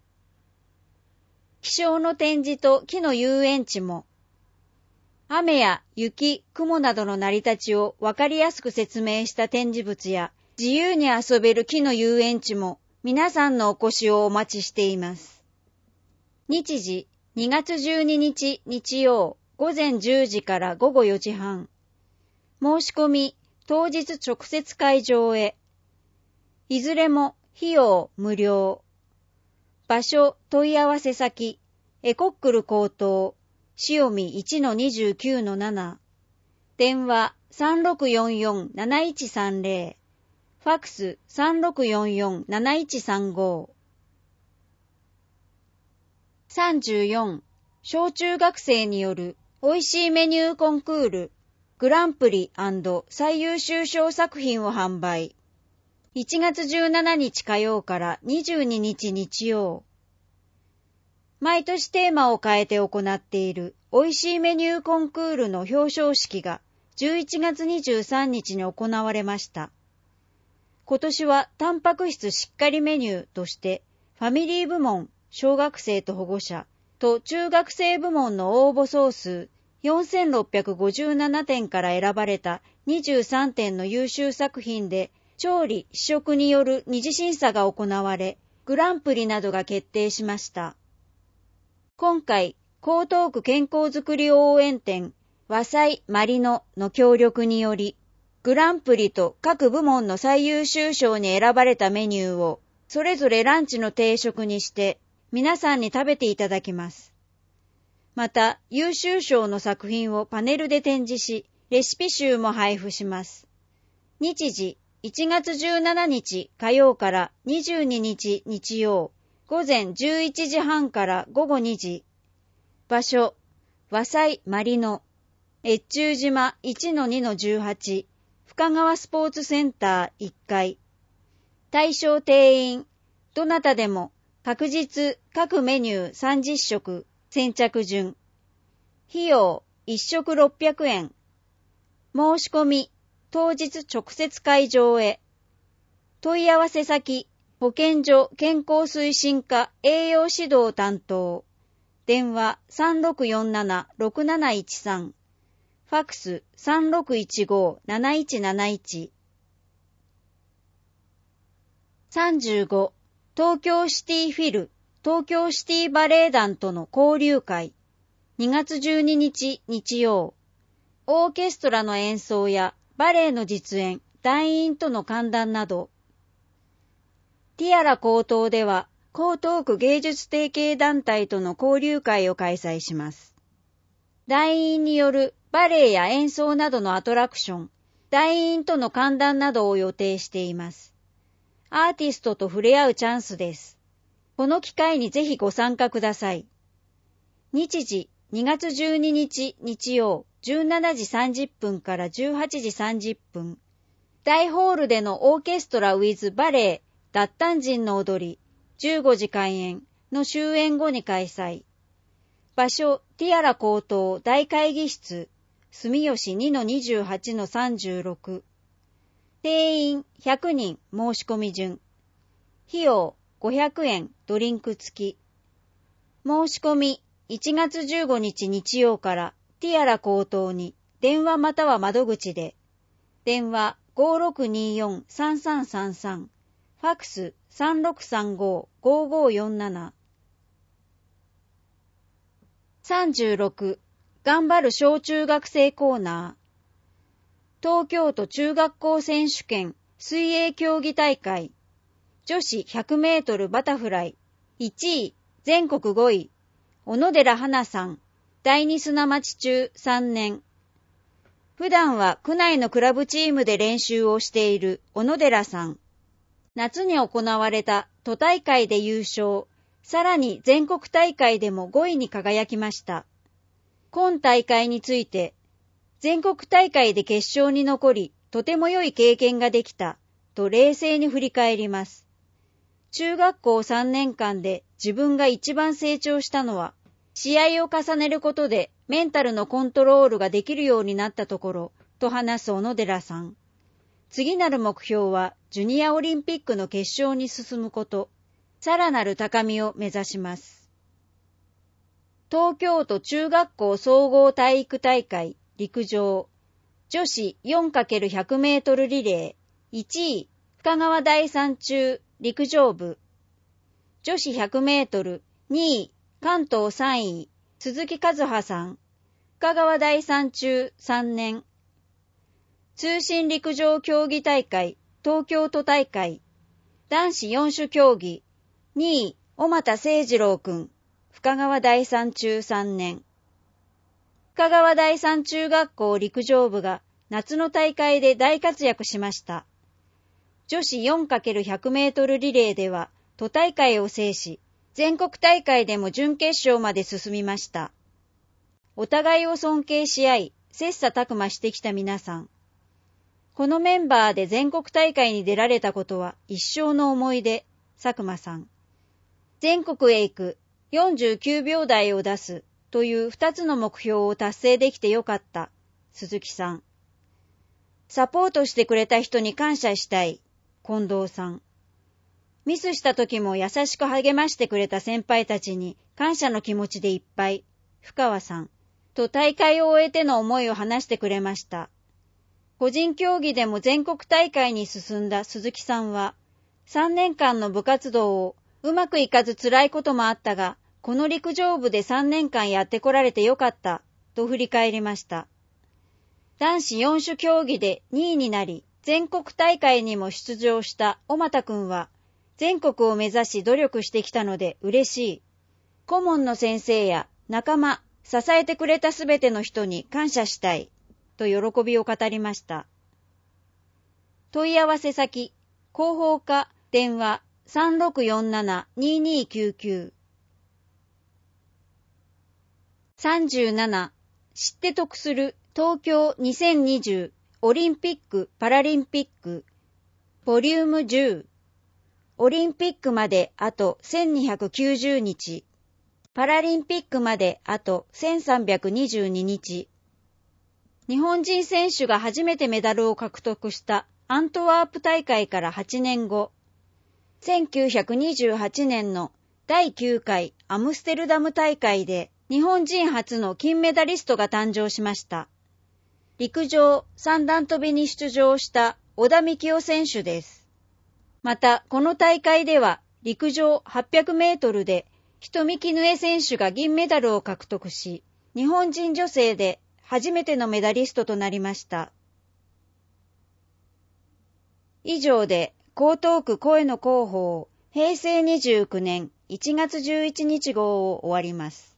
気象の展示と木の遊園地も。雨や雪、雲などの成り立ちをわかりやすく説明した展示物や自由に遊べる木の遊園地も皆さんのお越しをお待ちしています。日時にがつじゅうににち日曜ごぜんじゅうじからごごよじはん。申し込み当日直接会場へ。いずれも費用無料。場所問い合わせ先エコックル高等塩見 いちのにじゅうきゅうのなな。電話 さんろくよんよんなないちさんぜろ。ファックス さんろくよんよんなないちさんご。さんじゅうよん. 小中学生によるおいしいメニューコンクールグランプリ&最優秀賞作品を販売。いちがつじゅうしちにち火曜からにじゅうににち日曜。毎年テーマを変えて行っているおいしいメニューコンクールの表彰式がじゅういちがつにじゅうさんにちに行われました。今年はタンパク質しっかりメニューとしてファミリー部門、小学生と保護者と中学生部門の応募総数よんせんろっぴゃくごじゅうななてんから選ばれたにじゅうさんてんの優秀作品で調理・試食による二次審査が行われ、グランプリなどが決定しました。今回、江東区健康づくり応援店和彩マリノの協力により、グランプリと各部門の最優秀賞に選ばれたメニューをそれぞれランチの定食にして皆さんに食べていただきます。また、優秀賞の作品をパネルで展示し、レシピ集も配布します。日時、いちがつじゅうしちにち火曜からにじゅうににち日曜、ごぜんじゅういちじはんからごごにじ。場所、和彩マリノ、越中島 いちのにのじゅうはち、深川スポーツセンターいっかい。対象定員、どなたでも確実各メニューさんじゅっしょく、先着順。費用いっしょくろっぴゃくえん。申し込み当日直接会場へ。問い合わせ先保健所健康推進課栄養指導担当。電話 さんろくよんななろくなないちさん。ファックス さんろくいちごなないちなないち。さんじゅうご. 東京シティフィル東京シティバレエ団との交流会。にがつじゅうににち日曜。オーケストラの演奏やバレエの実演、団員との歓談など。ティアラ高等では江東区芸術提携団体との交流会を開催します。団員によるバレエや演奏などのアトラクション、団員との歓談などを予定しています。アーティストと触れ合うチャンスです。この機会にぜひご参加ください。日時、にがつじゅうににち日曜、じゅうしちじさんじゅっぷんからじゅうはちじさんじゅっぷん。大ホールでのオーケストラ with バレエ、脱炭人の踊り、じゅうごじ開演の終演後に開催。場所、ティアラ高等大会議室、住吉 にのにじゅうはちのさんじゅうろく。定員ひゃくにん申し込み順。費用ごひゃくえんドリンク付き。申し込みいちがつじゅうごにち日曜からティアラ高等に電話または窓口で、電話 ごーろくにーよんさんさんさんさん、ファックス さんろくさんごごーごーよんなな。さんじゅうろく、頑張る小中学生コーナー。東京都中学校選手権水泳競技大会。女子ひゃくメートルバタフライ。いちい、全国ごい。小野寺花さん。第二砂町中さんねん。普段は区内のクラブチームで練習をしている小野寺さん。夏に行われた都大会で優勝。さらに全国大会でもごいに輝きました。今大会について、全国大会で決勝に残り、とても良い経験ができた、と冷静に振り返ります。中学校さんねんかんで自分が一番成長したのは、試合を重ねることでメンタルのコントロールができるようになったところ、と話す小野寺さん。次なる目標は、ジュニアオリンピックの決勝に進むこと。さらなる高みを目指します。東京都中学校総合体育大会陸上女子 よんかけるひゃくメートルリレーいちい深川第三中陸上部女子ひゃくメートルにい関東さんい鈴木和葉さん深川第三中さんねん通信陸上競技大会東京都大会男子よん種競技にい、小俣誠二郎くん、深川第三中さんねん。深川第三中学校陸上部が夏の大会で大活躍しました。女子 よんかけるひゃくメートルリレーでは都大会を制し、全国大会でも準決勝まで進みました。お互いを尊敬し合い、切磋琢磨してきた皆さん。このメンバーで全国大会に出られたことは一生の思い出、佐久間さん。全国へ行く、よんじゅうきゅうびょう台を出すという二つの目標を達成できてよかった、鈴木さん。サポートしてくれた人に感謝したい、近藤さん。ミスした時も優しく励ましてくれた先輩たちに感謝の気持ちでいっぱい、深川さん。と大会を終えての思いを話してくれました。個人競技でも全国大会に進んだ鈴木さんは、さんねんかんの部活動をうまくいかず辛いこともあったが、この陸上部でさんねんかんやってこられてよかった、と振り返りました。男子よん種競技でにいになり、全国大会にも出場した小俣くんは、全国を目指し努力してきたので嬉しい。顧問の先生や仲間、支えてくれたすべての人に感謝したい、と喜びを語りました。問い合わせ先、広報課、電話、さんろくよんななにーにーきゅうきゅう。さんじゅうなな、知って得する東京にせんにじゅうオリンピック・パラリンピック、ボリュームじゅう。オリンピックまであとせんにひゃくきゅうじゅうにち、パラリンピックまであとせんさんびゃくにじゅうににち。日本人選手が初めてメダルを獲得したアントワープ大会からはちねんご、せんきゅうひゃくにじゅうはちねんのだいきゅうかいアムステルダム大会で日本人初の金メダリストが誕生しました。陸上三段跳びに出場した小田幹夫選手です。また、この大会では陸上はっぴゃくメートルで人見絹枝選手が銀メダルを獲得し、日本人女性で初めてのメダリストとなりました。以上で江東区声の広報へいせいにじゅうきゅうねんいちがつじゅういちにち号を終わります。